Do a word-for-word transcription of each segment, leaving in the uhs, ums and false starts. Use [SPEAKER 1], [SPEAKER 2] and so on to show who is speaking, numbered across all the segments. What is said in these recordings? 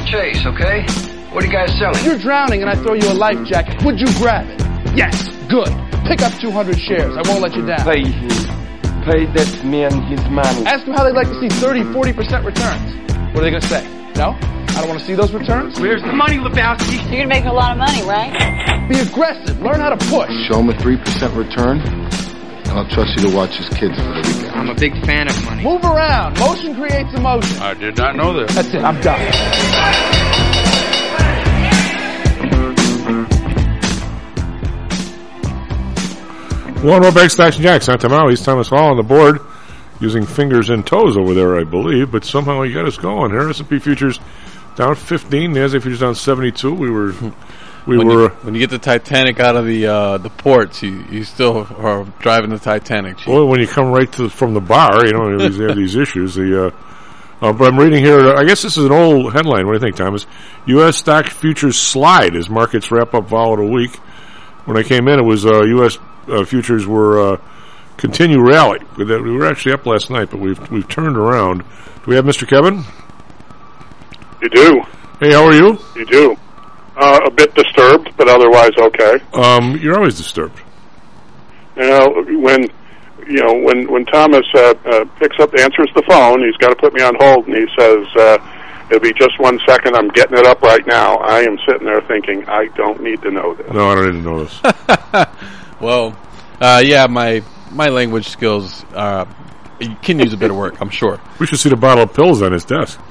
[SPEAKER 1] chase, okay? What are you guys selling?
[SPEAKER 2] If you're drowning and I throw you a life jacket, would you grab it? Yes. Good. Pick up two hundred shares. I won't let you down.
[SPEAKER 3] Pay him. Pay that man his money.
[SPEAKER 2] Ask them how they'd like to see thirty, forty percent returns. What are they going to say? No? I don't want to see those returns?
[SPEAKER 3] Where's the money, Lebowski?
[SPEAKER 4] You're going to make a lot of money, right?
[SPEAKER 2] Be aggressive. Learn how to push.
[SPEAKER 5] Show him a three percent return, and I'll trust you to watch his kids for the weekend.
[SPEAKER 3] I'm a big fan of money.
[SPEAKER 2] Move around. Motion creates emotion.
[SPEAKER 6] I did not know this.
[SPEAKER 2] That's it. I'm done.
[SPEAKER 7] One more big Stacks and Jacks. Santa Maui's Thomas Hall on the board, using fingers and toes over there, I believe. But somehow he got us going here. S and P futures down fifteen. NASDAQ futures down seventy-two. We were, we
[SPEAKER 6] when
[SPEAKER 7] were.
[SPEAKER 6] You, when you get the Titanic out of the uh, the ports, you, you still are driving the Titanic. Chief.
[SPEAKER 7] Well, when you come right to from the bar, you know, you have these issues. The uh, uh, but I'm reading here. I guess this is an old headline. What do you think, Thomas? U S stock futures slide as markets wrap up volatile week. When I came in, it was uh, U S Uh, futures were uh, continue rally. We were actually up last night, but we've we've turned around. Do we have Mister Kevin?
[SPEAKER 8] You do.
[SPEAKER 7] Hey, how are you?
[SPEAKER 8] You do. Uh, a bit disturbed, but otherwise okay.
[SPEAKER 7] Um, you're always disturbed.
[SPEAKER 8] You know, when you know when when Thomas uh, uh, picks up, answers the phone, he's got to put me on hold, and he says, uh, "It'll be just one second. I'm getting it up right now." I am sitting there thinking, I don't need to know this.
[SPEAKER 7] No, I don't need to know this.
[SPEAKER 6] Well, uh, yeah, my my language skills uh, can use a bit of work, I'm sure.
[SPEAKER 7] We should see the bottle of pills on his desk.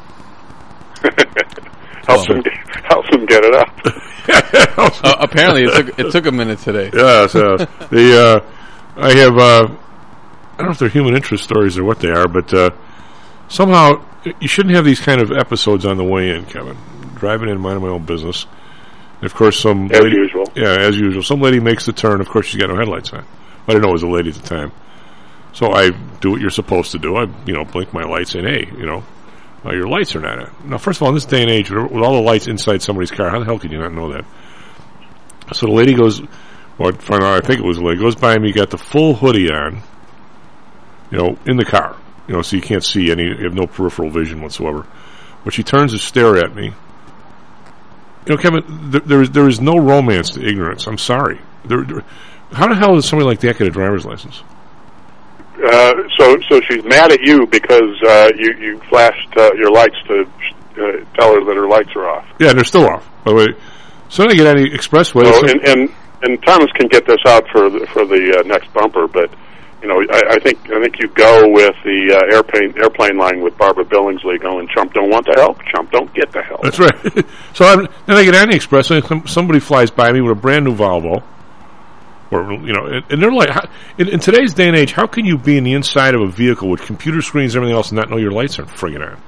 [SPEAKER 8] helps, him, helps him get it up.
[SPEAKER 6] uh, apparently, it took it took a minute today.
[SPEAKER 7] Yes, yes. the uh, I have uh, I don't know if they're human interest stories or what they are, but uh, somehow you shouldn't have these kind of episodes on the way in, Kevin. Driving in, minding my own business. And of course, some
[SPEAKER 8] as
[SPEAKER 7] lady,
[SPEAKER 8] usual.
[SPEAKER 7] Yeah, as usual. Some lady makes the turn. Of course, she's got no headlights on. I didn't know it was a lady at the time. So I do what you're supposed to do. I, you know, blink my lights and, hey, you know, uh, your lights are not on. Now, first of all, in this day and age, with all the lights inside somebody's car, how the hell can you not know that? So the lady goes, well, I think it was the lady, goes by me, got the full hoodie on, you know, in the car. You know, so you can't see any, you have no peripheral vision whatsoever. But she turns to stare at me. You know, Kevin, there, there is there is no romance to ignorance. I'm sorry. There, there, how the hell does somebody like that get a driver's license?
[SPEAKER 8] Uh, so, so she's mad at you because uh, you you flashed uh, your lights to uh, tell her that her lights are off.
[SPEAKER 7] Yeah, and they're still off. By the way, so they get any expressway.
[SPEAKER 8] So, and, and and Thomas can get this out for the, for the uh, next bumper, but you know, I, I think I think you go with the uh, airplane airplane line with Barbara Billingsley going, "Chump don't want the help, chump don't get the help."
[SPEAKER 7] That's right. So I'm, then I get on the expressway, and somebody flies by me with a brand new Volvo, or you know, and, and they're like, how, in, in today's day and age, how can you be in the inside of a vehicle with computer screens and everything else and not know your lights aren't friggin' on?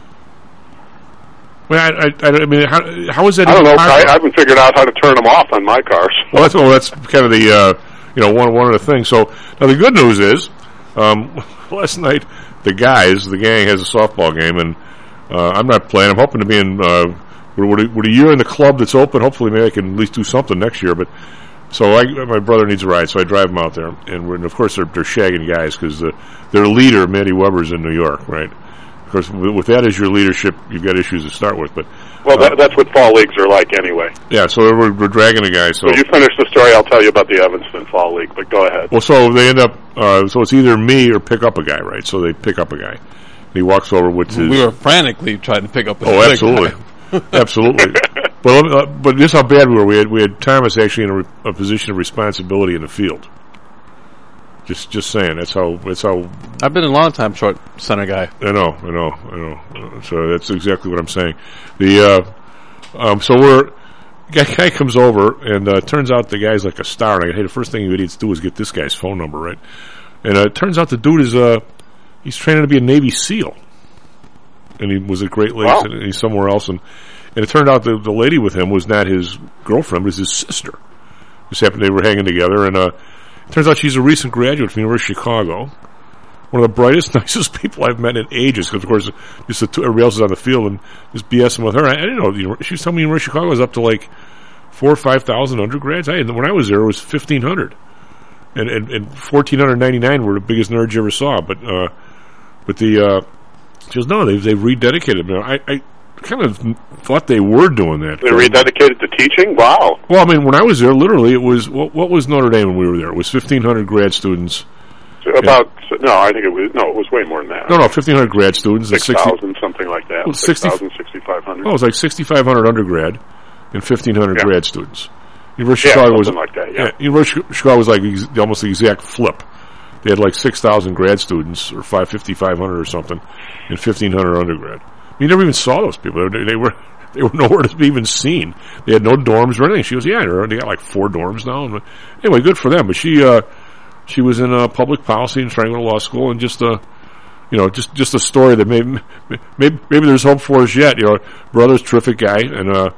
[SPEAKER 7] Well, I, I, I mean, how, how is that?
[SPEAKER 8] I don't know. I, I
[SPEAKER 7] I
[SPEAKER 8] haven't figured out how to turn them off on my cars.
[SPEAKER 7] Well, that's well, that's kind of the uh, you know one one of the things. So now the good news is, um, last night the guys, the gang has a softball game, and uh, I'm not playing. I'm hoping to be in uh, with, with a year in the club that's open. Hopefully, maybe I can at least do something next year. But so I, my brother needs a ride, so I drive him out there, and, we're, and of course they're, they're shagging guys because the, their leader, Mandy Weber's in New York, right? Of course, with that as your leadership, you've got issues to start with. But
[SPEAKER 8] well,
[SPEAKER 7] uh,
[SPEAKER 8] that, that's what fall leagues are like, anyway.
[SPEAKER 7] Yeah, so we're, we're dragging a guy. So
[SPEAKER 8] when you finish the story, I'll tell you about the Evanston Fall League. But go ahead.
[SPEAKER 7] Well, so they end up. Uh, so it's either me or pick up a guy, right? So they pick up a guy. And he walks over with his.
[SPEAKER 6] We were frantically trying to pick up.
[SPEAKER 7] Oh, absolutely, absolutely. But uh, but this is how bad we were. We had we had Thomas actually in a, re- a position of responsibility in the field. Just, just saying. That's how. That's how.
[SPEAKER 6] I've been a long time short center guy.
[SPEAKER 7] I know. I know. I know. So that's exactly what I'm saying. The. Uh, um. So we're. Guy, guy comes over, and uh, turns out the guy's like a star. And I go, hey, the first thing you idiots do is get this guy's phone number, right? And uh, it turns out the dude is. Uh, he's training to be a Navy SEAL, and he was at Great Lakes,
[SPEAKER 8] wow.
[SPEAKER 7] and he's somewhere else. And and it turned out the the lady with him was not his girlfriend, but was his sister. Just happened they were hanging together, and. Uh, Turns out she's a recent graduate from the University of Chicago. One of the brightest, nicest people I've met in ages. Because, of course, just the two, everybody else is on the field and just BSing with her. I, I didn't know. You know, she was telling me the University of Chicago was up to like four or five thousand undergrads. I when I was there, it was fifteen hundred, and and, and fourteen hundred ninety nine were the biggest nerds you ever saw. But uh, but the uh, she goes, no, they've they've rededicated. You know, I, I kind of thought they were doing that.
[SPEAKER 8] They rededicated to teaching? Wow.
[SPEAKER 7] Well, I mean, when I was there, literally, it was, what, what was Notre Dame when we were there? It was fifteen hundred grad students.
[SPEAKER 8] So about, yeah. no, I think it was, no, it was way more than that.
[SPEAKER 7] No, no, fifteen hundred grad students.
[SPEAKER 8] six thousand, something like that.
[SPEAKER 7] Well,
[SPEAKER 8] six thousand, sixty-five hundred.
[SPEAKER 7] Oh, it was like sixty-five hundred undergrad and fifteen hundred
[SPEAKER 8] yeah.
[SPEAKER 7] grad students. University
[SPEAKER 8] yeah,
[SPEAKER 7] of Chicago was
[SPEAKER 8] like that, yeah.
[SPEAKER 7] yeah. University of Chicago was like ex- almost the exact flip. They had like six thousand grad students, or five fifty-five hundred or something, and fifteen hundred undergrad. You never even saw those people. They, they were they were nowhere to be even seen. They had no dorms or anything. She goes, yeah, they got like four dorms now. And anyway, good for them. But she uh, she was in uh, public policy and trying to go to law school, and just uh, you know, just just a story that maybe maybe maybe there's hope for us yet. You know, brother's a terrific guy, and uh,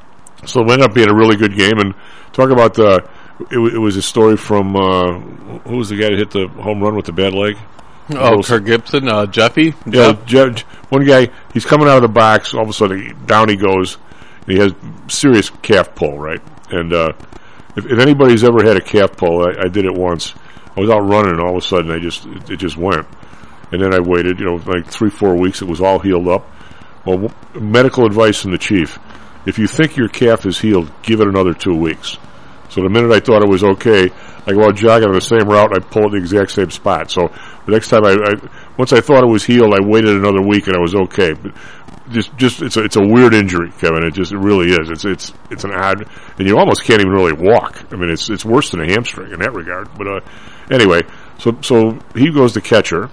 [SPEAKER 7] so it ended up being a really good game. And talk about uh, it, it was a story from uh, who was the guy that hit the home run with the bad leg?
[SPEAKER 6] Oh, Kirk Gibson, uh, Jeffy.
[SPEAKER 7] Yeah, Jeff, one guy. He's coming out of the box. All of a sudden, he, down he goes. And he has serious calf pull, right? And uh, if, if anybody's ever had a calf pull, I, I did it once. I was out running, and all of a sudden, I just it, it just went. And then I waited, you know, like three, four weeks. It was all healed up. Well, w- medical advice from the chief: if you think your calf is healed, give it another two weeks. So the minute I thought it was okay, I go out jogging on the same route, and I pull at the exact same spot. So the next time I, I, once I thought it was healed, I waited another week, and I was okay. But just, just it's a, it's a weird injury, Kevin. It just, it really is. It's, it's, it's an odd, and you almost can't even really walk. I mean, it's, it's worse than a hamstring in that regard. But uh, anyway, so, so he goes to catcher,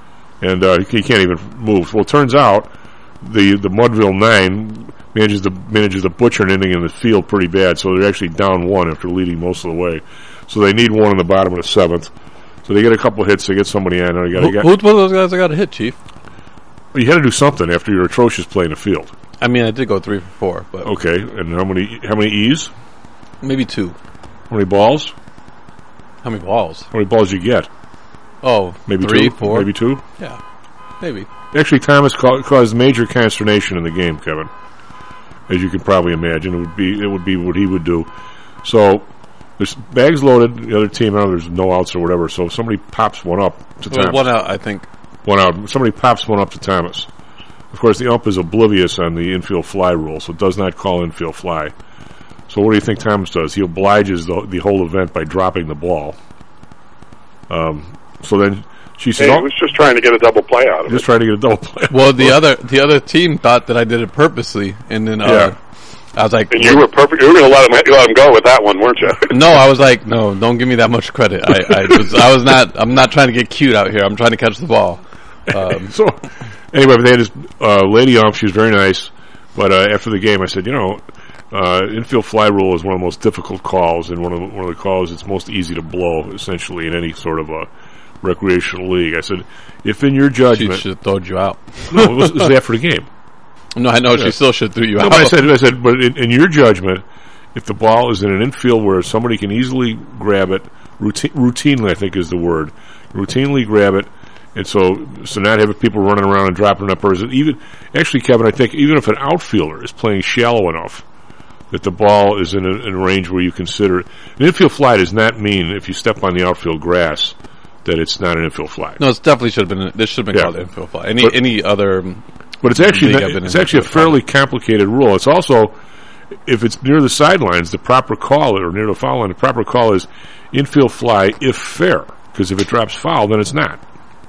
[SPEAKER 7] and uh, he can't even move. Well, it turns out the the Mudville Nine manages to manages to butcher an inning in the field pretty bad. So they're actually down one after leading most of the way. So they need one in the bottom of the seventh. So they get a couple hits. They get somebody in. You gotta,
[SPEAKER 6] Who,
[SPEAKER 7] you got,
[SPEAKER 6] who's one of those guys that got a hit, Chief?
[SPEAKER 7] you had to do something after your atrocious play in the field.
[SPEAKER 6] I mean, I did go three for four, but
[SPEAKER 7] Okay, and how many how many E's?
[SPEAKER 6] maybe two.
[SPEAKER 7] How many balls?
[SPEAKER 6] How many balls?
[SPEAKER 7] How many balls you get?
[SPEAKER 6] Oh,
[SPEAKER 7] Maybe
[SPEAKER 6] three,
[SPEAKER 7] two.
[SPEAKER 6] four.
[SPEAKER 7] Maybe two.
[SPEAKER 6] Yeah, maybe.
[SPEAKER 7] Actually, Thomas ca- caused major consternation in the game, Kevin. As you can probably imagine, it would be it would be what he would do. So there's bags loaded. The other team, I know there's no outs or whatever. So if somebody pops one up to
[SPEAKER 6] Well,
[SPEAKER 7] Thomas.
[SPEAKER 6] one out, I think.
[SPEAKER 7] One out. Somebody pops one up to Thomas. Of course, the ump is oblivious on the infield fly rule, so it does not call infield fly. So what do you think Thomas does? He obliges the, the whole event by dropping the ball. Um. So then she says,
[SPEAKER 8] Hey, he
[SPEAKER 7] "Oh,
[SPEAKER 8] was just trying to get a double play out of
[SPEAKER 7] just
[SPEAKER 8] it.
[SPEAKER 7] trying to get a double play."
[SPEAKER 6] Well, the other the other team thought that I did it purposely, and then uh,
[SPEAKER 7] Yeah.
[SPEAKER 6] I was like,
[SPEAKER 8] And you were perfect. You were going to let him let him go with that one, weren't you?
[SPEAKER 6] no, I was like, no, don't give me that much credit. I, I was I was not. I'm not trying to get cute out here. I'm trying to catch the ball. Um,
[SPEAKER 7] So, anyway, they had this uh, lady ump. She was very nice. But uh, after the game, I said, you know, uh, infield fly rule is one of the most difficult calls, and one of the, one of the calls it's most easy to blow, essentially, in any sort of a recreational league. I said, if in your
[SPEAKER 6] she
[SPEAKER 7] judgment,
[SPEAKER 6] should have thrown you out.
[SPEAKER 7] no, it was, it was after the game.
[SPEAKER 6] No, I know
[SPEAKER 7] Yeah.
[SPEAKER 6] she still should throw you
[SPEAKER 7] No,
[SPEAKER 6] out.
[SPEAKER 7] but I said, I said, but in, in your judgment, if the ball is in an infield where somebody can easily grab it, routine, routinely, I think is the word, routinely grab it, and so so not have people running around and dropping it up. Or is it even actually, Kevin? I think even if an outfielder is playing shallow enough that the ball is in a, in a range where you consider it, an infield fly does not mean if you step on the outfield grass that it's not an infield fly.
[SPEAKER 6] No, it definitely should have been. This should have been
[SPEAKER 7] Yeah.
[SPEAKER 6] called infield fly. Any
[SPEAKER 7] But-
[SPEAKER 6] any other.
[SPEAKER 7] But it's actually
[SPEAKER 6] league
[SPEAKER 7] not,
[SPEAKER 6] I've been
[SPEAKER 7] it's
[SPEAKER 6] in
[SPEAKER 7] actually a
[SPEAKER 6] infield fly.
[SPEAKER 7] fairly complicated rule. It's also, if it's near the sidelines, the proper call, or near the foul line, the proper call is infield fly if fair. Because if it drops foul, then it's not.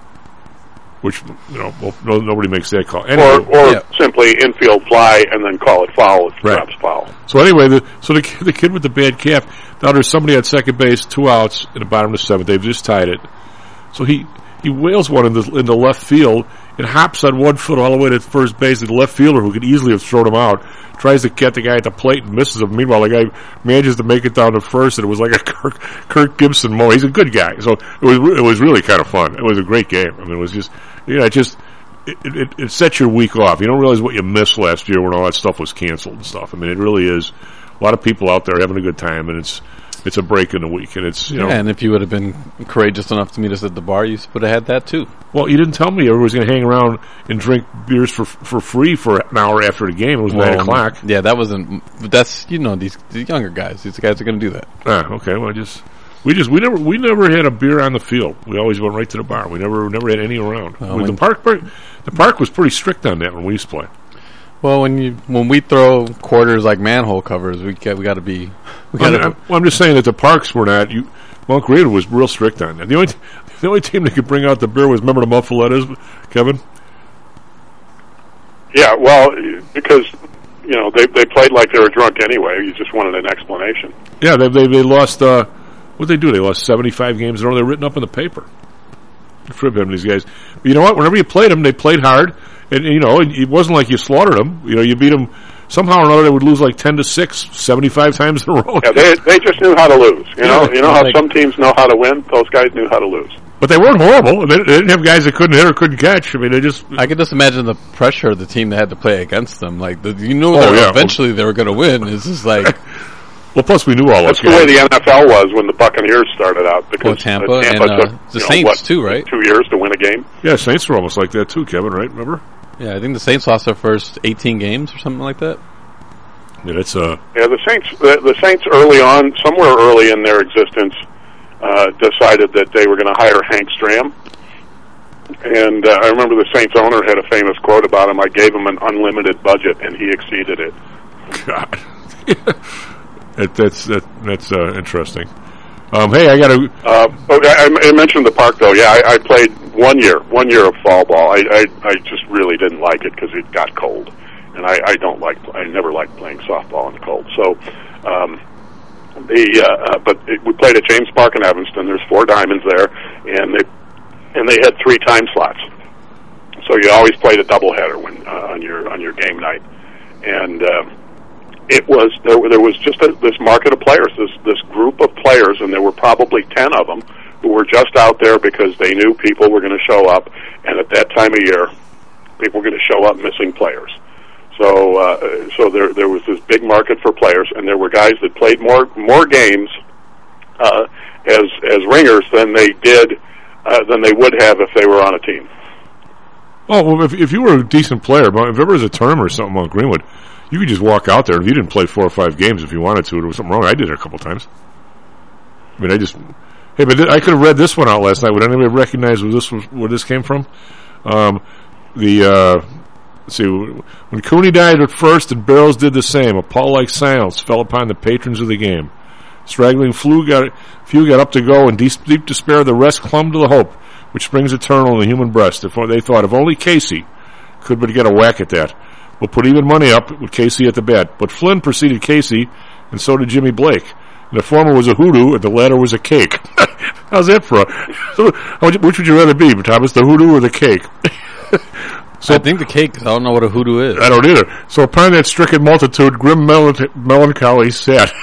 [SPEAKER 7] Which, you know, well, no, nobody makes that call. Anyway,
[SPEAKER 8] Or, or
[SPEAKER 6] Yeah.
[SPEAKER 8] simply infield fly and then call it foul if it
[SPEAKER 7] Right.
[SPEAKER 8] drops foul.
[SPEAKER 7] so anyway, the, so the, kid- the kid with the bad calf, now there's somebody at second base, two outs in the bottom of the seventh. They've just tied it. So he, he wheels one in the, in the left field and hops on one foot all the way to first base. And the left fielder, who could easily have thrown him out, tries to get the guy at the plate and misses him. Meanwhile, the guy manages to make it down to first, and it was like a Kirk, Kirk Gibson mo. He's a good guy. So it was re- it was really kind of fun. It was a great game. I mean, it was just, you know, it just, it, it, it sets your week off. You don't realize what you missed last year when all that stuff was canceled and stuff. I mean, it really is a lot of people out there having a good time, and it's, it's a break in the week, and it's, you know.
[SPEAKER 6] Yeah, and if you would have been courageous enough to meet us at the bar, you would have had that too.
[SPEAKER 7] Well, you didn't tell me everybody was going to hang around and drink beers for for free for an hour after the game. It was nine
[SPEAKER 6] Well,
[SPEAKER 7] o'clock.
[SPEAKER 6] Yeah, that wasn't. But that's you know these, these younger guys. These guys are going to do that.
[SPEAKER 7] Ah, okay. Well, I just we just we never we never had a beer on the field. We always went right to the bar. We never never had any around.
[SPEAKER 6] Well,
[SPEAKER 7] With the
[SPEAKER 6] when-
[SPEAKER 7] park the park was pretty strict on that when we used to play.
[SPEAKER 6] Well, when you when we throw quarters like manhole covers, we got we got to be. We
[SPEAKER 7] Well,
[SPEAKER 6] gotta,
[SPEAKER 7] I'm, well, I'm just saying that the parks were not. You, Monk Greenwood was real strict on that. The only the only team that could bring out the beer was, remember the Muffalettas, Kevin?
[SPEAKER 8] Yeah, well, because you know they they played like they were drunk anyway. You just wanted an explanation.
[SPEAKER 7] Yeah, they they, they lost. Uh, what did they do? They lost seventy-five games in a row. They're written up in the paper. Trip him, these guys. But you know what? Whenever you played them, they played hard, and you know it wasn't like you slaughtered them. You know, you beat them somehow or another. They would lose like ten to six, seventy-five times in a row.
[SPEAKER 8] Yeah, they they just knew how to lose. You know,
[SPEAKER 7] Yeah,
[SPEAKER 8] you know how
[SPEAKER 7] like-
[SPEAKER 8] some teams know how to win. Those guys knew how to lose.
[SPEAKER 7] But they weren't horrible. They, they didn't have guys that couldn't hit or couldn't catch. I mean, they just.
[SPEAKER 6] I could just imagine the pressure of the team that had to play against them. Like the, you knew
[SPEAKER 7] Oh,
[SPEAKER 6] that
[SPEAKER 7] yeah.
[SPEAKER 6] eventually they were going to win. It's just like
[SPEAKER 7] Well, plus we knew all
[SPEAKER 8] That's
[SPEAKER 7] those
[SPEAKER 8] the way
[SPEAKER 7] guys.
[SPEAKER 8] the N F L was when the Buccaneers started out. Because
[SPEAKER 6] Well, Tampa
[SPEAKER 8] uh, Tampa
[SPEAKER 6] and, uh,
[SPEAKER 8] took
[SPEAKER 6] the
[SPEAKER 8] you know,
[SPEAKER 6] Saints
[SPEAKER 8] what,
[SPEAKER 6] too, right?
[SPEAKER 8] Two years to win a game.
[SPEAKER 7] Yeah, Saints were almost like that too, Kevin. Right? Remember?
[SPEAKER 6] yeah, I think the Saints lost their first eighteen games or something like that.
[SPEAKER 7] Yeah, that's uh.
[SPEAKER 8] Yeah, the Saints. The, the Saints early on, somewhere early in their existence, uh, decided that they were going to hire Hank Stram. And uh, I remember the Saints owner had a famous quote about him. I gave him an unlimited budget, and he exceeded it.
[SPEAKER 7] God, that, that's that, that's uh, interesting. Um, hey, I got to.
[SPEAKER 8] Uh, okay, I, I mentioned the park, though. Yeah, I, I played one year, one year of fall ball. I, I, I just really didn't like it because it got cold, and I, I don't like. I never liked playing softball in the cold. So, um, the uh, but it, we played at James Park in Evanston. There's four diamonds there, and they and they had three time slots. So you always played a doubleheader when uh, on your on your game night, and. Uh, It was there. There was just a, this market of players, this this group of players, and there were probably ten of them who were just out there because they knew people were going to show up, and at that time of year, people were going to show up missing players. So, uh, so there there was this big market for players, and there were guys that played more more games uh, as as ringers than they did uh, than they would have if they were on a team.
[SPEAKER 7] Oh, well, if if you were a decent player, but if there was a tournament or something on Greenwood, you could just walk out there. If you didn't play four or five games, if you wanted to, there was something wrong. I did it a couple times. I mean, I just hey, but th- I could have read this one out last night. Would anybody recognize where this was, where this came from? Um, the uh, let's see, when Cooney died at first, and Barrows did the same. A pall-like silence fell upon the patrons of the game. Straggling few got few got up to go, and deep, deep despair, the rest clung to the hope which springs eternal in the human breast. If they thought, if only Casey could but get a whack at that. We'll put even money up with Casey at the bat. But Flynn preceded Casey, and so did Jimmy Blake. And the former was a hoodoo, and the latter was a cake. How's that for a... So, which would you rather be, Thomas, the hoodoo or the cake?
[SPEAKER 6] So I think the cake, I don't know what a hoodoo is.
[SPEAKER 7] I don't either. So upon that stricken multitude, grim mel- melancholy sat.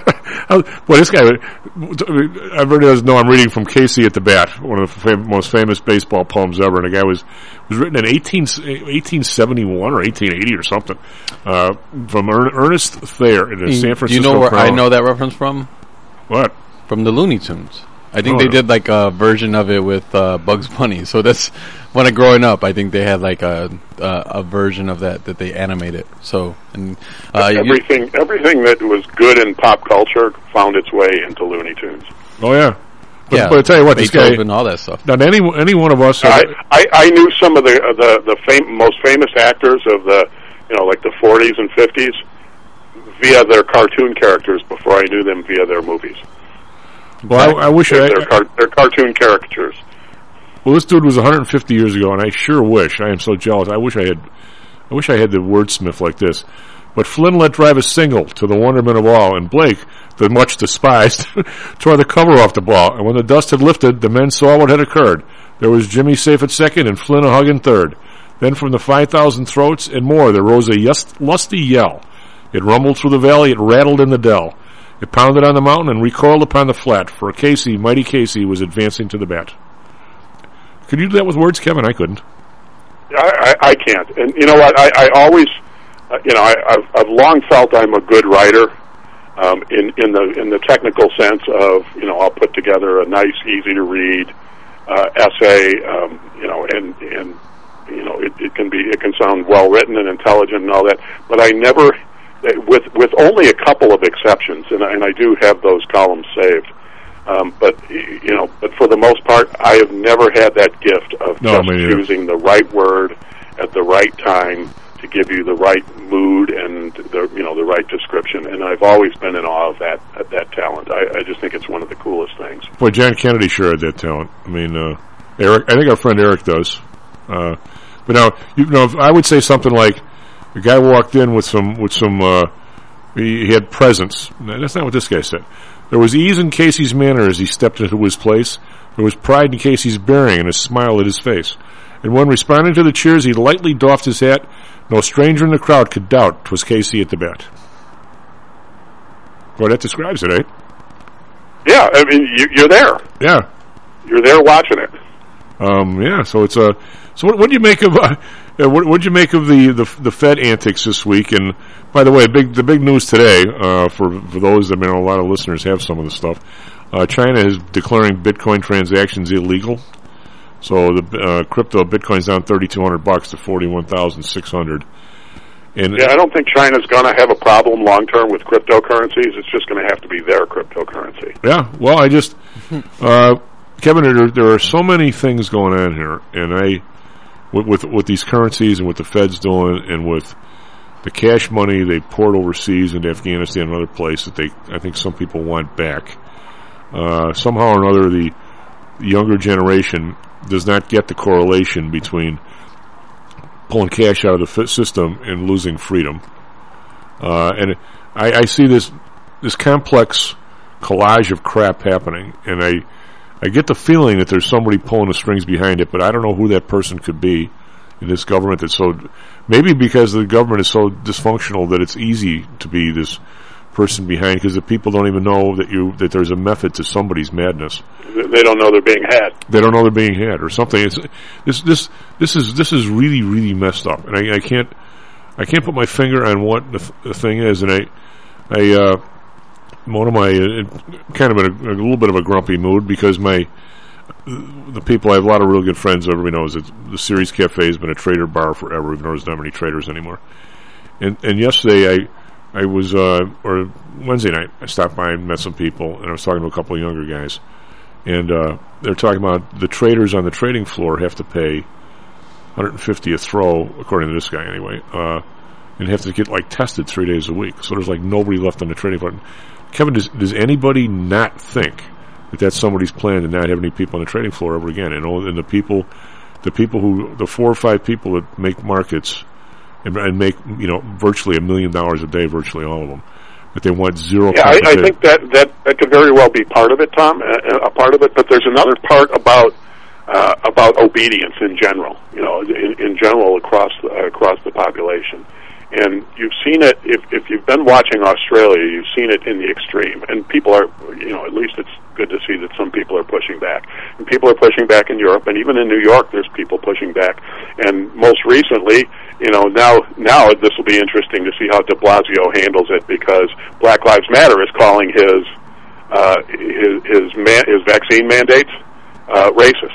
[SPEAKER 7] Well, this guy, everybody doesn't know I'm reading from Casey at the Bat, one of the fam- most famous baseball poems ever, and the guy was was written in eighteen, eighteen seventy-one or eighteen eighty or something, uh, from Ern- Ernest Thayer in the San Francisco
[SPEAKER 6] Do you know where
[SPEAKER 7] Chronicle.
[SPEAKER 6] I know that reference from?
[SPEAKER 7] What?
[SPEAKER 6] From the Looney Tunes. I think
[SPEAKER 7] Oh,
[SPEAKER 6] they
[SPEAKER 7] no.
[SPEAKER 6] did like a version of it with uh, Bugs Bunny. So that's when I growing up. I think they had like a uh, a version of that that they animated. So and uh, you-
[SPEAKER 8] everything everything that was good in pop culture found its way into Looney Tunes.
[SPEAKER 7] Oh, yeah. But,
[SPEAKER 6] yeah,
[SPEAKER 7] but I tell you what, this guy...
[SPEAKER 6] Beethoven, all that stuff.
[SPEAKER 7] Now, any, any one of us...
[SPEAKER 8] I, I, I knew some of the the the fam- most famous actors of the you know like the forties and fifties via their cartoon characters before I knew them via their movies.
[SPEAKER 7] Well, I, I wish
[SPEAKER 8] They're,
[SPEAKER 7] I...
[SPEAKER 8] they're, car- they're cartoon caricatures.
[SPEAKER 7] Well, this dude was one hundred fifty years ago, and I sure wish, I am so jealous, I wish I had I wish I had the wordsmith like this. But Flynn let drive a single to the wonderment of all, and Blake, the much despised, tore the cover off the ball, and when the dust had lifted, the men saw what had occurred. There was Jimmy safe at second, and Flynn a hug in third. Then from the five thousand throats and more, there rose a yust- lusty yell. It rumbled through the valley, it rattled in the dell. It pounded on the mountain and recoiled upon the flat, for Casey, mighty Casey, was advancing to the bat. Could you do that with words, Kevin? I couldn't.
[SPEAKER 8] I, I, I can't. And you know what? I, I always, uh, you know, I, I've, I've long felt I'm a good writer um, in in the in the technical sense of you know I'll put together a nice, easy to read uh, essay, um, you know, and and you know it, it can be it can sound well written and intelligent and all that. But I never, with with only a couple of exceptions, and, and I do have those columns saved. Um, but you know, but for the most part, I have never had that gift of
[SPEAKER 7] No,
[SPEAKER 8] just
[SPEAKER 7] me neither.
[SPEAKER 8] choosing the right word at the right time to to give you the right mood and the you know the right description. And I've always been in awe of that of that talent. I, I just think it's one of the coolest things.
[SPEAKER 7] Boy, John Kennedy sure had that talent. I mean, uh, Eric. I think our friend Eric does. Uh, but now, you know, if I would say something like the guy walked in with some with some. Uh, he, he had presence. No, that's not what this guy said. There was ease in Casey's manner as he stepped into his place. There was pride in Casey's bearing and a smile at his face. And when responding to the cheers, he lightly doffed his hat. No stranger in the crowd could doubt 'twas Casey at the bat. Well, that describes it, eh?
[SPEAKER 8] Yeah, I mean, you, you're there.
[SPEAKER 7] Yeah.
[SPEAKER 8] You're there watching it.
[SPEAKER 7] Um, yeah, so it's a... So what do you make of... Uh, what what'd you make of the, the the Fed antics this week? And by the way, big the big news today, uh, for, for those that, I mean, a lot of listeners have some of the stuff, uh, China is declaring Bitcoin transactions illegal. So the uh, crypto Bitcoin's down thirty-two hundred bucks to forty-one thousand six hundred. And
[SPEAKER 8] yeah, I don't think China's going to have a problem long term with cryptocurrencies. It's just going to have to be their cryptocurrency.
[SPEAKER 7] Yeah, well, I just, uh, Kevin, there, there are so many things going on here, and I, with, with with these currencies and what the Fed's doing, and with the cash money they poured overseas into Afghanistan and other places that they, I think some people want back. Uh, somehow or another, the younger generation does not get the correlation between pulling cash out of the f- system and losing freedom. Uh, and I, I see this this complex collage of crap happening, and I I get the feeling that there's somebody pulling the strings behind it, but I don't know who that person could be in this government that's so... Maybe because the government is so dysfunctional that it's easy to be this person behind, because the people don't even know that you that there's a method to somebody's madness.
[SPEAKER 8] They don't know they're being had.
[SPEAKER 7] They don't know they're being had, or something. It's, this this this is this is really really messed up, and I, I can't I can't put my finger on what the, th- the thing is. And I I uh, one of my uh, kind of in a, a little bit of a grumpy mood because my the people I have a lot of real good friends. Everybody knows that the Ceres Cafe has been a trader bar forever, even though there's not many traders anymore. And and yesterday I. I was, uh, or Wednesday night, I stopped by and met some people, and I was talking to a couple of younger guys. And uh, they're talking about the traders on the trading floor have to pay one hundred fifty a throw, according to this guy anyway, uh, and have to get, like, tested three days a week. So there's, like, nobody left on the trading floor. Kevin, does, does anybody not think that that's somebody's plan to not have any people on the trading floor ever again? And, and the people, the people who, the four or five people that make markets and make, you know, virtually a million dollars a day, virtually all of them, that they want zero.
[SPEAKER 8] Yeah, I, I think that, that that could very well be part of it, Tom, a, a part of it. But there's another part about uh, about obedience in general. You know, in, in general across the, uh, across the population, and you've seen it. If if you've been watching Australia, you've seen it in the extreme. And people are, you know, at least it's good to see that some people are pushing back. And people are pushing back in Europe, and even in New York, there's people pushing back. And most recently, you know, now now this will be interesting to see how de Blasio handles it, because Black Lives Matter is calling his uh, his his, man, his vaccine mandates uh, racist,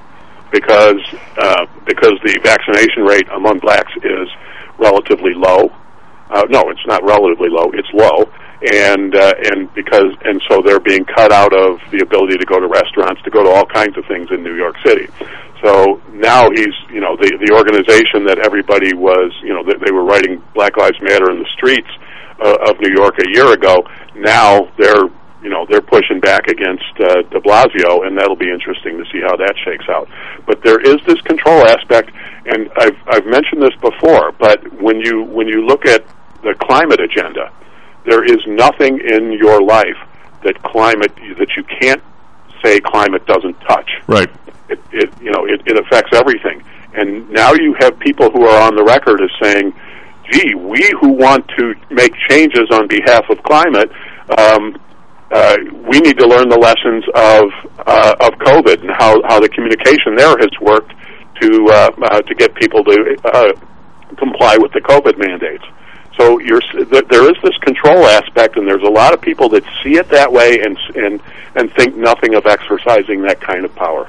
[SPEAKER 8] because uh, because the vaccination rate among blacks is relatively low. Uh, no, it's not relatively low; it's low, and uh, and because and so they're being cut out of the ability to go to restaurants, to go to all kinds of things in New York City. So now he's, you know, the the organization that everybody was, you know, that they were writing Black Lives Matter in the streets uh, of New York a year ago. Now they're, you know, they're pushing back against uh, de Blasio, and that'll be interesting to see how that shakes out. But there is this control aspect, and I've I've mentioned this before. But when you when you look at the climate agenda, there is nothing in your life that climate that you can't say climate doesn't touch.
[SPEAKER 7] Right.
[SPEAKER 8] It, it you know it, it affects everything, and now you have people who are on the record as saying, "Gee, we who want to make changes on behalf of climate, um, uh, we need to learn the lessons of uh, of COVID and how, how the communication there has worked to uh, uh, to get people to uh, comply with the COVID mandates." So you're, there is this control aspect, and there's a lot of people that see it that way and and and think nothing of exercising that kind of power.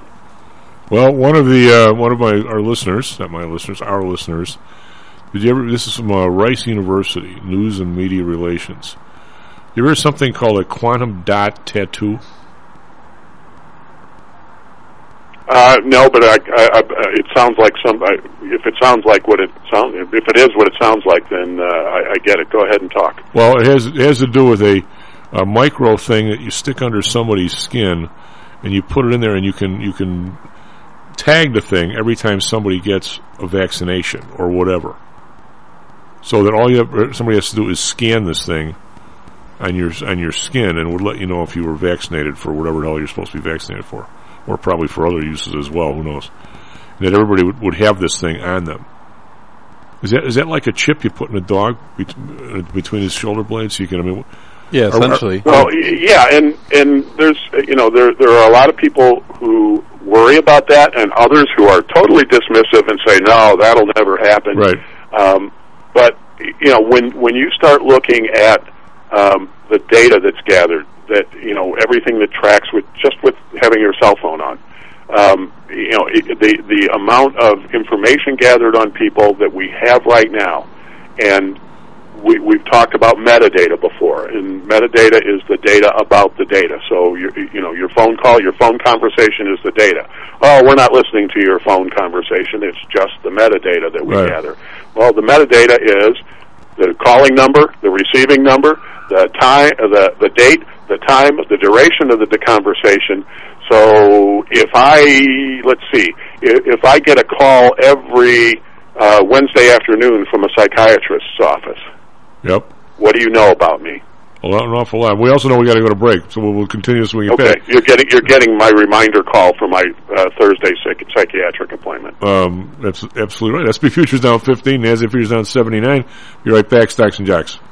[SPEAKER 7] Well, one of the uh, one of my our listeners, not my listeners, our listeners, did you ever? This is from uh, Rice University, News and Media Relations. You ever heard something called a quantum dot tattoo?
[SPEAKER 8] Uh, no, but I, I, I, it sounds like some. I, if it sounds like what it sounds, if it is what it sounds like, then uh, I, I get it. Go ahead and talk.
[SPEAKER 7] Well, it has it has to do with a, a micro thing that you stick under somebody's skin, and you put it in there, and you can you can tag the thing every time somebody gets a vaccination or whatever. So that all you have, somebody has to do is scan this thing on your on your skin, and would let you know if you were vaccinated for whatever the hell you're supposed to be vaccinated for. Or probably for other uses as well, who knows. That everybody would, would have this thing on them. Is that is that like a chip you put in a dog bet- between his shoulder blades so you can, I mean...
[SPEAKER 6] Yeah, essentially.
[SPEAKER 8] Well, yeah, and, and there's, you know, there there are a lot of people who worry about that and others who are totally dismissive and say, no, that'll never happen.
[SPEAKER 7] Right.
[SPEAKER 8] Um, but, you know, when, when you start looking at um, the data that's gathered, that, you know, everything that tracks with just with having your cell phone on. Um, you know, it, the the amount of information gathered on people that we have right now, and we, we've talked about metadata before, and metadata is the data about the data. So, your, you know, your phone call, your phone conversation is the data. Oh, we're not listening to your phone conversation. It's just the metadata that we
[SPEAKER 7] Right.
[SPEAKER 8] gather. Well, the metadata is the calling number, the receiving number, the time, the the date, the time, the duration of the, the conversation. So if I, let's see, if, if I get a call every uh, Wednesday afternoon from a psychiatrist's office,
[SPEAKER 7] Yep.
[SPEAKER 8] what do you know about me?
[SPEAKER 7] A lot, an awful lot. We also know we got to go to break, so we'll, we'll continue this when we get
[SPEAKER 8] Okay,
[SPEAKER 7] back.
[SPEAKER 8] you're getting you're getting my reminder call for my uh, Thursday psych- psychiatric appointment.
[SPEAKER 7] Um, that's absolutely right. S and P futures down fifteen, NASDAQ futures down seventy-nine. Be right back, Stocks and Jocks.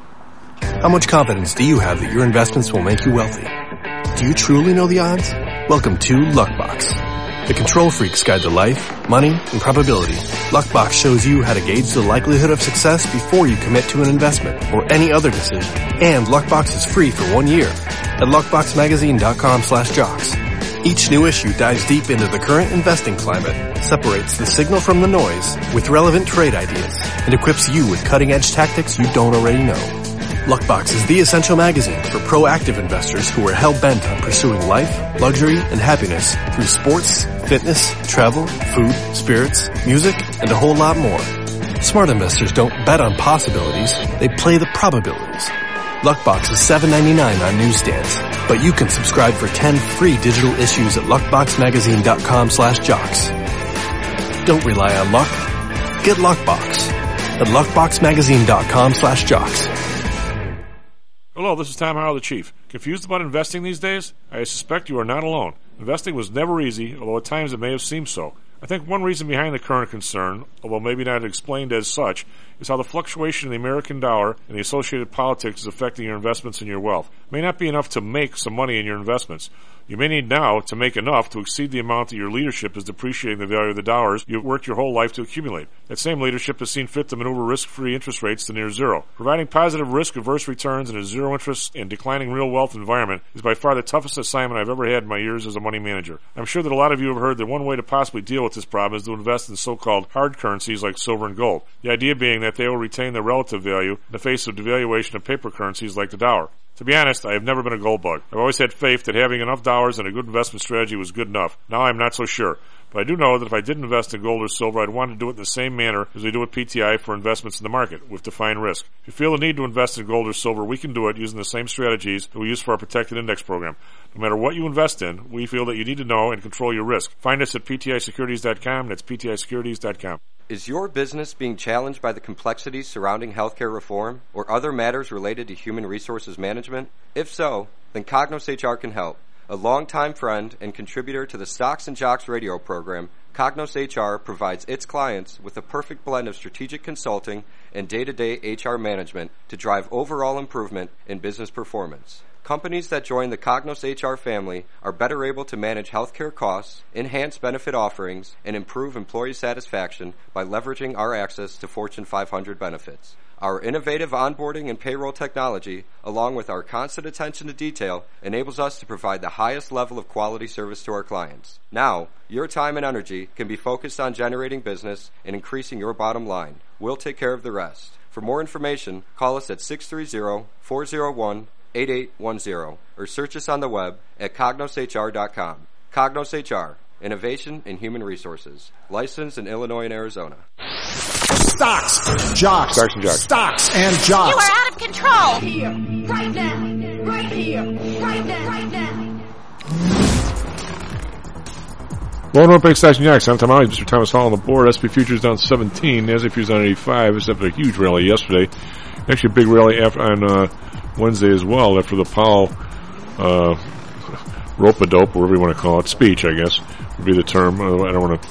[SPEAKER 9] How much confidence do you have that your investments will make you wealthy? Do you truly know the odds? Welcome to Luckbox, the control freak's guide to life, money, and probability. Luckbox shows you how to gauge the likelihood of success before you commit to an investment or any other decision. And Luckbox is free for one year at luckboxmagazine.com slash jocks. Each new issue dives deep into the current investing climate, separates the signal from the noise with relevant trade ideas, and equips you with cutting-edge tactics you don't already know. Luckbox is the essential magazine for proactive investors who are hell-bent on pursuing life, luxury, and happiness through sports, fitness, travel, food, spirits, music, and a whole lot more. Smart investors don't bet on possibilities, they play the probabilities. Luckbox is seven ninety-nine on newsstands, but you can subscribe for ten free digital issues at luckboxmagazine.com slash jocks. Don't rely on luck. Get Luckbox at luckboxmagazine.com slash jocks.
[SPEAKER 7] Hello, this is Tom Howell, the Chief. Confused about investing these days? I suspect you are not alone. Investing was never easy, although at times it may have seemed so. I think one reason behind the current concern, although maybe not explained as such, is how the fluctuation in the American dollar and the associated politics is affecting your investments and your wealth. It may not be enough to make some money in your investments. You may need now to make enough to exceed the amount that your leadership is depreciating the value of the dollars you've worked your whole life to accumulate. That same leadership has seen fit to maneuver risk-free interest rates to near zero. Providing positive risk-averse returns in a zero-interest and declining real wealth environment is by far the toughest assignment I've ever had in my years as a money manager. I'm sure that a lot of you have heard that one way to possibly deal with this problem is to invest in so-called hard currencies like silver and gold. The idea being that they will retain their relative value in the face of devaluation of paper currencies like the dollar. To be honest, I have never been a gold bug. I've always had faith that having enough dollars and a good investment strategy was good enough. Now I'm not so sure. But I do know that if I did invest in gold or silver, I'd want to do it in the same manner as we do with P T I for investments in the market, with defined risk. If you feel the need to invest in gold or silver, we can do it using the same strategies that we use for our protected index program. No matter what you invest in, we feel that you need to know and control your risk. Find us at P T I securities dot com. That's P T I securities dot com.
[SPEAKER 10] Is your business being challenged by the complexities surrounding healthcare reform or other matters related to human resources management? If so, then Cognos H R can help. A longtime friend and contributor to the Stocks and Jocks radio program, Cognos H R provides its clients with a perfect blend of strategic consulting and day-to-day H R management to drive overall improvement in business performance. Companies that join the Cognos H R family are better able to manage healthcare costs, enhance benefit offerings, and improve employee satisfaction by leveraging our access to Fortune five hundred benefits. Our innovative onboarding and payroll technology, along with our constant attention to detail, enables us to provide the highest level of quality service to our clients. Now, your time and energy can be focused on generating business and increasing your bottom line. We'll take care of the rest. For more information, call us at six three zero, four zero one, eight eight one zero or search us on the web at cognos h r dot com. Cognos H R, Innovation in Human Resources. Licensed in Illinois and Arizona.
[SPEAKER 11] Stocks, jocks,
[SPEAKER 7] Stocks and jocks.
[SPEAKER 11] Stocks and jocks.
[SPEAKER 12] You are out of control.
[SPEAKER 13] Here, right now, right here, right now, right now.
[SPEAKER 7] Well, North Bank Stocks and Jocks. I'm Tom Alley, Mister Thomas Hall on the board. S and P futures down seventeen. NASDAQ futures down eighty-five. This after a huge rally yesterday. Actually, a big rally after, on uh, Wednesday as well after the Powell uh, rope-a-dope, whatever you want to call it, speech, I guess would be the term. I don't want to.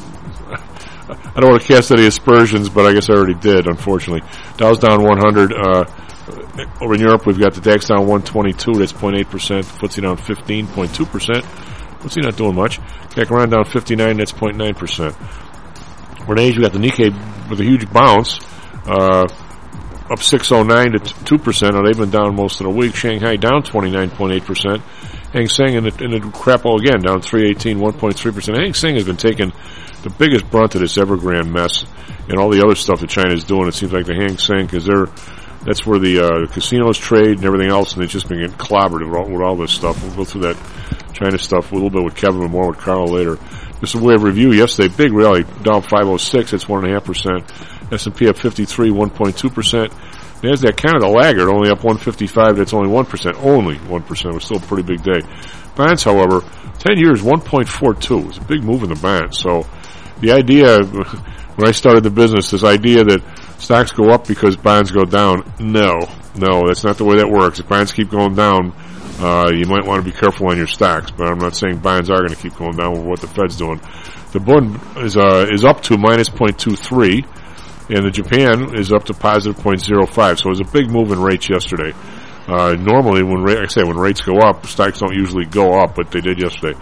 [SPEAKER 7] I don't want to cast any aspersions, but I guess I already did, unfortunately. Dow's down one hundred. Uh, over in Europe, we've got the DAX down one twenty-two. That's zero point eight percent. F T S E down fifteen point two percent. F T S E not doing much. C A C around down fifty-nine. That's zero point nine percent. We're in Asia, we got the Nikkei with a huge bounce. Uh, up six oh nine to two percent. Now, they've been down most of the week. Shanghai down twenty-nine point eight percent. Hang Seng in the, in the crapo again, down three eighteen, one point three percent. Hang Seng has been taking the biggest brunt of this Evergrande mess and all the other stuff that China is doing. It seems like the Hang Seng, because they're, that's where the, uh, the casinos trade and everything else, and they've just been getting clobbered with all, with all this stuff. We'll go through that China stuff a little bit with Kevin and more with Carl later. Just a way of review, yesterday, big rally, down five oh six, that's one point five percent. S and P up fifty-three, one point two percent. NASDAQ Canada laggard, only up one fifty-five, that's only one percent. Only one percent, it was still a pretty big day. Bonds, however, ten years, one point four two. It's a big move in the bonds. So the idea, when I started the business, this idea that stocks go up because bonds go down, no. No, that's not the way that works. If bonds keep going down, uh, you might want to be careful on your stocks, but I'm not saying bonds are going to keep going down with what the Fed's doing. The Bund is, uh, is up to minus zero point two three. And the Japan is up to positive zero point zero five. So it was a big move in rates yesterday. Uh, normally, when ra- like I say, when rates go up, stocks don't usually go up, but they did yesterday.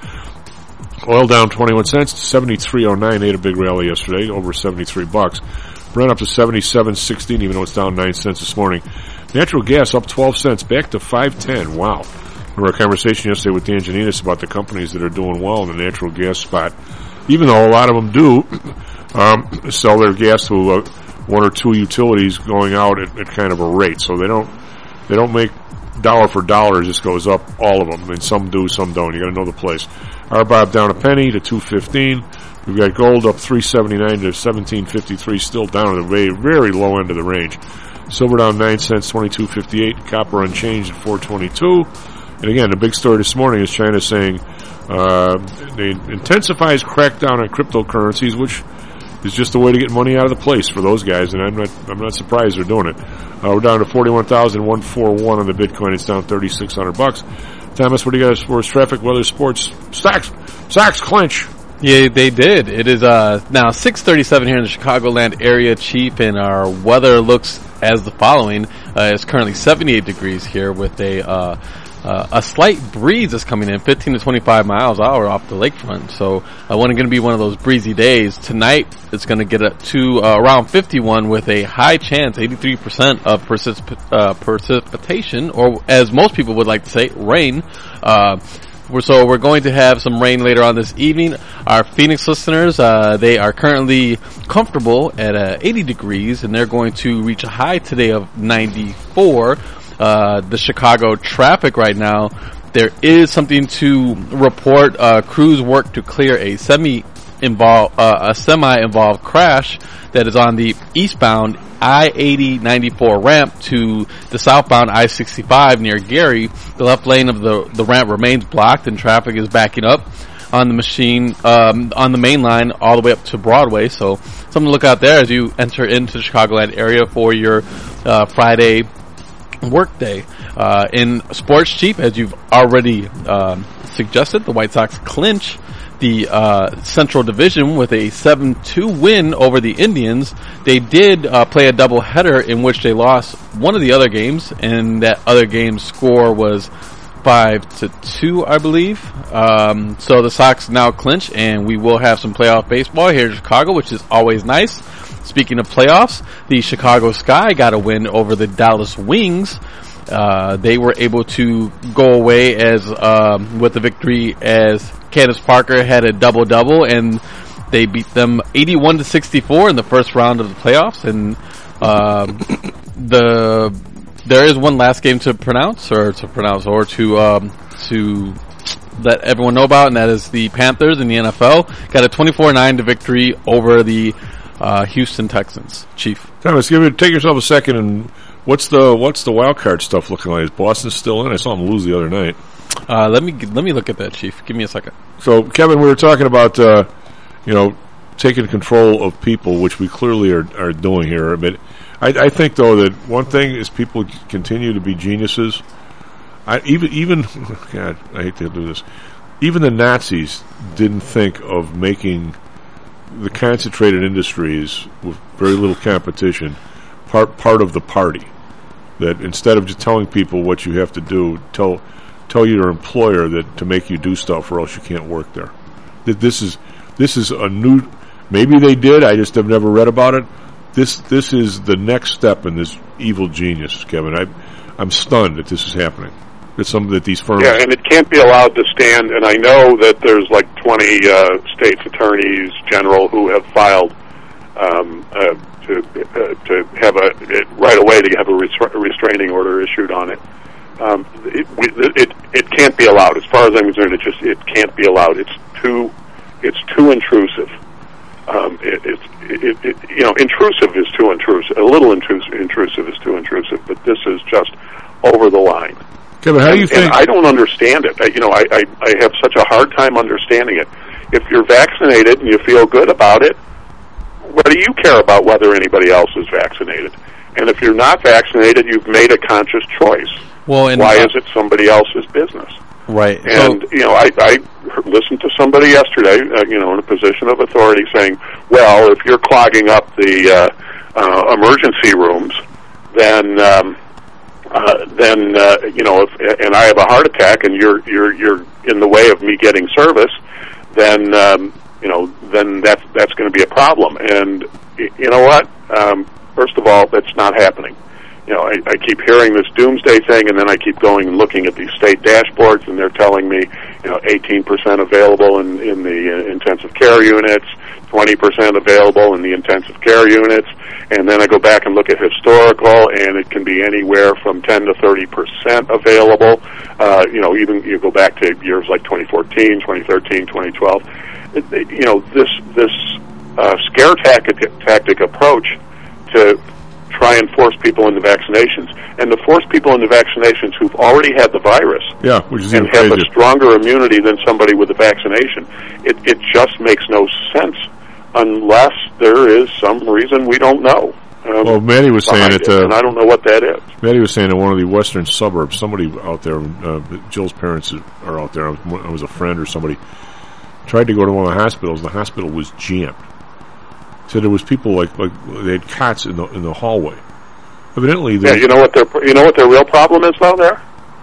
[SPEAKER 7] Oil down twenty-one cents to seventy-three oh nine. They had a big rally yesterday, over seventy-three bucks. Brent up to seventy-seven sixteen, even though it's down nine cents this morning. Natural gas up twelve cents, back to five ten. Wow. Remember our conversation yesterday with Dan Janinas about the companies that are doing well in the natural gas spot. Even though a lot of them do um, sell their gas to uh, one or two utilities going out at, at kind of a rate, so they don't they don't make dollar for dollar. It just goes up, all of them, and some do, some don't. You got to know the place. R B O B down a penny to two fifteen. We've got gold up three seventy-nine to seventeen fifty-three, still down at the very very low end of the range. Silver down nine cents, twenty-two fifty-eight. Copper unchanged at four twenty-two. And again, the big story this morning is China saying uh, they intensifies crackdown on cryptocurrencies, which is just a way to get money out of the place for those guys, and I'm not I'm not surprised they're doing it. Uh, we're down to forty-one thousand one hundred forty-one on the Bitcoin. It's down thirty-six hundred bucks. Thomas, what do you got as far as traffic, weather, sports? Stocks, stocks clinch.
[SPEAKER 6] Yeah, they did. It is uh, now six thirty-seven here in the Chicagoland area, Chief, and our weather looks as the following. Uh, it's currently seventy-eight degrees here with a uh, uh, a slight breeze that's coming in, fifteen to twenty-five miles an hour off the lakefront. So uh, when it's going to be one of those breezy days. Tonight it's going to get up to uh, around fifty-one with a high chance, eighty-three percent of precip- uh, precipitation, or as most people would like to say, rain. Uh, We're, so we're going to have some rain later on this evening. Our Phoenix listeners, uh, they are currently comfortable at uh, eighty degrees, and they're going to reach a high today of ninety-four. Uh, the Chicago traffic right now, there is something to report. Uh, crews work to clear a semi involved uh, a semi-involved crash that is on the eastbound I eighty ninety-four ramp to the southbound I sixty-five near Gary. The left lane of the, the ramp remains blocked and traffic is backing up on the machine, um, on the main line all the way up to Broadway. So something to look out there as you enter into the Chicagoland area for your, uh, Friday work day. Uh, in sports, Chief, as you've already, um, suggested, the White Sox clinch the uh, Central Division with a seven two win over the Indians. They did uh, play a doubleheader in which they lost one of the other games, and that other game's score was five to two, I believe. Um, so the Sox now clinch, and we will have some playoff baseball here in Chicago, which is always nice. Speaking of playoffs, the Chicago Sky got a win over the Dallas Wings. Uh, they were able to go away as um, with the victory as Candace Parker had a double-double, and they beat them eighty-one to sixty-four in the first round of the playoffs. And uh, the there is one last game to pronounce, or to pronounce, or to um, to let everyone know about, and that is the Panthers in the N F L. Got a twenty-four nine to victory over the uh, Houston Texans. Chief.
[SPEAKER 7] Thomas, give it, take yourself a second, and what's the what's the wild card stuff looking like? Is Boston still in? I saw them lose the other night.
[SPEAKER 6] Uh, let me let me look at that, Chief. Give me a second.
[SPEAKER 7] So, Kevin, we were talking about uh, you know taking control of people, which we clearly are are doing here. But I, I think, though, that one thing is people continue to be geniuses. I even even God, I hate to do this. Even the Nazis didn't think of making the concentrated industries with very little competition part part of the party. That instead of just telling people what you have to do, tell tell your employer that to make you do stuff, or else you can't work there. That this is this is a new. Maybe they did. I just have never read about it. This this is the next step in this evil genius, Kevin. I I'm stunned that this is happening. That some that these firms.
[SPEAKER 8] Yeah, and it can't be allowed to stand. And I know that there's like twenty uh, states attorneys general who have filed um, uh, to uh, to have a it, right away to have a restra- restraining order issued on it. Um, it, it it can't be allowed. As far as I'm concerned, it just it can't be allowed. It's too it's too intrusive. Um, it, it's it, it, you know intrusive is too intrusive. A little intrusive, intrusive is too intrusive. But this is just over the line.
[SPEAKER 7] Kevin, how
[SPEAKER 8] and,
[SPEAKER 7] do you think?
[SPEAKER 8] And I don't understand it. I, you know, I, I I have such a hard time understanding it. If you're vaccinated and you feel good about it, what do you care about whether anybody else is vaccinated? And if you're not vaccinated, you've made a conscious choice.
[SPEAKER 6] Well, and
[SPEAKER 8] why
[SPEAKER 6] uh,
[SPEAKER 8] is it somebody else's business?
[SPEAKER 6] Right.
[SPEAKER 8] And,
[SPEAKER 6] so,
[SPEAKER 8] you know, I, I listened to somebody yesterday, uh, you know, in a position of authority saying, well, if you're clogging up the uh, uh, emergency rooms, then, um, uh, then uh, you know, if, and I have a heart attack and you're, you're, you're in the way of me getting service, then, um, you know, then that's, that's going to be a problem. And, you know what? Um, first of all, that's not happening. You know, I, I keep hearing this doomsday thing, and then I keep going and looking at these state dashboards, and they're telling me, you know, eighteen percent available in, in the uh, intensive care units, twenty percent available in the intensive care units, and then I go back and look at historical, and it can be anywhere from ten to thirty percent available. Uh, you know, even you go back to years like twenty fourteen, twenty thirteen, twenty twelve. It, it, you know, this this uh, scare tactic, tactic approach to try and force people into vaccinations, and to force people into vaccinations who've already had the virus,
[SPEAKER 7] yeah, which is
[SPEAKER 8] and have a stronger immunity than somebody with the vaccination. It, it just makes no sense unless there is some reason we don't know. Um,
[SPEAKER 7] well, Maddie was saying it, uh,
[SPEAKER 8] and I don't know what that is.
[SPEAKER 7] Maddie was saying in one of the western suburbs, somebody out there, uh, Jill's parents are out there. I was a friend or somebody tried to go to one of the hospitals. The hospital was jammed. Said there was people like like they had cots in the in the hallway. Evidently,
[SPEAKER 8] yeah. You know what their you know what their real problem is though. There,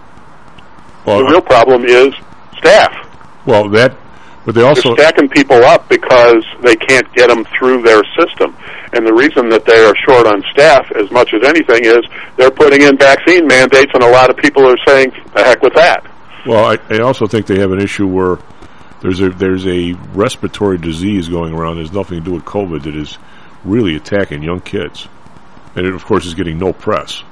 [SPEAKER 8] well, the real problem is staff.
[SPEAKER 7] Well, that, but they also
[SPEAKER 8] they're stacking people up because they can't get them through their system. And the reason that they are short on staff, as much as anything, is they're putting in vaccine mandates, and a lot of people are saying, "The heck with that."
[SPEAKER 7] Well, I, I also think they have an issue where There's a there's a respiratory disease going around that has nothing to do with COVID that is really attacking young kids, and it of course is getting no press.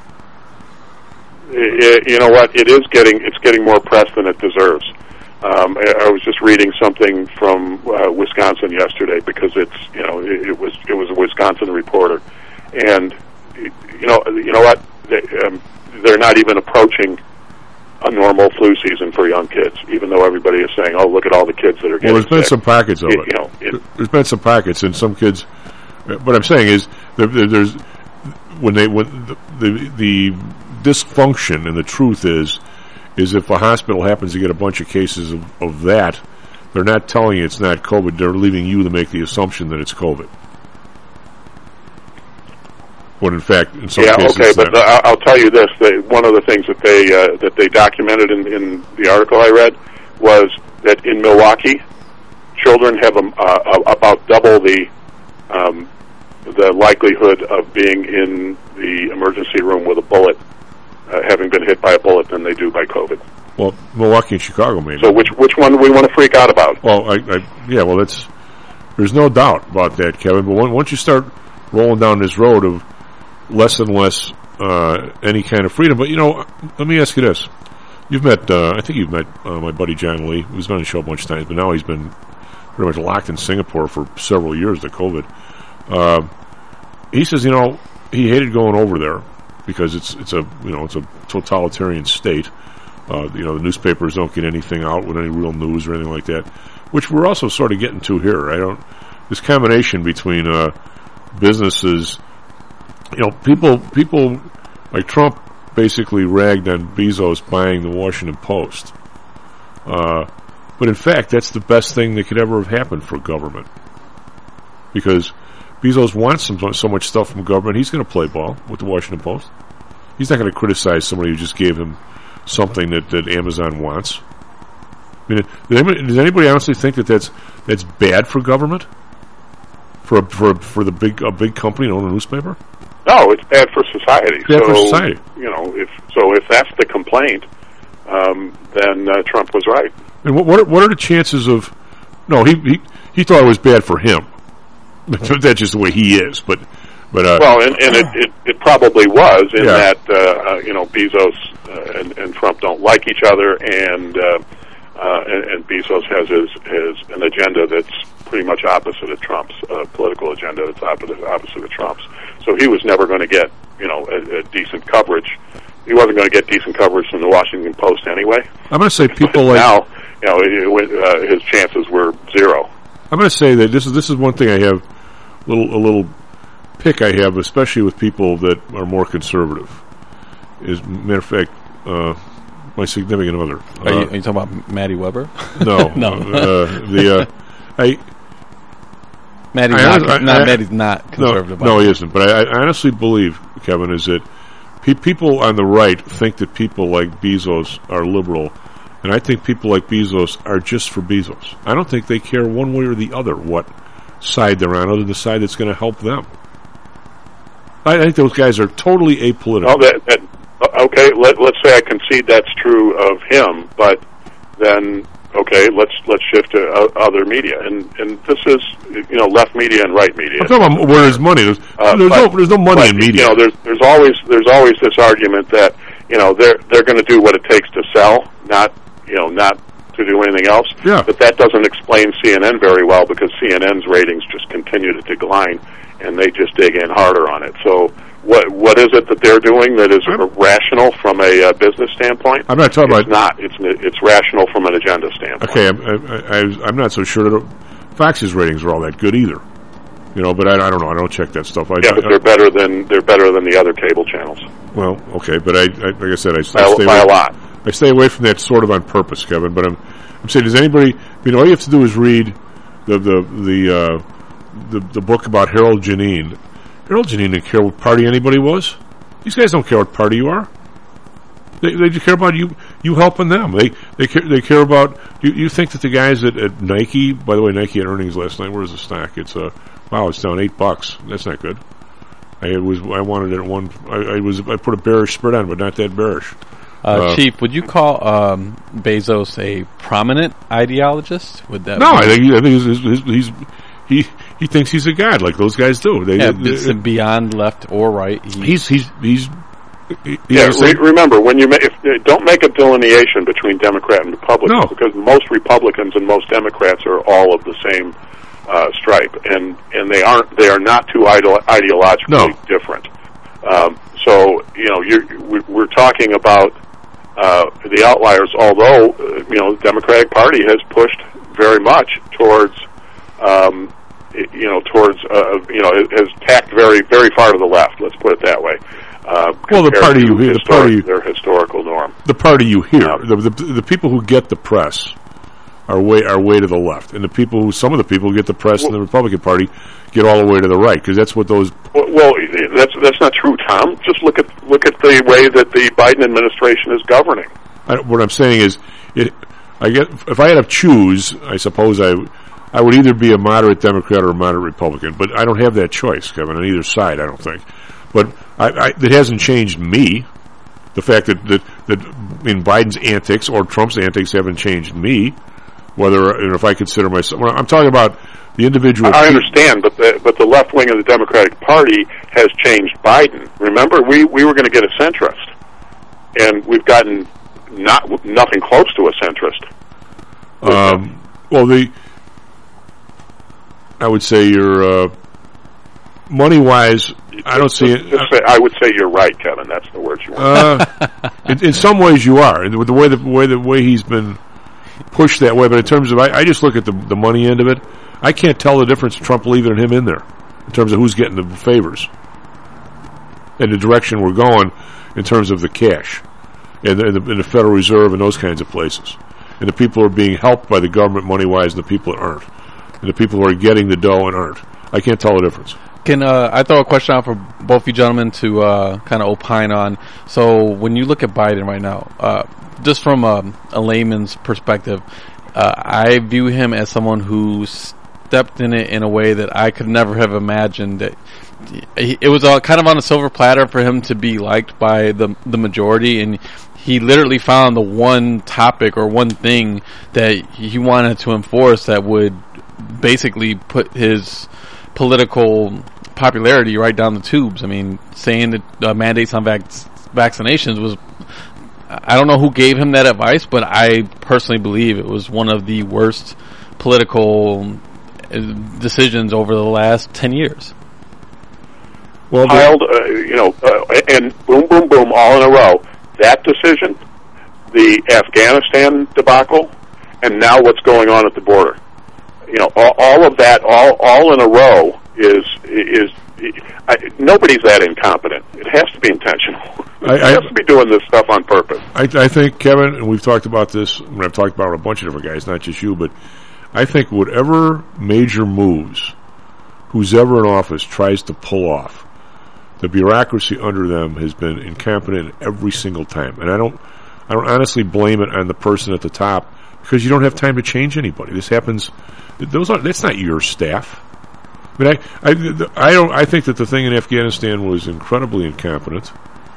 [SPEAKER 8] You know what? It is getting it's getting more press than it deserves. Um, I was just reading something from uh, Wisconsin yesterday because it's you know it, it was it was a Wisconsin reporter, and you know you know what they, um, they're not even approaching a normal flu season for young kids, even though everybody is saying, "Oh, look at all the kids that are getting."
[SPEAKER 7] Well, there's been
[SPEAKER 8] sick.
[SPEAKER 7] some pockets of
[SPEAKER 8] it,
[SPEAKER 7] it.
[SPEAKER 8] You know, it,
[SPEAKER 7] there's been some pockets, and some kids. What I'm saying is, there, there's when they when the, the the dysfunction, and the truth is, is if a hospital happens to get a bunch of cases of, of that, they're not telling you it's not COVID. They're leaving you to make the assumption that it's COVID. When in fact, in some
[SPEAKER 8] yeah,
[SPEAKER 7] cases,
[SPEAKER 8] okay, but the, I'll tell you this: they, one of the things that they uh, that they documented in, in the article I read was that in Milwaukee, children have um, uh, about double the um, the likelihood of being in the emergency room with a bullet, uh, having been hit by a bullet, than they do by COVID.
[SPEAKER 7] Well, Milwaukee and Chicago, maybe.
[SPEAKER 8] So, which which one do we want to freak out about?
[SPEAKER 7] Well, I, I yeah, well, that's there's no doubt about that, Kevin. But when, once you start rolling down this road of less and less uh, any kind of freedom. But, you know, let me ask you this. You've met, uh, I think you've met uh, my buddy John Lee, who's been on the show a bunch of times, but now he's been pretty much locked in Singapore for several years, the COVID. Uh, he says, you know, he hated going over there because it's it's a you know it's a totalitarian state. Uh, you know, the newspapers don't get anything out with any real news or anything like that, which we're also sort of getting to here. I don't this combination between uh, businesses, you know, people people like Trump basically ragged on Bezos buying the Washington Post. Uh, but in fact, that's the best thing that could ever have happened for government. Because Bezos wants some, so much stuff from government, he's going to play ball with the Washington Post. He's not going to criticize somebody who just gave him something that, that Amazon wants. I mean, does anybody, does anybody honestly think that that's, that's bad for government? For a, for a, for the big a big company to own a newspaper?
[SPEAKER 8] No, it's bad for society.
[SPEAKER 7] Bad
[SPEAKER 8] so,
[SPEAKER 7] for society.
[SPEAKER 8] You know, if so, if that's the complaint, um, then uh, Trump was right.
[SPEAKER 7] And what what are, what are the chances of? No, he he, he thought it was bad for him. That's just the way he is. But but uh,
[SPEAKER 8] well, and, and it, it it probably was in
[SPEAKER 7] yeah.
[SPEAKER 8] that uh, uh, you know Bezos uh, and, and Trump don't like each other, and uh, uh, and, and Bezos has his, his an agenda that's pretty much opposite of Trump's uh, political agenda. That's opposite opposite of Trump's. So he was never going to get, you know, a, a decent coverage. He wasn't going to get decent coverage from the Washington Post anyway.
[SPEAKER 7] I'm going to say people
[SPEAKER 8] like
[SPEAKER 7] now,
[SPEAKER 8] you know, it, uh, his chances were zero.
[SPEAKER 7] I'm going to say that this is this is one thing I have a little a little pick I have, especially with people that are more conservative. Is matter of fact, uh, my significant other. Uh,
[SPEAKER 6] are, you, are you talking about Maddie Weber?
[SPEAKER 7] No,
[SPEAKER 6] no.
[SPEAKER 7] Uh, the uh, I.
[SPEAKER 6] Maddie's
[SPEAKER 7] I,
[SPEAKER 6] not,
[SPEAKER 7] I,
[SPEAKER 6] not,
[SPEAKER 7] I,
[SPEAKER 6] Maddie's not conservative.
[SPEAKER 7] No, no he isn't. But I, I honestly believe, Kevin, is that pe- people on the right think that people like Bezos are liberal, and I think people like Bezos are just for Bezos. I don't think they care one way or the other what side they're on, other than the side that's going to help them. I think those guys are totally apolitical.
[SPEAKER 8] Oh, that, that, okay, let, let's say I concede that's true of him, but then... Okay, let's let's shift to uh, other media, and and this is you know left media and right media.
[SPEAKER 7] I'm talking about where there's money. There's,
[SPEAKER 8] uh,
[SPEAKER 7] there's
[SPEAKER 8] but,
[SPEAKER 7] no there's no money
[SPEAKER 8] but,
[SPEAKER 7] in media.
[SPEAKER 8] You know, there's there's always there's always this argument that you know they're they're going to do what it takes to sell, not you know not to do anything else.
[SPEAKER 7] Yeah.
[SPEAKER 8] But that doesn't explain C N N very well because C N N's ratings just continue to decline, and they just dig in harder on it. So. What what is it that they're doing that is
[SPEAKER 7] I'm,
[SPEAKER 8] rational from a uh, business standpoint?
[SPEAKER 7] I'm not talking
[SPEAKER 8] it's
[SPEAKER 7] about.
[SPEAKER 8] It's not. It's it's rational from an agenda standpoint.
[SPEAKER 7] Okay, I'm, I, I, I'm not so sure that Fox's ratings are all that good either. You know, but I, I don't know. I don't check that stuff. I,
[SPEAKER 8] yeah, but
[SPEAKER 7] I,
[SPEAKER 8] they're better than they're better than the other cable channels.
[SPEAKER 7] Well, okay, but I, I like I said, I,
[SPEAKER 8] by,
[SPEAKER 7] I stay
[SPEAKER 8] by
[SPEAKER 7] away,
[SPEAKER 8] a lot.
[SPEAKER 7] I stay away from that sort of on purpose, Kevin. But I'm I'm saying, does anybody? I mean, all you have to do is read the the the uh, the, the book about Harold Janine. Harold Janine didn't care what party anybody was. These guys don't care what party you are. They they just care about you you helping them. They they care, they care about you. You think that the guys at, at Nike? By the way, Nike had earnings last night. Where's the stock? It's uh wow, it's down eight bucks. That's not good. I was I wanted it at one. I, I was I put a bearish spread on, but not that bearish.
[SPEAKER 6] Uh,
[SPEAKER 7] Uh,
[SPEAKER 6] Chief, would you call um, Bezos a prominent ideologist? Would that
[SPEAKER 7] no,
[SPEAKER 6] be-
[SPEAKER 7] I think he, I think he's, he's, he's he he thinks he's a god like those guys do. They,
[SPEAKER 6] yeah,
[SPEAKER 7] they,
[SPEAKER 6] it's
[SPEAKER 7] they,
[SPEAKER 6] beyond left or right. He,
[SPEAKER 7] he's he's he's. He,
[SPEAKER 8] Yeah,
[SPEAKER 7] he's
[SPEAKER 8] re- remember when you ma- if, uh, don't make a delineation between Democrat and Republican
[SPEAKER 7] No.
[SPEAKER 8] because most Republicans and most Democrats are all of the same uh, stripe, and and they aren't they are not too ideo- ideologically
[SPEAKER 7] No.
[SPEAKER 8] different. Um, so you know you're, we- we're talking about uh, the outliers. Although uh, you know the Democratic Party has pushed very much towards um, you know towards uh, you know has tacked very very far to the left. Let's put it that way. Uh,
[SPEAKER 7] Well, the
[SPEAKER 8] compared
[SPEAKER 7] party
[SPEAKER 8] to
[SPEAKER 7] you hear- the
[SPEAKER 8] historic-
[SPEAKER 7] party-
[SPEAKER 8] their historical norm.
[SPEAKER 7] the party you hear. The, the the people who get the press are way are way to the left, and the people who some of the people who get the press in the Republican Party get all the way to the right because that's what those.
[SPEAKER 8] Well, well, that's that's not true, Tom. Just look at look at the way that the Biden administration is governing.
[SPEAKER 7] I, what I'm saying is, it. I get if I had to choose, I suppose I. I would either be a moderate Democrat or a moderate Republican, but I don't have that choice, Kevin, on either side, I don't think. But I, I, it hasn't changed me. The fact that, that, that in Biden's antics or Trump's antics haven't changed me, whether and if I consider myself. Well, I'm talking about the individual.
[SPEAKER 8] I understand, but the but the left wing of the Democratic Party has changed Biden. Remember, we we were going to get a centrist, and we've gotten not nothing close to a centrist.
[SPEAKER 7] Um, well, the I would say you're uh, money wise. I don't see it.
[SPEAKER 8] Just say, I would say you're right, Kevin. That's the word you want.
[SPEAKER 7] Uh, in, in some ways, you are. And with the way the way the way he's been pushed that way, but in terms of, I, I just look at the the money end of it. I can't tell the difference of Trump leaving him in there in terms of who's getting the favors and the direction we're going in terms of the cash and the, and the, and the Federal Reserve and those kinds of places. And the people who are being helped by the government money-wise and the people that aren't. And the people who are getting the dough and aren't. I can't tell the difference.
[SPEAKER 6] Can uh, I throw a question out for both you gentlemen to uh, kind of opine on? So when you look at Biden right now, uh, just from a, a layman's perspective, uh, I view him as someone who's stepped in it in a way that I could never have imagined. That it was uh, kind of on a silver platter for him to be liked by the the majority, and he literally found the one topic or one thing that he wanted to enforce that would basically put his political popularity right down the tubes. I mean, saying that uh, mandates on vac- vaccinations was, I don't know who gave him that advice, but I personally believe it was one of the worst political decisions over the last ten years.
[SPEAKER 8] Well, piled, uh, you know, uh, and boom, boom, boom, all in a row. That decision, the Afghanistan debacle, and now what's going on at the border. You know, all, all of that, all all in a row is is. I, nobody's that incompetent. It has to be intentional.
[SPEAKER 7] I,
[SPEAKER 8] it has to be doing this stuff on purpose.
[SPEAKER 7] I, I think, Kevin, and we've talked about this, and I've talked about it with a bunch of different guys, not just you, but I think whatever major moves who's ever in office tries to pull off, the bureaucracy under them has been incompetent every single time. And I don't I don't honestly blame it on the person at the top, because you don't have time to change anybody. This happens, those are, that's not your staff. I mean, I, I, I don't. I think that the thing in Afghanistan was incredibly incompetent,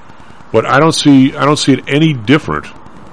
[SPEAKER 7] but I don't see. I don't see it any different.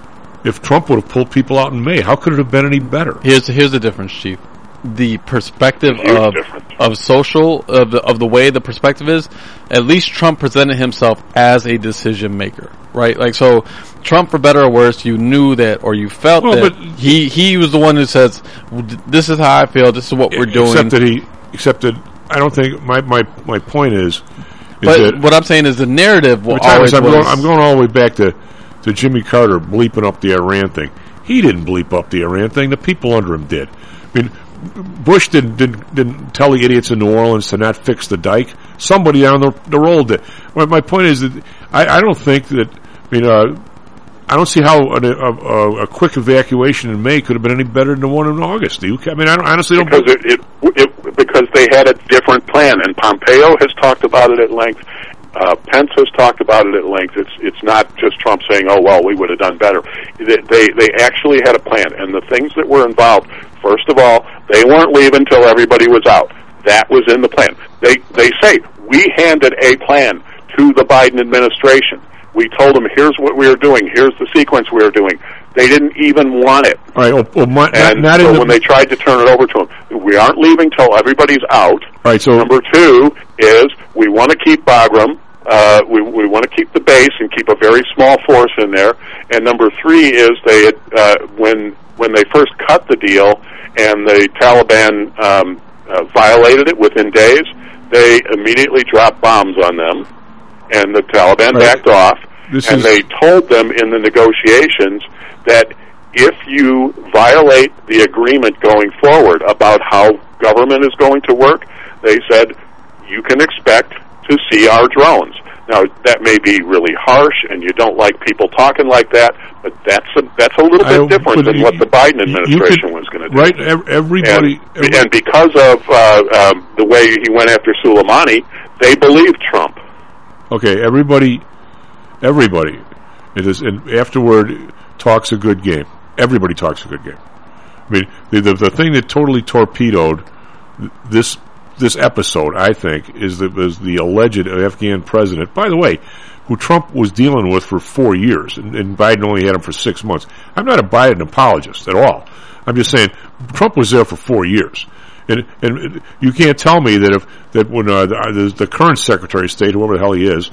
[SPEAKER 7] If Trump would have pulled people out in May, how could it have been any better?
[SPEAKER 6] Here's here's the difference, Chief. The perspective of of social of the of the way the perspective is. At least Trump presented himself as a decision maker, right? Like, so, Trump, for better or worse, you knew that, or you felt well, that he he was the one who says, "This is how I feel. This is what we're doing."
[SPEAKER 7] Except that he. Except that I don't think my, my, my point is, is
[SPEAKER 6] but
[SPEAKER 7] that
[SPEAKER 6] what I'm saying is the narrative will
[SPEAKER 7] always. I'm
[SPEAKER 6] was
[SPEAKER 7] going, I'm going all the way back to, to Jimmy Carter bleeping up the Iran thing. He didn't bleep up the Iran thing. The people under him did. I mean, Bush didn't didn't, didn't tell the idiots in New Orleans to not fix the dike. Somebody down the, the road did. My, my point is that I, I don't think that. I mean, uh, I don't see how a, a, a quick evacuation in May could have been any better than the one in August. Do you? I mean, I don't, honestly don't.
[SPEAKER 8] Because it, it, it because they had a different plan, and Pompeo has talked about it at length. Uh, Pence has talked about it at length. It's it's not just Trump saying, "Oh well, we would have done better." They they, they actually had a plan, and the things that were involved. First of all, they weren't leaving until everybody was out. That was in the plan. They they say we handed a plan to the Biden administration. We told them, here's what we are doing. Here's the sequence we are doing. They didn't even want it.
[SPEAKER 7] All right. Well, well, my,
[SPEAKER 8] and
[SPEAKER 7] not, not
[SPEAKER 8] so
[SPEAKER 7] in the,
[SPEAKER 8] when they tried to turn it over to them, we aren't leaving till everybody's out.
[SPEAKER 7] All right. So
[SPEAKER 8] number two is we want to keep Bagram. Uh, we we want to keep the base and keep a very small force in there. And number three is they had, uh, when when they first cut the deal and the Taliban um, uh, violated it within days, they immediately dropped bombs on them. And the Taliban right. backed off, this and is... they told them in the negotiations that if you violate the agreement going forward about how government is going to work, they said, you can expect to see our drones. Now, that may be really harsh, and you don't like people talking like that, but that's a, that's a little bit I, different than you, what the Biden administration
[SPEAKER 7] could,
[SPEAKER 8] was going to do.
[SPEAKER 7] Right, everybody...
[SPEAKER 8] And,
[SPEAKER 7] everybody.
[SPEAKER 8] and because of uh, um, the way he went after Soleimani, they believed Trump.
[SPEAKER 7] Okay, everybody, everybody, it is, and afterward talks a good game. Everybody talks a good game. I mean, the the, the thing that totally torpedoed this this episode, I think, is the is the alleged Afghan president. By the way, who Trump was dealing with for four years, and, and Biden only had him for six months. I'm not a Biden apologist at all. I'm just saying Trump was there for four years. And, and you can't tell me that if that when uh, the, the current Secretary of State, whoever the hell he is,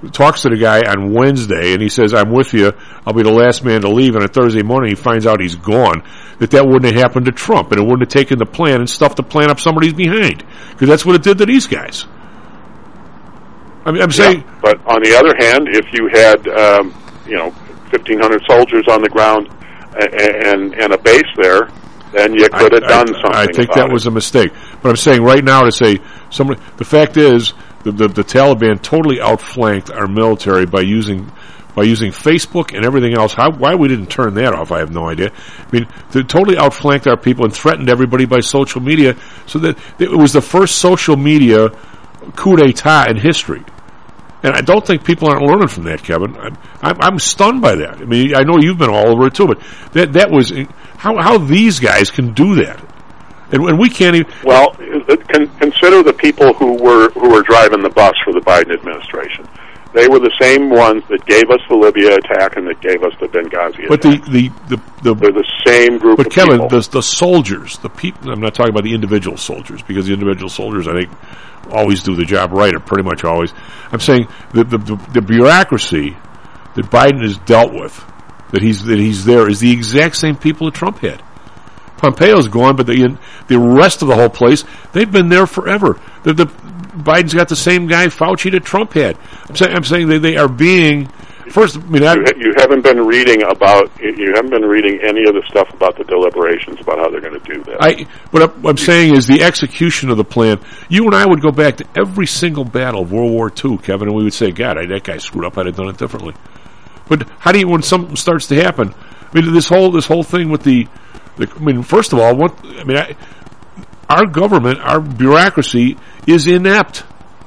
[SPEAKER 7] talks to the guy on Wednesday, and he says, I'm with you, I'll be the last man to leave, and on Thursday morning he finds out he's gone, that that wouldn't have happened to Trump, and it wouldn't have taken the plan and stuffed the plan up somebody's behind. Because that's what it did to these guys. I mean, I'm saying...
[SPEAKER 8] Yeah, but on the other hand, if you had, um, you know, fifteen hundred soldiers on the ground and, and, and a base there, then you could have done
[SPEAKER 7] I,
[SPEAKER 8] something
[SPEAKER 7] I think
[SPEAKER 8] about
[SPEAKER 7] that
[SPEAKER 8] it.
[SPEAKER 7] was a mistake. But I'm saying right now to say, somebody, the fact is, The, the, the Taliban totally outflanked our military by using by using Facebook and everything else. How, why we didn't turn that off, I have no idea. I mean, they totally outflanked our people and threatened everybody by social media, so that it was the first social media coup d'etat in history. And I don't think people aren't learning from that, Kevin. I'm, I'm, I'm stunned by that. I mean, I know you've been all over it too, but that that was how how these guys can do that. And, and we can't even...
[SPEAKER 8] Well, con- consider the people who were who were driving the bus for the Biden administration. They were the same ones that gave us the Libya attack and that gave us the Benghazi
[SPEAKER 7] but
[SPEAKER 8] attack.
[SPEAKER 7] But the, the, the, the...
[SPEAKER 8] They're the same group
[SPEAKER 7] but
[SPEAKER 8] of
[SPEAKER 7] Kevin,
[SPEAKER 8] people.
[SPEAKER 7] But Kevin, the, the soldiers, the people... I'm not talking about the individual soldiers, because the individual soldiers, I think, always do the job right, or pretty much always. I'm saying the, the, the, the bureaucracy that Biden has dealt with, that he's that he's there, is the exact same people that Trump had. Pompeo's gone, but the the rest of the whole place, they've been there forever. The, the Biden's got the same guy, Fauci, that Trump had. I'm saying, I'm saying they, they are being first. I mean, I,
[SPEAKER 8] you, you haven't been reading about you haven't been reading any of the stuff about the deliberations about how they're going to do that.
[SPEAKER 7] I what I'm, what I'm saying is the execution of the plan. You and I would go back to every single battle of World War Two, Kevin, and we would say, "God, I, that guy screwed up. I'd have done it differently." But how do you, when something starts to happen? I mean, this whole this whole thing with the I mean, first of all, what I mean, I, our government, our bureaucracy is inept.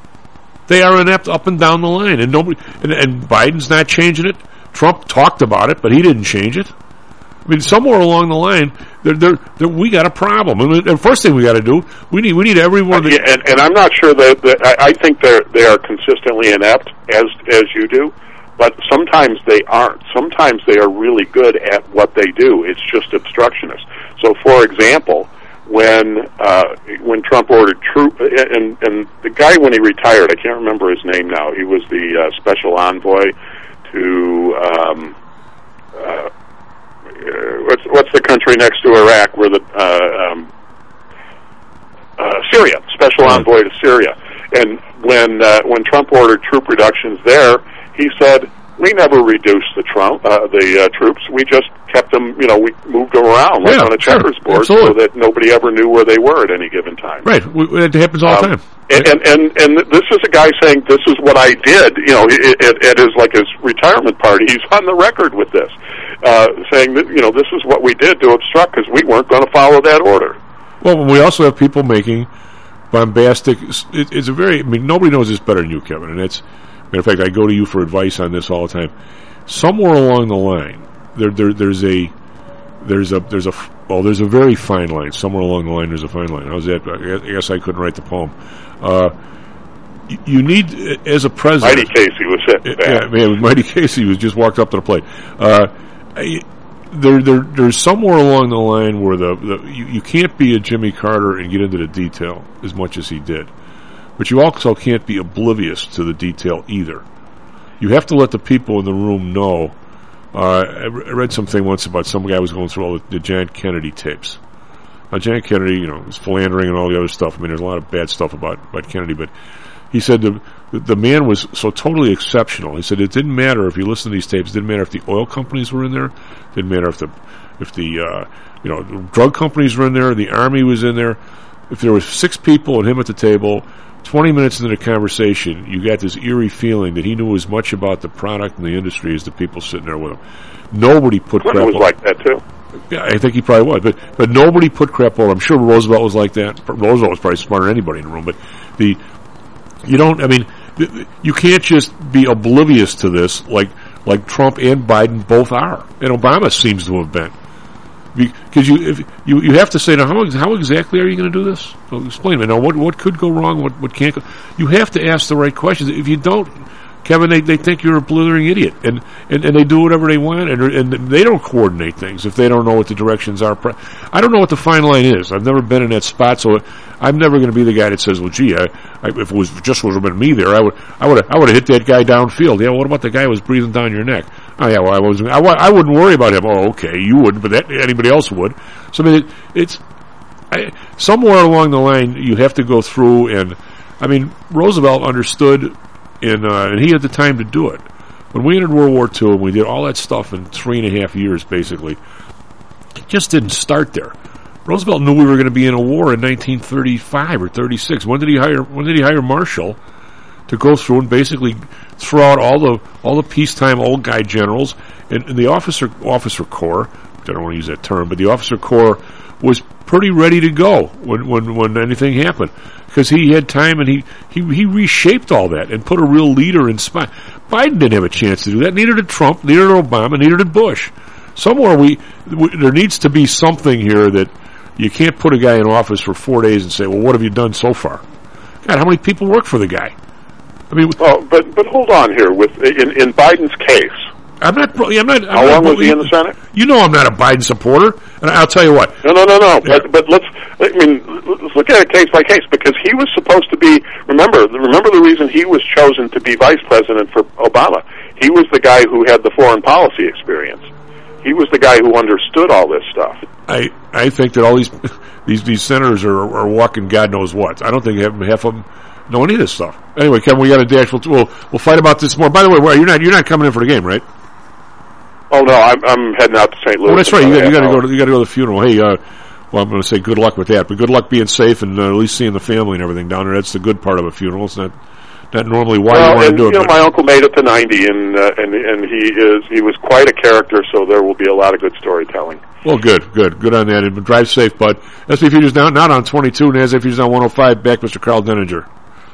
[SPEAKER 7] They are inept up and down the line, and nobody. And, and Biden's not changing it. Trump talked about it, but he didn't change it. I mean, somewhere along the line, they're, they're, they're, we got a problem. I mean, the first thing we got to do, we need we need everyone. That,
[SPEAKER 8] yeah, and, and I'm not sure that, that I, I think they're they are consistently inept as as you do. But sometimes they aren't. Sometimes they are really good at what they do. It's just obstructionist. So, for example, when uh, when Trump ordered troop, and and the guy when he retired, I can't remember his name now. He was the uh, special envoy to um, uh, what's what's the country next to Iraq? Where the uh, um, uh, Syria, special envoy to Syria. And when uh, when Trump ordered troop reductions there, he said, we never reduced the Trump, uh, the uh, troops. We just kept them, you know, we moved them around like
[SPEAKER 7] yeah,
[SPEAKER 8] on a checkers
[SPEAKER 7] sure,
[SPEAKER 8] board
[SPEAKER 7] absolutely.
[SPEAKER 8] so that nobody ever knew where they were at any given time.
[SPEAKER 7] Right. It happens all the
[SPEAKER 8] um,
[SPEAKER 7] time.
[SPEAKER 8] And, and, and, and this is a guy saying, this is what I did, you know, it, it, it is like his retirement party. He's on the record with this, uh, saying that, you know, this is what we did to obstruct because we weren't going to follow that order.
[SPEAKER 7] Well, we also have people making bombastic, it, it's a very, I mean, nobody knows this better than you, Kevin, and it's, matter of fact, I go to you for advice on this all the time. Somewhere along the line, there, there, there's a, there's a, there's a, well, there's a very fine line. Somewhere along the line, there's a fine line. How's that? I guess I couldn't write the poem. Uh, you, you need, as a president,
[SPEAKER 8] Mighty Casey was hit.
[SPEAKER 7] Yeah, man, Mighty Casey was just walked up to the plate. Uh, there, there, there's somewhere along the line where the, the you, you can't be a Jimmy Carter and get into the detail as much as he did. But you also can't be oblivious to the detail either. You have to let the people in the room know. Uh, I read something once about some guy was going through all the, the John Kennedy tapes. Now, John Kennedy, you know, was philandering and all the other stuff. I mean, there's a lot of bad stuff about, about Kennedy, but he said the the man was so totally exceptional. He said it didn't matter if you listen to these tapes. It didn't matter if the oil companies were in there. It didn't matter if the if the uh, you know drug companies were in there. The army was in there. If there was six people and him at the table. Twenty minutes into the conversation, you got this eerie feeling that he knew as much about the product and the industry as the people sitting there with him. Nobody put
[SPEAKER 8] Clinton
[SPEAKER 7] crap
[SPEAKER 8] was
[SPEAKER 7] on.
[SPEAKER 8] like that too.
[SPEAKER 7] Yeah, I think he probably was, but but nobody put crap on. I'm sure Roosevelt was like that. Roosevelt was probably smarter than anybody in the room. But the you don't. I mean, you can't just be oblivious to this like like Trump and Biden both are, and Obama seems to have been. Because you, if you, you have to say, now, how, how exactly are you going to do this? So explain to me. Now, what, what could go wrong? What, what can't go? You have to ask the right questions. If you don't, Kevin, they, they think you're a blithering idiot, and, and, and they do whatever they want, and, and they don't coordinate things if they don't know what the directions are. I don't know what the fine line is. I've never been in that spot, so I'm never going to be the guy that says, "Well, gee, I, I, if it was just would have been me there, I would I would I would have hit that guy downfield." Yeah, what about the guy who was breathing down your neck? Oh yeah, well I was I, I wouldn't worry about him. Oh, okay, you wouldn't, but that, anybody else would. So I mean, it, it's I, somewhere along the line you have to go through, and I mean Roosevelt understood. And, uh, and he had the time to do it. When we entered World War Two and we did all that stuff in three and a half years, basically, it just didn't start there. Roosevelt knew we were going to be in a war in nineteen thirty-five or thirty-six. When did he hire? When did he hire Marshall to go through and basically throw out all the all the peacetime old guy generals and, and the officer officer corps? I don't want to use that term, but the officer corps was pretty ready to go when when, when anything happened. Because he had time and he, he, he reshaped all that and put a real leader in spot. Biden didn't have a chance to do that. Neither did Trump, neither did Obama, neither did Bush. Somewhere we, we there needs to be something here that you can't put a guy in office for four days and say, well, what have you done so far? God, how many people work for the guy? I mean,
[SPEAKER 8] well, but but hold on here. With in, in Biden's case,
[SPEAKER 7] I'm not. I'm not. I'm
[SPEAKER 8] how
[SPEAKER 7] not,
[SPEAKER 8] long was he in the Senate?
[SPEAKER 7] You know, I'm not a Biden supporter, and I'll tell you what.
[SPEAKER 8] No, no, no, no.
[SPEAKER 7] Yeah.
[SPEAKER 8] But but let's. I mean, let's look at it case by case because he was supposed to be. Remember, remember the reason he was chosen to be vice president for Obama. He was the guy who had the foreign policy experience. He was the guy who understood all this stuff.
[SPEAKER 7] I I think that all these these these senators are are walking God knows what. I don't think half, half of them know any of this stuff. Anyway, Kevin, we got a dash. We'll, we'll we'll fight about this more. By the way, well, you're not you're not coming in for the game, right?
[SPEAKER 8] Oh no, I'm I'm heading out to Saint Louis.
[SPEAKER 7] Oh, that's right. You got, you got to go. To, you got to go to the funeral. Hey, uh, well, I'm going to say good luck with that, but good luck being safe and uh, at least seeing the family and everything down there. That's the good part of a funeral. It's not not normally why
[SPEAKER 8] well,
[SPEAKER 7] you want
[SPEAKER 8] and,
[SPEAKER 7] to do it.
[SPEAKER 8] You know, my uncle made it to ninety, and uh, and and he is he was quite a character. So there will be a lot of good storytelling.
[SPEAKER 7] Well, good, good, good on that. And drive safe, bud. S P Futures down, not on twenty-two. NASDAQ Futures down one oh five. Back, Mister Carl Denninger.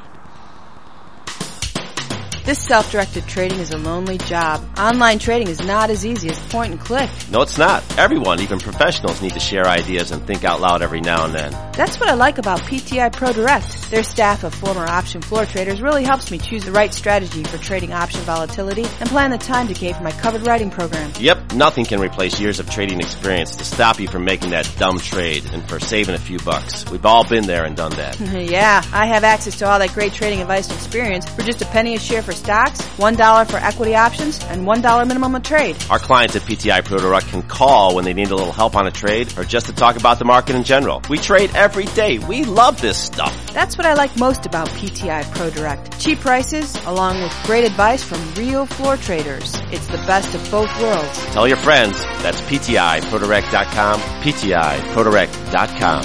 [SPEAKER 12] This self-directed trading is a lonely job. Online trading is not as easy as point and click.
[SPEAKER 14] No, it's not. Everyone, even professionals, need to share ideas and think out loud every now and then.
[SPEAKER 12] That's what I like about P T I Pro Direct. Their staff of former option floor traders really helps me choose the right strategy for trading option volatility and plan the time decay for my covered writing program.
[SPEAKER 14] Yep, nothing can replace years of trading experience to stop you from making that dumb trade and for saving a few bucks. We've all been there and done that.
[SPEAKER 12] Yeah, I have access to all that great trading advice and experience for just a penny a share for stocks, one dollar for equity options, and one dollar minimum a trade.
[SPEAKER 14] Our clients at P T I Pro Direct can call when they need a little help on a trade or just to talk about the market in general. We trade every day. We love this stuff.
[SPEAKER 12] That's what I like most about P T I Pro Direct. Cheap prices, along with great advice from real floor traders. It's the best of both worlds.
[SPEAKER 14] Tell your friends. That's P T I Pro Direct dot com, P T I Pro Direct dot com.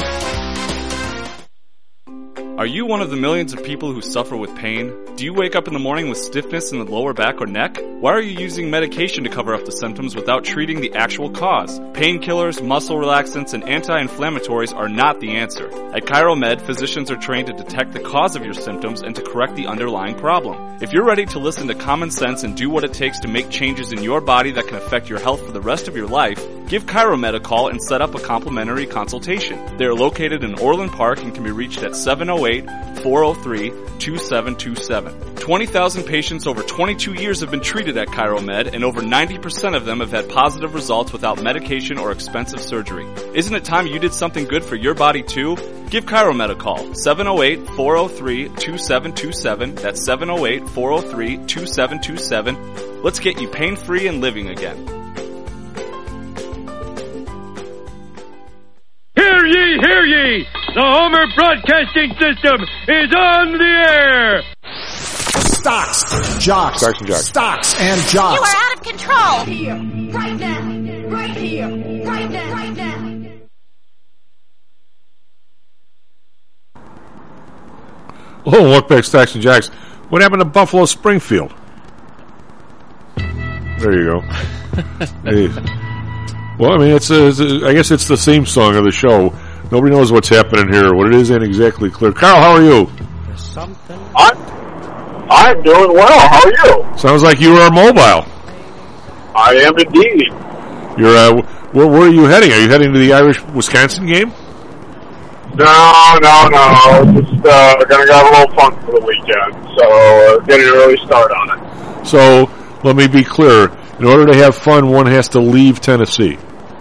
[SPEAKER 15] Are you one of the millions of people who suffer with pain? Do you wake up in the morning with stiffness in the lower back or neck? Why are you using medication to cover up the symptoms without treating the actual cause? Painkillers, muscle relaxants, and anti-inflammatories are not the answer. At ChiroMed, physicians are trained to detect the cause of your symptoms and to correct the underlying problem. If you're ready to listen to common sense and do what it takes to make changes in your body that can affect your health for the rest of your life, give ChiroMed a call and set up a complimentary consultation. They are located in Orland Park and can be reached at seven oh eight, four oh three, two seven two seven. twenty thousand patients over twenty-two years have been treated at ChiroMed, and over ninety percent of them have had positive results without medication or expensive surgery. Isn't it time you did something good for your body too? Give ChiroMed a call, seven oh eight, four oh three, two seven two seven. That's seven oh eight, four oh three, two seven two seven. Let's get you pain-free and living again.
[SPEAKER 16] Hear ye, hear ye! The Homer Broadcasting System is on the air!
[SPEAKER 11] Stocks, jocks,
[SPEAKER 7] Stocks and jocks.
[SPEAKER 11] Stocks and jocks.
[SPEAKER 13] You are out of control! Here, right now, right here, right now, right now.
[SPEAKER 7] Oh, look back, Stocks and Jocks. What happened to Buffalo Springfield? There you go. Hey. Well, I mean, it's, a, it's a, I guess it's the theme song of the show. Nobody knows what's happening here. What it is ain't exactly clear. Carl, how are you?
[SPEAKER 17] I'm, I'm doing well. How are you?
[SPEAKER 7] Sounds like you are mobile.
[SPEAKER 17] I am indeed.
[SPEAKER 7] You're, uh, where, where are you heading? Are you heading to the Irish-Wisconsin game?
[SPEAKER 17] No, no, no. Just uh, going to have a little fun for the weekend. So uh, getting an early start on it.
[SPEAKER 7] So let me be clear. In order to have fun, one has to leave Tennessee.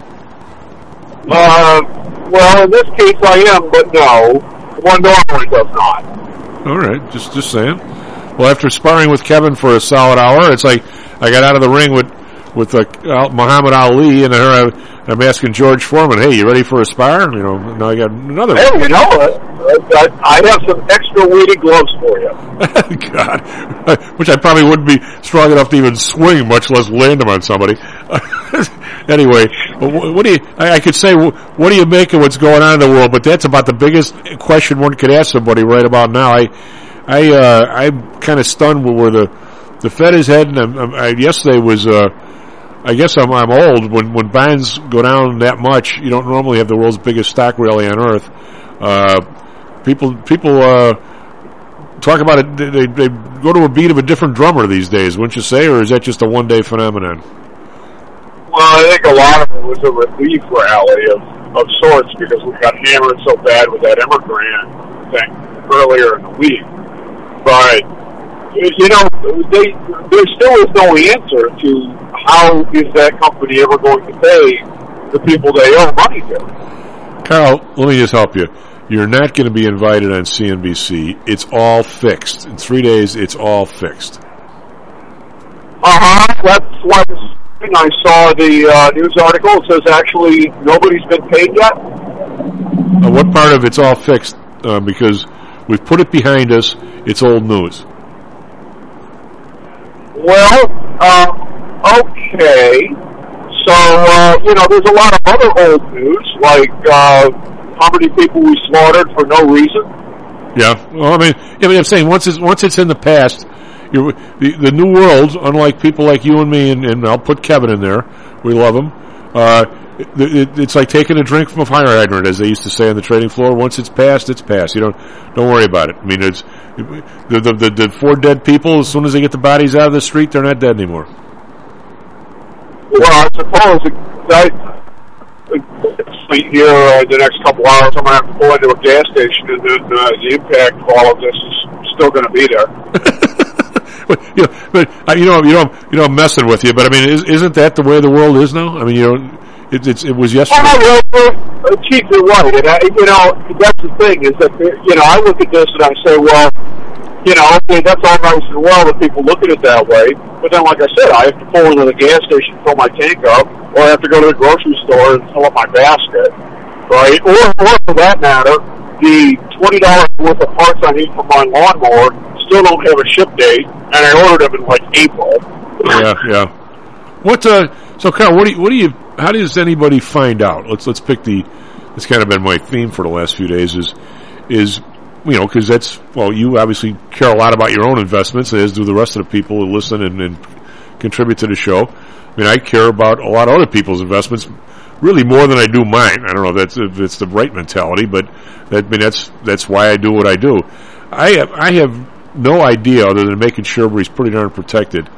[SPEAKER 17] Uh, well, in this case, I am, but no, one normally does not.
[SPEAKER 7] All right, just just saying. Well, after sparring with Kevin for a solid hour, it's like I got out of the ring with with uh, Muhammad Ali, and I, I'm asking George Foreman, "Hey, you ready for a spar?" You know, now I got another.
[SPEAKER 17] Hey, you know what? I, I have some extra weighty gloves for you.
[SPEAKER 7] God, which I probably wouldn't be strong enough to even swing, much less land them on somebody. Anyway, what do you? I, I could say, what do you make of what's going on in the world? But that's about the biggest question one could ask somebody right about now. I, I, uh, I'm kind of stunned with where the the Fed is heading. I'm, I'm, I, yesterday was. Uh, I guess I'm, I'm old. When when bonds go down that much, you don't normally have the world's biggest stock rally on earth. Uh, people people uh, talk about it. They, they go to a beat of a different drummer these days, wouldn't you say? Or is that just a one day phenomenon?
[SPEAKER 17] Well, I think a lot of it was a relief rally of, of sorts because we got hammered so bad with that Evergrande thing earlier in the week. But you know, they, there still is no answer to how is that company ever going to pay the people they owe money to.
[SPEAKER 7] Carl, let me just help you. You're not going to be invited on C N B C. It's all fixed. In three days, it's all fixed.
[SPEAKER 17] Uh-huh. That's why I saw the uh, news article. It says actually nobody's been paid yet.
[SPEAKER 7] Uh, what part of it's all fixed? Uh, because we've put it behind us. It's old news.
[SPEAKER 17] Well, uh, okay. So, uh, you know, there's a lot of other old news, like uh, how many people we slaughtered for no reason.
[SPEAKER 7] Yeah. Well, I mean, I mean I'm saying once it's, once it's in the past, you're, the, the new world, unlike people like you and me, and, and I'll put Kevin in there, we love him, uh, it, it, it's like taking a drink from a fire hydrant, as they used to say on the trading floor. Once it's passed, it's passed. You don't don't worry about it. I mean, it's the the, the, the four dead people. As soon as they get the bodies out of the street, they're not dead anymore.
[SPEAKER 17] Well, I suppose I, here uh, the next couple hours, I'm going to have to pull into a gas station, and then uh, the impact of all of this is still going to be there.
[SPEAKER 7] But, you know, but uh, you know, you know, you know, I'm messing with you. But I mean, is, isn't that the way the world is now? I mean, you know, it, it's it was yesterday.
[SPEAKER 17] Oh, no, uh, Chief, you're right. And I, you know, that's the thing is that you know, I look at this and I say, well, you know, okay, that's all nice and well that people look at it that way. But then, like I said, I have to pull into the gas station, fill my tank up, or I have to go to the grocery store and fill up my basket, right? Or, or for that matter, the twenty dollars worth of parts I need for my lawnmower still don't have a ship date, and I ordered them in like April.
[SPEAKER 7] Yeah, yeah. What? Uh, so, Carl, what do you? What do you? How does anybody find out? Let's let's pick the. It's kind of been my theme for the last few days. Is is you know, because that's, well, you obviously care a lot about your own investments, as do the rest of the people who listen and, and contribute to the show. I mean, I care about a lot of other people's investments, really more than I do mine. I don't know if that's if it's the right mentality, but that, I mean, that's that's why I do what I do. I have I have no idea other than making sure he's pretty darn protected.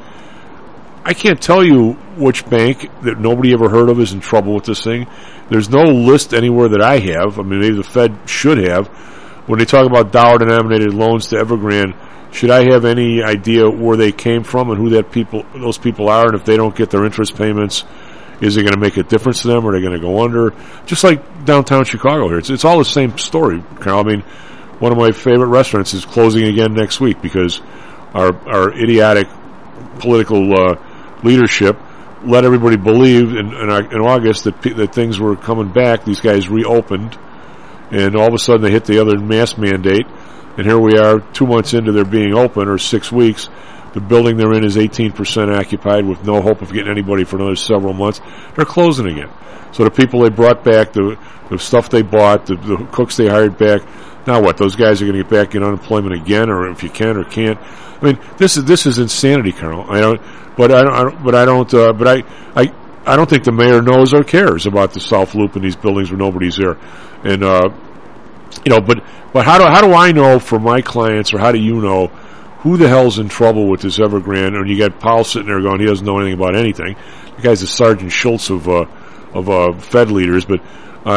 [SPEAKER 7] I can't tell you which bank that nobody ever heard of is in trouble with this thing. There's no list anywhere that I have. I mean, maybe the Fed should have. When they talk about dollar-denominated loans to Evergrande, should I have any idea where they came from and who that people, those people are, and if they don't get their interest payments, is it going to make a difference to them? Or are they going to go under? Just like downtown Chicago here, it's it's all the same story, Carl. I mean, one of my favorite restaurants is closing again next week because our our idiotic political uh, leadership let everybody believe in in, in August that that things were coming back. These guys reopened. And all of a sudden they hit the other mask mandate, and here we are two months into their being open, or six weeks. The building they're in is eighteen percent occupied with no hope of getting anybody for another several months. They're closing again. So the people they brought back, the, the stuff they bought, the, the cooks they hired back, now what? Those guys are going to get back in unemployment again, or if you can or can't. I mean, this is this is insanity, Colonel. I don't, but I don't, I don't but I don't, uh, but I, I, I don't think the mayor knows or cares about the South Loop and these buildings where nobody's there. And, uh, you know, but, but how do, how do I know for my clients, or how do you know who the hell's in trouble with this Evergrande? And you got Powell sitting there going, he doesn't know anything about anything. The guy's the Sergeant Schultz of, uh, of, uh, Fed leaders. But, uh,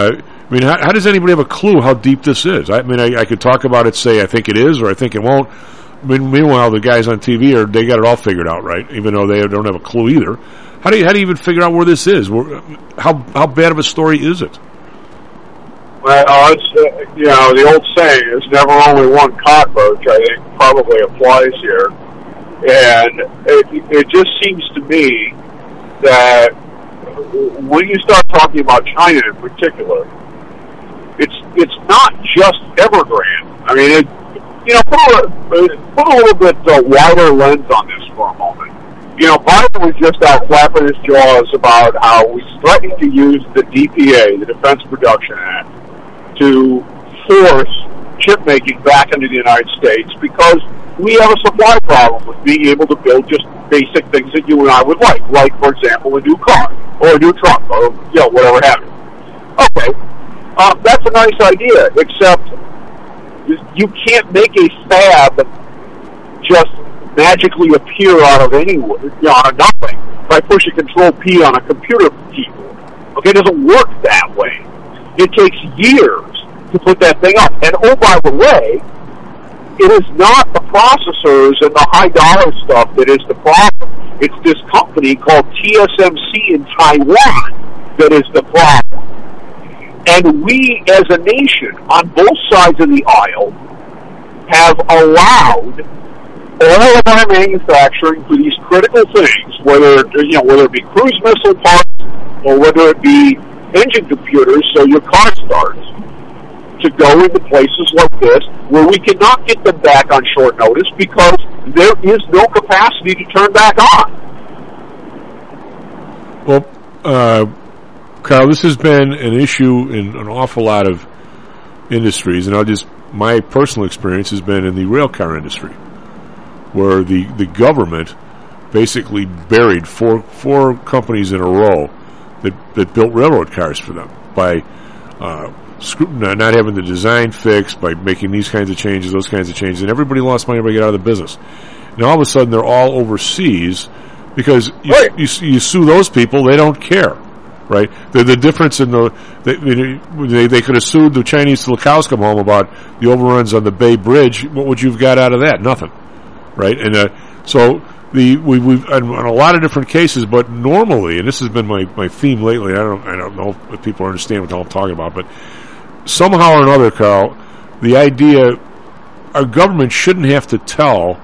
[SPEAKER 7] I mean, how, how does anybody have a clue how deep this is? I mean, I, I could talk about it, say I think it is, or I think it won't. I mean, meanwhile, the guys on T V are they got it all figured out, right? Even though they don't have a clue either. How do you how do you even figure out where this is? Where, how how bad of a story is it?
[SPEAKER 17] Well, uh, it's uh, you know the old saying is never only one cockroach. I think probably applies here, and it, it just seems to me that when you start talking about China in particular, it's it's not just Evergrande. I mean, it, you know, put a, put a little bit uh, wider lens on this for a moment. You know, Biden was just out flapping his jaws about how he's threatening to use the D P A, the Defense Production Act, to force chip making back into the United States because we have a supply problem with being able to build just basic things that you and I would like, like, for example, a new car or a new truck or, you know, whatever have you. Okay, uh, that's a nice idea, except you can't make a fab just magically appear out of anywhere, you know, out of nothing by pushing Control P on a computer keyboard. Okay, it doesn't work that way. It takes years to put that thing up. And oh, by the way, it is not the processors and the high dollar stuff that is the problem. It's this company called T S M C in Taiwan that is the problem. And we, as a nation, on both sides of the aisle, have allowed all of our manufacturing for these critical things, whether you know whether it be cruise missile parts or whether it be engine computers, so your car starts, to go into places like this where we cannot get them back on short notice because there is no capacity to turn back on.
[SPEAKER 7] Well, uh, Carl, this has been an issue in an awful lot of industries, and I'll just my personal experience has been in the rail car industry, where the, the government basically buried four four companies in a row that, that built railroad cars for them by uh, not having the design fixed, by making these kinds of changes, those kinds of changes, and everybody lost money, everybody got out of the business. Now all of a sudden they're all overseas because you, right. you, you sue those people, they don't care, right? The, the difference in the they, they they could have sued the Chinese till the cows come home about the overruns on the Bay Bridge. What would you have got out of that? Nothing, right? And uh, so the we, we've on a lot of different cases, but normally, and this has been my, my theme lately. I don't I don't know if people understand what the hell I'm talking about, but somehow or another, Carl, the idea our government shouldn't have to tell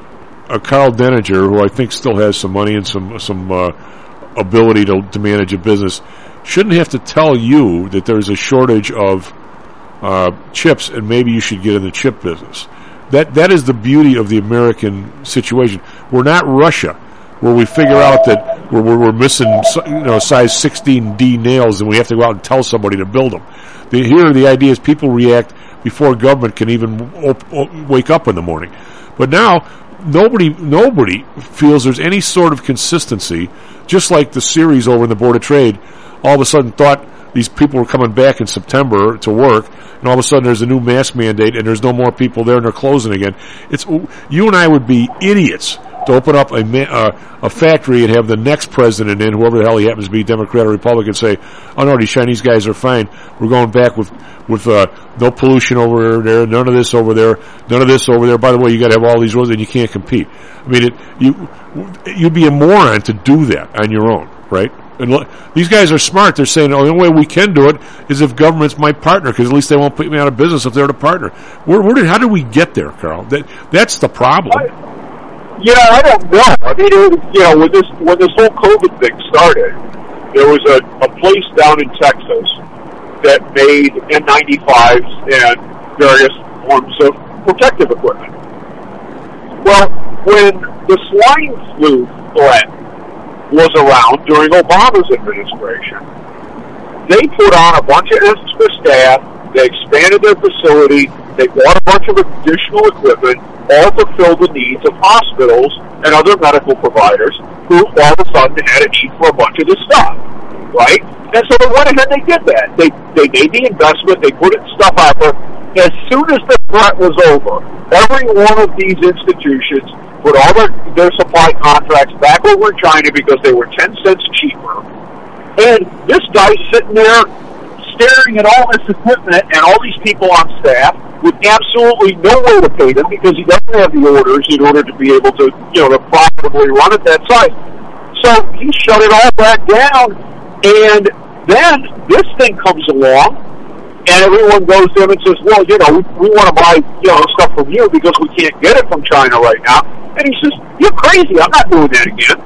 [SPEAKER 7] a Carl Denninger, who I think still has some money and some some uh, ability to, to manage a business, shouldn't have to tell you that there's a shortage of uh, chips and maybe you should get in the chip business. That that is the beauty of the American situation. We're not Russia, where we figure out that we're, we're missing you know size sixteen D nails and we have to go out and tell somebody to build them. The, here the idea is people react before government can even op- op- wake up in the morning. But now nobody nobody feels there's any sort of consistency, just like the series over in the Board of Trade all of a sudden thought these people were coming back in September to work, and all of a sudden there's a new mask mandate and there's no more people there and they're closing again. It's you and I would be idiots to open up a uh, a factory and have the next president in, whoever the hell he happens to be, Democrat or Republican, say, "Oh no, these Chinese guys are fine. We're going back with with uh, no pollution over there, none of this over there, none of this over there. By the way, you got to have all these rules, and you can't compete." I mean, it, you you'd be a moron to do that on your own, right? And lo- these guys are smart. They're saying, "Oh, the only way we can do it is if government's my partner, because at least they won't put me out of business if they're the partner." Where, where did how did we get there, Carl? That that's the problem.
[SPEAKER 17] I- Yeah, I don't know. I mean, it, you know, when this when this whole COVID thing started, there was a, a place down in Texas that made N ninety-fives and various forms of protective equipment. Well, when the swine flu threat was around during Obama's administration, they put on a bunch of extra staff, they expanded their facility, they bought a bunch of additional equipment, all to fill the needs of hospitals and other medical providers who all of a sudden had a need for a bunch of this stuff, right? And so they went ahead and they did that. They they made the investment, they put it stuff out there. As soon as the threat was over, every one of these institutions put all their, their supply contracts back over in China because they were ten cents cheaper. And this guy's sitting there staring at all this equipment and all these people on staff with absolutely no way to pay them because he doesn't have the orders in order to be able to, you know, to profitably run at that site. So he shut it all back down, and then this thing comes along, and everyone goes to him and says, well, you know, we, we want to buy, you know, stuff from you because we can't get it from China right now. And he says, you're crazy. I'm not doing that again.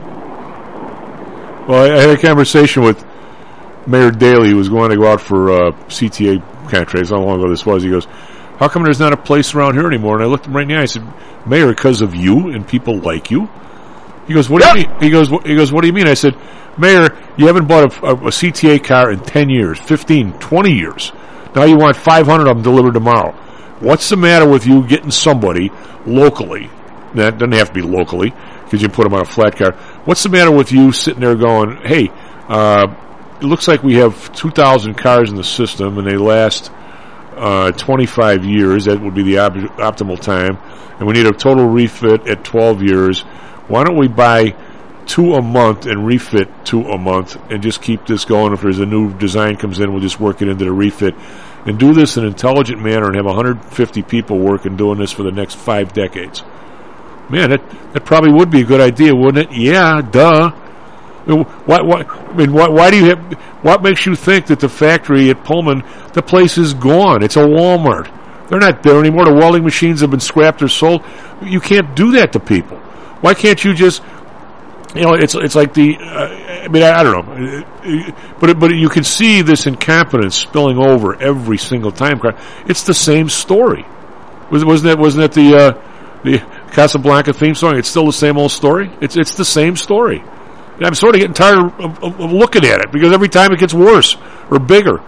[SPEAKER 7] Well, I had a conversation with Mayor Daley, who was going to go out for uh, C T A contracts. How long ago this was? He goes, how come there's not a place around here anymore? And I looked him right in the eye. I said, Mayor, because of you and people like you. He goes, what yep. do you mean? He goes, he goes, what do you mean? I said, Mayor, you haven't bought a, a, a C T A car in ten years, fifteen, twenty years. Now you want five hundred of them delivered tomorrow. What's the matter with you getting somebody locally? That doesn't have to be locally because you put them on a flat car. What's the matter with you sitting there going, hey, uh, it looks like we have two thousand cars in the system and they last uh, twenty-five years. That would be the op- optimal time. And we need a total refit at twelve years. Why don't we buy two a month and refit two a month and just keep this going? If there's a new design comes in, we'll just work it into the refit and do this in an intelligent manner and have one hundred fifty people working doing this for the next five decades. Man, that that probably would be a good idea, wouldn't it? Yeah, duh. Why, why, I mean, why, why do you have, what makes you think that the factory at Pullman, the place is gone? It's a Walmart. They're not there anymore. The welding machines have been scrapped or sold. You can't do that to people. Why can't you just, you know, it's it's like the, uh, I mean, I, I don't know, but but you can see this incompetence spilling over every single time. It's the same story. Was wasn't that wasn't that the uh, the Casablanca theme song? It's still the same old story. It's it's the same story. And I'm sort of getting tired of, of, of looking at it because every time it gets worse or bigger.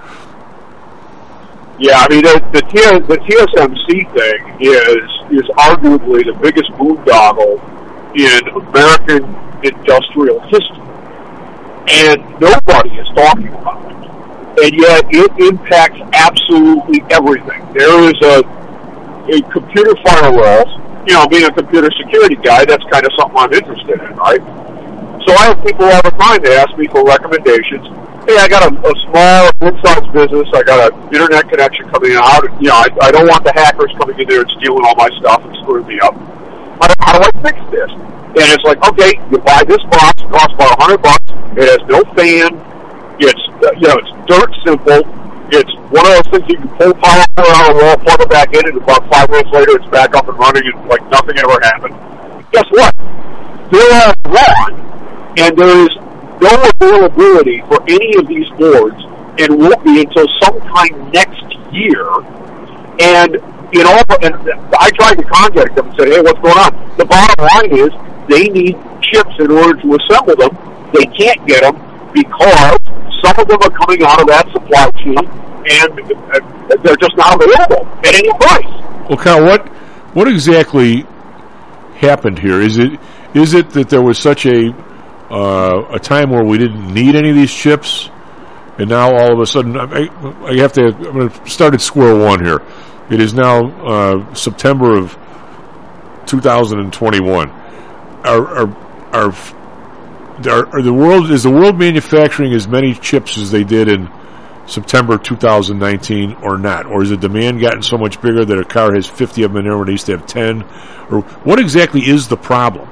[SPEAKER 17] Yeah, I mean, the, the, T- the T S M C thing is is arguably the biggest boondoggle in American industrial history. And nobody is talking about it. And yet it impacts absolutely everything. There is a, a computer firewalls. You know, being a computer security guy, that's kind of something I'm interested in, right? So I have people all the time that ask me for recommendations. Hey, I got a, a small, mid-sized business. I got an internet connection coming out. You know, I, I don't want the hackers coming in there and stealing all my stuff and screwing me up. How, how do I fix this? And it's like, okay, you buy this box. It costs about a hundred bucks. It has no fan. It's uh, you know, it's dirt simple. It's one of those things you can pull power out of the wall, plug it back in, and about five minutes later, it's back up and running, and like nothing ever happened. Guess what? They're all wrong. And there is no availability for any of these boards, and won't be until sometime next year. And you know, and I tried to contact them and said, "Hey, what's going on?" The bottom line is they need chips in order to assemble them. They can't get them because some of them are coming out of that supply chain, and they're just not available at any price.
[SPEAKER 7] Well, Kyle, what what exactly happened here? Is it is it that there was such a Uh, a time where we didn't need any of these chips, and now all of a sudden, I, I have to. I'm going to start at square one here. It is now uh, September of two thousand twenty-one. Are, are are are are the world is the world manufacturing as many chips as they did in September two thousand nineteen, or not? Or has the demand gotten so much bigger that a car has fifty of them in there when it used to have ten? Or what exactly is the problem?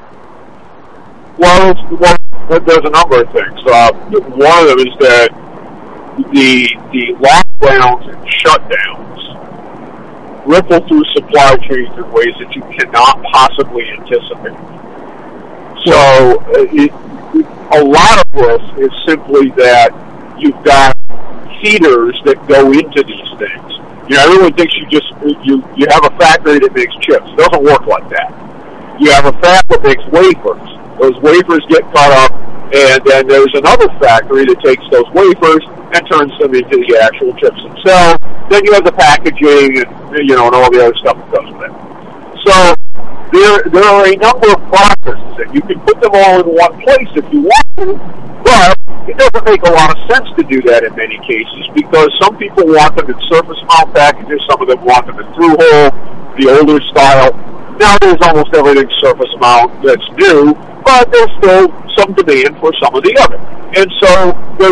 [SPEAKER 17] Well, it's, well, there's a number of things. Uh, one of them is that the the lockdowns and shutdowns ripple through supply chains in ways that you cannot possibly anticipate. So uh, it, a lot of this is simply that you've got feeders that go into these things. You know, everyone thinks you just you you have a factory that makes chips. It doesn't work like that. You have a fab that makes wafers. Those wafers get cut up, and then there's another factory that takes those wafers and turns them into the actual chips themselves. Then you have the packaging and, you know, and all the other stuff that goes with it. So there, there are a number of processes, and you can put them all in one place if you want to, but it doesn't make a lot of sense to do that in many cases because some people want them in surface mount packages, some of them want them in through-hole, the older style. Now there's almost everything surface mount that's new, but there's still some demand for some of the other. And so there's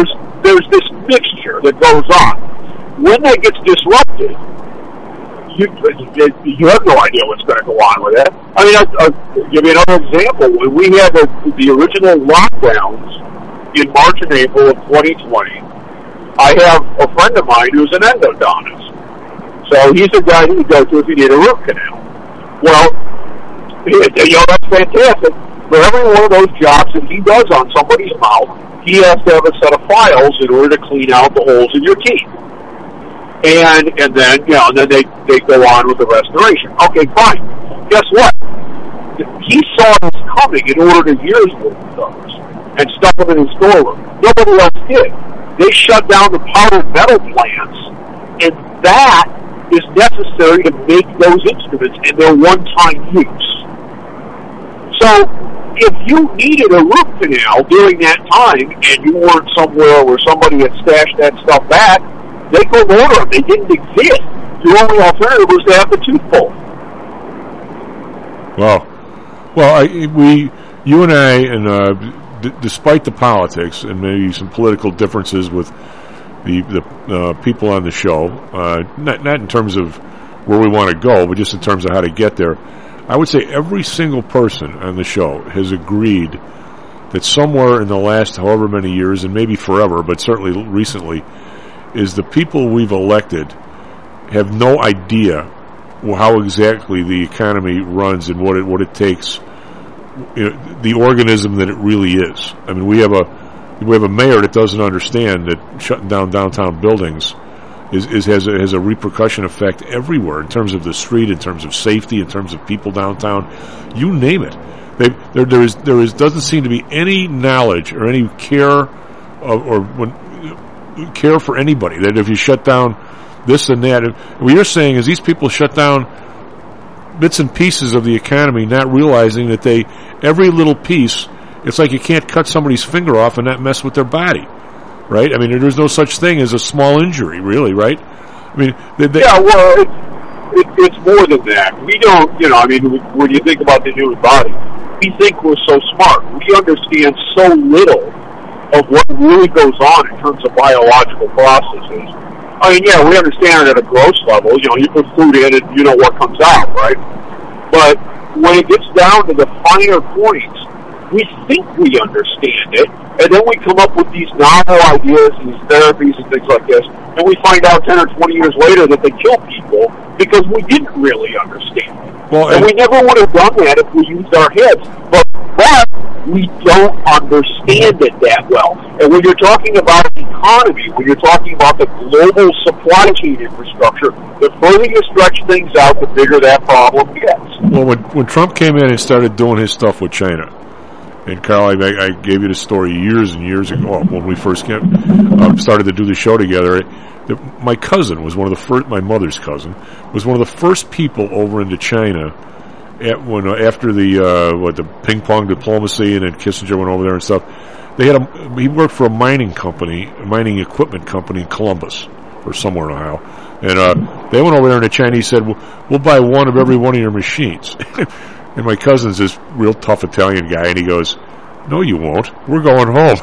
[SPEAKER 17] there's this mixture that goes on. When that gets disrupted, you you have no idea what's going to go on with that. I mean, I'll, I'll give you another example. When we had the, the original lockdowns in March and April of twenty twenty, I have a friend of mine who's an endodontist. So he's a guy you go to if you need a root canal. Well, you know, that's fantastic. For every one of those jobs that he does on somebody's mouth, he has to have a set of files in order to clean out the holes in your teeth. And and then, you know, and then they, they go on with the restoration. Okay, fine. Guess what? He saw this coming in order to years worth of those and stuck them in his storeroom. Nobody else did. They shut down the powdered metal plants, and that is necessary to make those instruments in their one-time use. So, if you needed a root canal during that time and you weren't somewhere where somebody had stashed that stuff back, they couldn't order them. They didn't exist. Your only alternative was to have the tooth pulled.
[SPEAKER 7] Well, well, I, we, you and I, and uh, d- despite the politics and maybe some political differences with the the uh, people on the show, uh, not not in terms of where we want to go, but just in terms of how to get there, I would say every single person on the show has agreed that somewhere in the last however many years, and maybe forever, but certainly recently, is the people we've elected have no idea how exactly the economy runs and what it what it takes, you know, the organism that it really is. I mean, we have a we have a mayor that doesn't understand that shutting down downtown buildings is, is has a, has a repercussion effect everywhere in terms of the street, in terms of safety, in terms of people downtown. You name it. They, there there is there is doesn't seem to be any knowledge or any care of, or when, care for anybody that if you shut down this and that, what you're saying is these people shut down bits and pieces of the economy, not realizing that they every little piece. It's like you can't cut somebody's finger off and not mess with their body, right? I mean, there's no such thing as a small injury, really, right? I mean, they, they
[SPEAKER 17] yeah, well, it, it, it's more than that. We don't, you know, I mean, when you think about the human body, we think we're so smart. We understand so little of what really goes on in terms of biological processes. I mean, yeah, we understand it at a gross level. You know, you put food in and you know what comes out, right? But when it gets down to the finer points, we think we understand it, and then we come up with these novel ideas, these therapies and things like this, and we find out ten or twenty years later that they kill people because we didn't really understand it. Well, and, and we never would have done that if we used our heads, but, but we don't understand it that well. And when you're talking about the economy, when you're talking about the global supply chain infrastructure, the further you stretch things out, the bigger that problem gets.
[SPEAKER 7] Well, when, when Trump came in and started doing his stuff with China, and Carl, I, I gave you the story years and years ago when we first came, uh, started to do the show together. The, my cousin was one of the first. My mother's cousin was one of the first people over into China at, when uh, after the uh, what the ping pong diplomacy, and then Kissinger went over there and stuff. They had a he worked for a mining company, a mining equipment company in Columbus or somewhere in Ohio, and uh, they went over there and the Chinese said, "We'll, we'll buy one of every one of your machines." And my cousin's this real tough Italian guy, and he goes, "No, you won't. We're going home."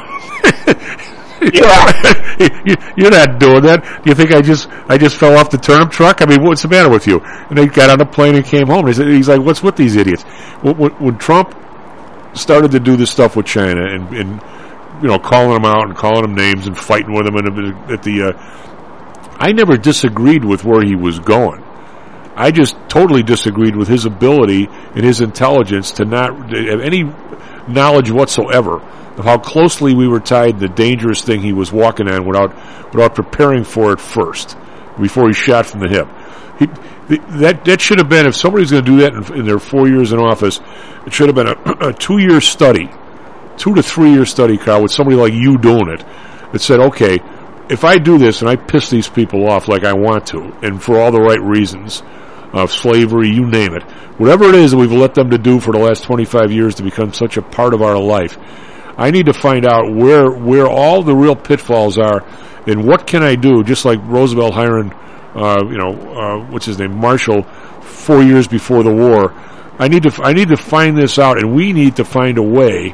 [SPEAKER 7] Yeah. You're not doing that. Do you think I just I just fell off the turnip truck? I mean, what's the matter with you? And they got on a plane and came home. He's like, "What's with these idiots?" When, when Trump started to do this stuff with China and, and you know, calling them out and calling them names and fighting with them at the, uh, I never disagreed with where he was going. I just totally disagreed with his ability and his intelligence to not have any knowledge whatsoever of how closely we were tied to the dangerous thing he was walking on without without preparing for it first, before he shot from the hip. He, that that should have been, if somebody was going to do that in, in their four years in office, it should have been a, a two-year study, two to three-year study, Carl, with somebody like you doing it, that said, okay, if I do this and I piss these people off like I want to, and for all the right reasons, of slavery, you name it, whatever it is that we've let them to do for the last twenty-five years to become such a part of our life, I need to find out where where all the real pitfalls are, and what can I do, just like Roosevelt hiring, uh, you know, uh, what's his name, Marshall, four years before the war. I need to I need to find this out, and we need to find a way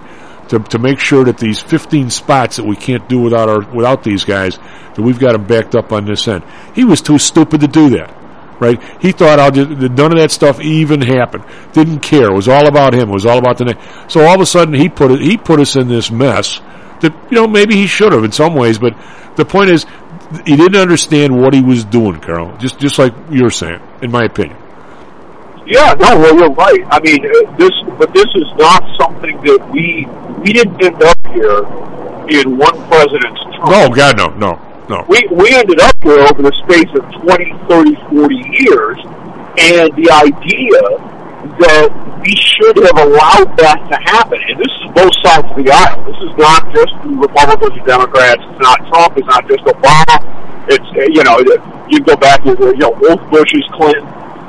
[SPEAKER 7] to to make sure that these fifteen spots that we can't do without our without these guys, that we've got them backed up on this end. He was too stupid to do that, right? He thought I'll just, none of that stuff even happened. Didn't care. It was all about him. It was all about the next. So all of a sudden he put it, he put us in this mess that, you know, maybe he should have in some ways, but the point is he didn't understand what he was doing, Carl. Just just like you're saying, in my opinion.
[SPEAKER 17] Yeah, no, well, you're right. I mean, uh, this, but this is not something that we we didn't end up here in one president's term.
[SPEAKER 7] No, God, no, no, no.
[SPEAKER 17] We we ended up here over the space of twenty, thirty, forty years, and the idea that we should have allowed that to happen, and this is both sides of the aisle. This is not just Republicans or Democrats. It's not Trump. It's not just Obama. It's, you know, you go back to, you know, both Bushes, Clinton.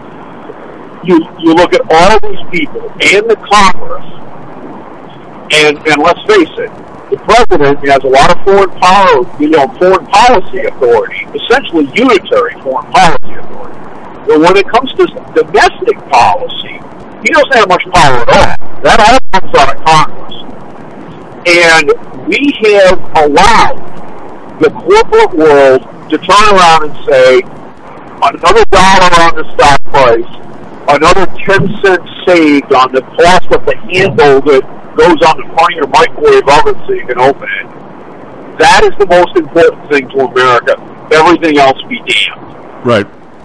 [SPEAKER 17] You you look at all these people and the Congress, and and let's face it, the president has a lot of foreign power, you know, foreign policy authority, essentially unitary foreign policy authority. But when it comes to domestic policy, he doesn't have much power at all. That all comes out of Congress, and we have allowed the corporate world to turn around and say another dollar on the stock price. Another ten cents saved on the cost of the handle that goes on the front of your microwave oven so you can open it. That is the most important thing to America. Everything else be damned.
[SPEAKER 7] Right.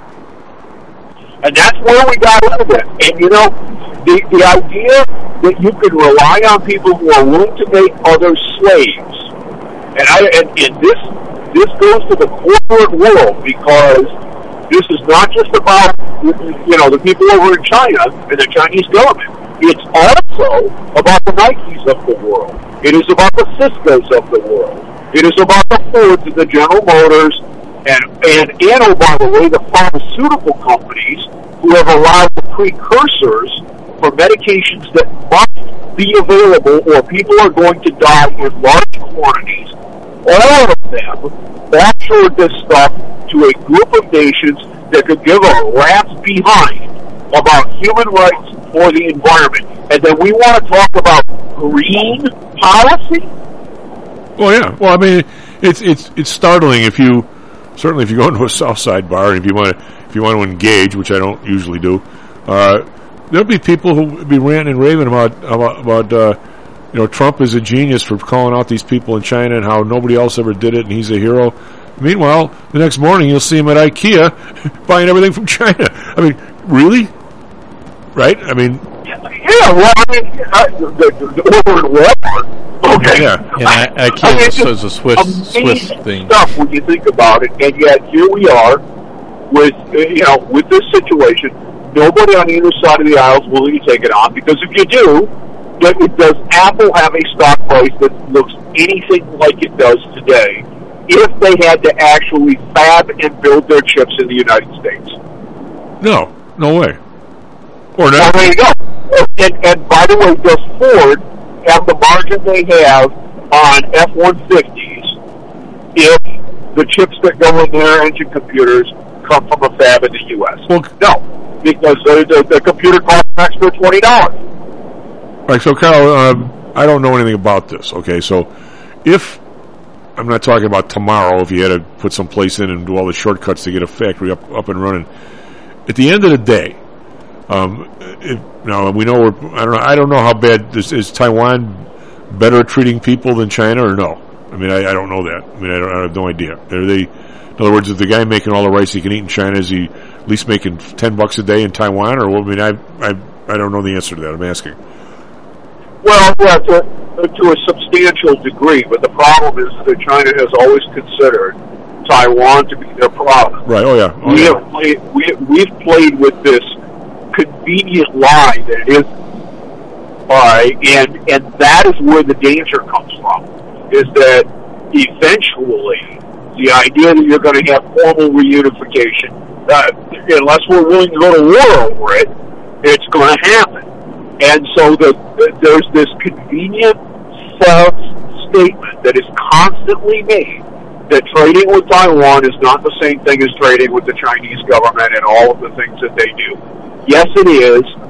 [SPEAKER 17] And that's where we got into it. And, you know, the, the idea that you can rely on people who are willing to make others slaves, and, I, and, and this, this goes to the corporate world, because this is not just about, you know, the people over in China and the Chinese government. It's also about the Nikes of the world. It is about the Ciscos of the world. It is about the Fords and the General Motors and, and, and oh, by the way, the pharmaceutical companies who have allowed the precursors for medications that must be available or people are going to die in large quantities. All of them offshored this stuff to a group of nations that could give a rat's behind about human rights or the environment. And then we want to talk about green policy?
[SPEAKER 7] Well, yeah. Well, I mean, it's it's it's startling if you certainly if you go into a South Side bar and if you want to if you want to engage, which I don't usually do, uh, there'll be people who will be ranting and raving about about, about uh, you know, Trump is a genius for calling out these people in China and how nobody else ever did it and he's a hero. Meanwhile, the next morning you'll see him at IKEA buying everything from China. I mean, really? Right? I mean...
[SPEAKER 17] Yeah, well, I mean, uh, the, the, the over in Walmart. Okay.
[SPEAKER 7] Yeah.
[SPEAKER 6] Yeah, IKEA I mean, is, is a Swiss, Swiss thing.
[SPEAKER 17] Stuff when you think about it, and yet here we are with, uh, you know, with this situation. Nobody on either side of the aisle is willing to take it on, because if you do, does Apple have a stock price that looks anything like it does today if they had to actually fab and build their chips in the United States?
[SPEAKER 7] No, no way. Or
[SPEAKER 17] Well,
[SPEAKER 7] not.
[SPEAKER 17] there you go. And, and by the way, does Ford have the margin they have on F one fifties if the chips that go in their engine computers come from a fab in the U S?
[SPEAKER 7] Well,
[SPEAKER 17] no, because the, the, the computer costs an extra twenty dollars.
[SPEAKER 7] Right, so Carl, um, I don't know anything about this, okay? So if, I'm not talking about tomorrow, if you had to put some place in and do all the shortcuts to get a factory up up and running. At the end of the day, um, if, now we know we're, I don't know, I don't know how bad, is, is Taiwan better at treating people than China or no? I mean, I, I don't know that. I mean, I, don't, I have no idea. Are they, in other words, is the guy making all the rice he can eat in China, is he at least making ten bucks a day in Taiwan? Or, I mean, I, I, I don't know the answer to that. I'm asking.
[SPEAKER 17] Well, yeah, to, to a substantial degree, but the problem is that China has always considered Taiwan to be their province.
[SPEAKER 7] Right, oh yeah. Oh,
[SPEAKER 17] we
[SPEAKER 7] yeah.
[SPEAKER 17] have played, we, we've played with this convenient lie that it is, all right, and, and that is where the danger comes from, is that eventually the idea that you're going to have formal reunification, uh, unless we're willing to go to war over it, it's going to happen. And so the, the, there's this convenient false statement that is constantly made that trading with Taiwan is not the same thing as trading with the Chinese government and all of the things that they do. Yes, it is,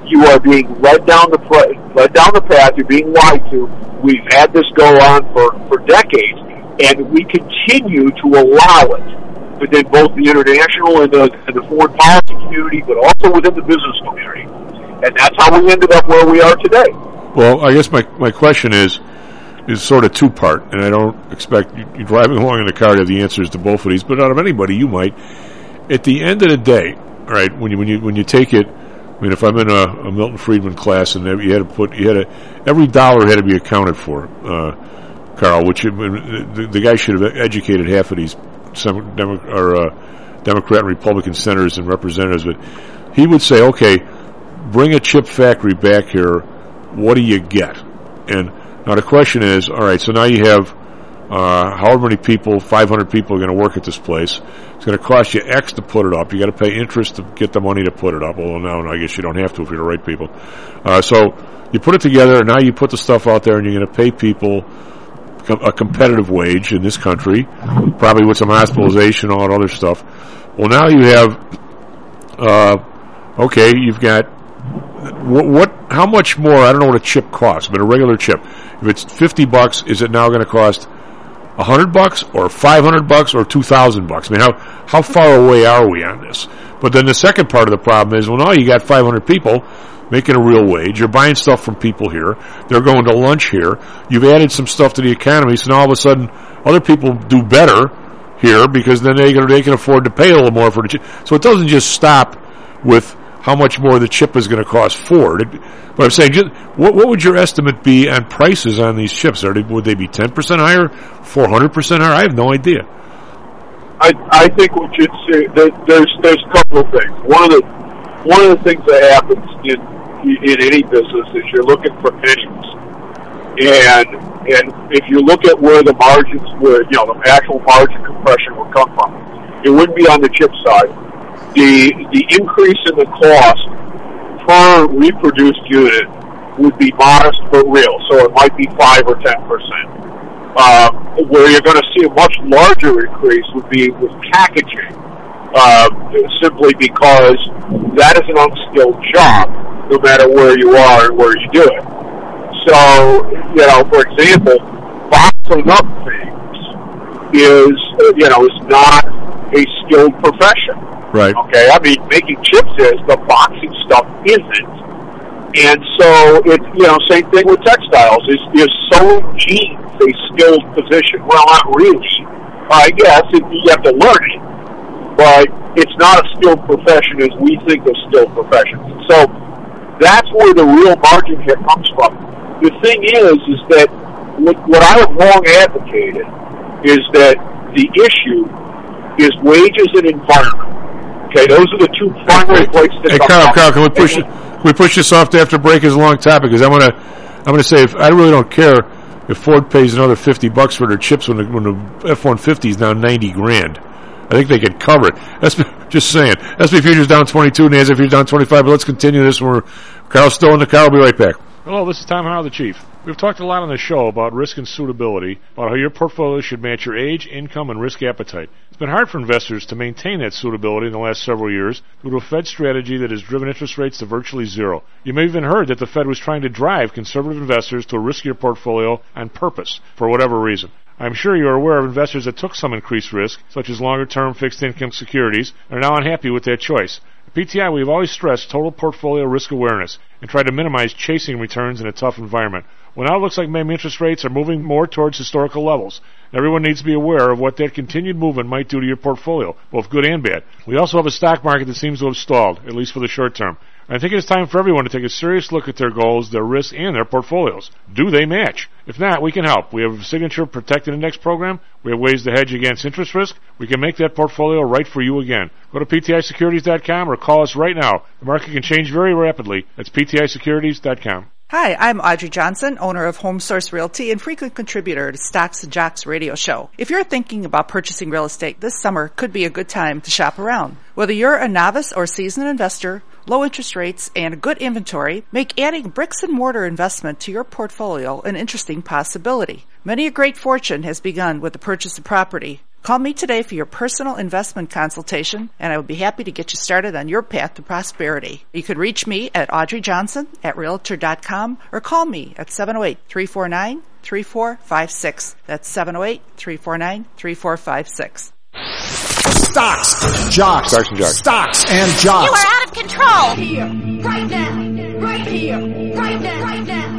[SPEAKER 17] you are being led down the led down the path. You're being lied to. We've had this go on for, for decades, and we continue to allow it within both the international and the, and the foreign policy community, but also within the business community. And that's how we ended up where we are today.
[SPEAKER 7] Well, I guess my, my question is is sort of two-part, and I don't expect you, you're driving along in the car to have the answers to both of these, but out of anybody, you might. At the end of the day, all right, when you when you when you take it, I mean, if I'm in a, a Milton Friedman class and you had to put, you had to, every dollar had to be accounted for, uh, Carl, which it, the, the guy should have educated half of these some, Demo, or, uh, Democrat and Republican senators and representatives, but he would say, okay, bring a chip factory back here, what do you get? And now the question is, all right, so now you have uh, however many people, five hundred people are going to work at this place. It's going to cost you X to put it up. You got to pay interest to get the money to put it up. Well, now I guess you don't have to if you're the right people. Uh, so you put it together, and now you put the stuff out there, and you're going to pay people a competitive wage in this country, probably with some hospitalization, all that other stuff. Well, now you have, uh, okay, you've got what, what? How much more? I don't know what a chip costs, but a regular chip, if it's fifty bucks, is it now going to cost a hundred bucks, or five hundred bucks, or two thousand bucks? I mean, how how far away are we on this? But then the second part of the problem is, well, now you got five hundred people making a real wage. You're buying stuff from people here. They're going to lunch here. You've added some stuff to the economy, so now all of a sudden other people do better here because then they can, they can afford to pay a little more for the chip. So it doesn't just stop with how much more the chip is going to cost Ford. It, but I'm saying, just, what, what would your estimate be on prices on these chips? Are they, would they be ten percent higher, four hundred percent higher? I have no idea.
[SPEAKER 17] I I think what you'd see, there, there's there's a couple of things. One of the one of the things that happens in in any business is you're looking for pennies, and and if you look at where the margins, where you know the actual margin compression would come from, it wouldn't be on the chip side. The the increase in the cost per reproduced unit would be modest but real, so it might be five or ten percent. Uh, where you're going to see a much larger increase would be with packaging, uh, simply because that is an unskilled job, no matter where you are and where you do it. So, you know, for example, boxing up things is, you know, is not a skilled profession.
[SPEAKER 7] Right.
[SPEAKER 17] Okay, I mean, making chips is, but boxing stuff isn't. And so, it, you know, same thing with textiles. Is, is sewing jeans a skilled position? Well, not really. I guess it, you have to learn it, but it's not a skilled profession as we think of skilled professions. So that's where the real margin hit comes from. The thing is, is that what, what I have long advocated is that the issue is wages and environment. Okay, those are the two primary places that
[SPEAKER 7] hey,
[SPEAKER 17] come
[SPEAKER 7] Carl,
[SPEAKER 17] up.
[SPEAKER 7] Carl, can we push it? Can we push this off to after break? Is a long topic because I'm gonna, I'm gonna say if I really don't care if Ford pays another fifty bucks for their chips when the, when the F one fifty is now ninety grand. I think they could cover it. That's just saying. S and P futures down twenty-two, NASDAQ futures down twenty-five. But let's continue this. We're Carl's still in the car. I'll be right back.
[SPEAKER 18] Hello, this is Tom Howell, the Chief. We've talked a lot on the show about risk and suitability, about how your portfolio should match your age, income, and risk appetite. It's been hard for investors to maintain that suitability in the last several years due to a Fed strategy that has driven interest rates to virtually zero. You may have even heard that the Fed was trying to drive conservative investors to a riskier portfolio on purpose, for whatever reason. I'm sure you are aware of investors that took some increased risk, such as longer-term fixed-income securities, and are now unhappy with that choice. At P T I, we've always stressed total portfolio risk awareness and tried to minimize chasing returns in a tough environment. Well, now it looks like maybe interest rates are moving more towards historical levels. Everyone needs to be aware of what that continued movement might do to your portfolio, both good and bad. We also have a stock market that seems to have stalled, at least for the short term. I think it's time for everyone to take a serious look at their goals, their risks, and their portfolios. Do they match? If not, we can help. We have a signature protected index program. We have ways to hedge against interest risk. We can make that portfolio right for you again. Go to P T I securities dot com or call us right now. The market can change very rapidly. That's P T I securities dot com.
[SPEAKER 19] Hi, I'm Audrey Johnson, owner of Home Source Realty and frequent contributor to Stocks and Jocks radio show. If you're thinking about purchasing real estate, this summer could be a good time to shop around. Whether you're a novice or seasoned investor, low interest rates and a good inventory make adding bricks and mortar investment to your portfolio an interesting possibility. Many a great fortune has begun with the purchase of property. Call me today for your personal investment consultation, and I would be happy to get you started on your path to prosperity. You can reach me at Audrey Johnson at Realtor dot com or call me at seven oh eight, three four nine, three four five six. That's seven oh eight, three four nine, three four five six.
[SPEAKER 11] Stocks, jocks,
[SPEAKER 7] Stocks and jocks.
[SPEAKER 11] Stocks and jocks.
[SPEAKER 13] You are out of control. Here, right now, right here, right now, right now.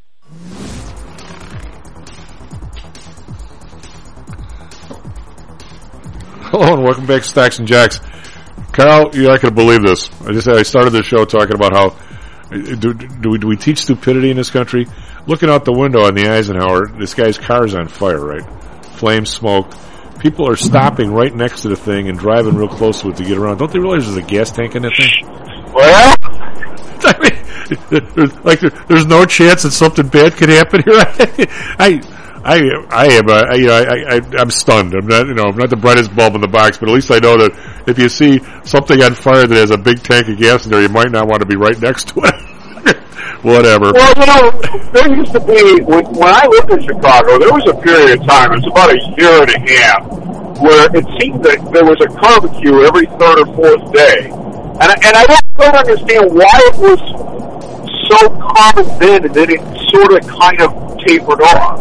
[SPEAKER 7] Hello and welcome back to Stocks and Jocks. Carl, you're not going to believe this. I just I started the show talking about how do, do, we, do we teach stupidity in this country? Looking out the window on the Eisenhower, this guy's car's on fire, right? Flames, smoke. People are stopping right next to the thing and driving real close to it to get around. Don't they realize there's a gas tank in that thing?
[SPEAKER 17] Well,
[SPEAKER 7] I mean, there's, like there, there's no chance that something bad could happen here. I. I I am uh, you know I, I I'm stunned. I'm not you know I'm not the brightest bulb in the box, but at least I know that if you see something on fire that has a big tank of gas in there, you might not want to be right next to it. Whatever.
[SPEAKER 17] Well, you know, there used to be when, when I lived in Chicago, there was a period of time. It was about a year and a half where it seemed that there was a barbecue every third or fourth day, and I, and I don't, don't understand why it was so common then, and then it sort of kind of tapered off.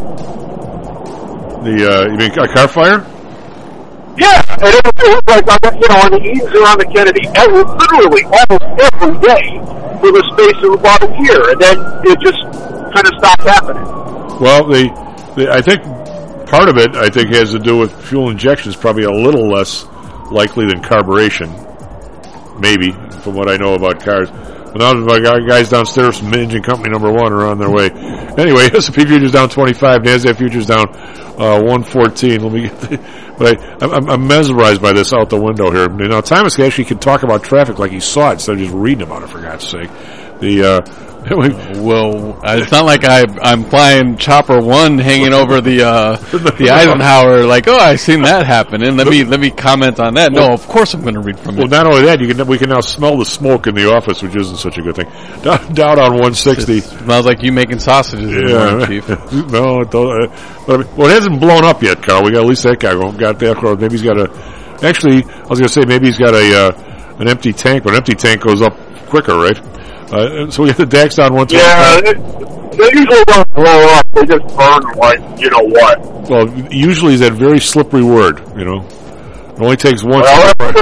[SPEAKER 7] The, uh, you mean a car fire?
[SPEAKER 17] Yeah, and it was like, you know, on the eves around the Kennedy, every, literally almost every day for the space of about a year, and then it just kind of stopped happening.
[SPEAKER 7] Well, the, the I think part of it, I think, has to do with fuel injection is probably a little less likely than carburation, maybe, from what I know about cars. But now my guys downstairs from Engine Company number one are on their way. Anyway, S and P futures down twenty-five, NASDAQ futures down uh, one fourteen. Let me, get, but I, I'm, I'm mesmerized by this out the window here. Now, Thomas actually can talk about traffic like he saw it instead of just reading about it. For God's sake, the uh,
[SPEAKER 6] well, it's not like I, I'm flying Chopper One hanging over the uh, the Eisenhower. Like, oh, I seen that happen, and let me let me comment on that. No, of course I'm going to read from
[SPEAKER 7] well,
[SPEAKER 6] it.
[SPEAKER 7] Well, not only that, you can we can now smell the smoke in the office, which isn't such a good thing. Down, down on one sixty.
[SPEAKER 6] It smells like you making sausages in the morning, Chief.
[SPEAKER 7] No, it don't, uh, but I mean, well, it hasn't blown up yet, Carl. We got at least that guy going. Got that road. Maybe he's got a. Actually, I was going to say maybe he's got a uh, an empty tank, but an empty tank goes up quicker, right? Uh, so we got the DAX down one twenty-five.
[SPEAKER 17] Yeah, it, they usually don't blow up. They just burn like, you know what.
[SPEAKER 7] Well, usually is that very slippery word, you know. It only takes one.
[SPEAKER 17] Well, that's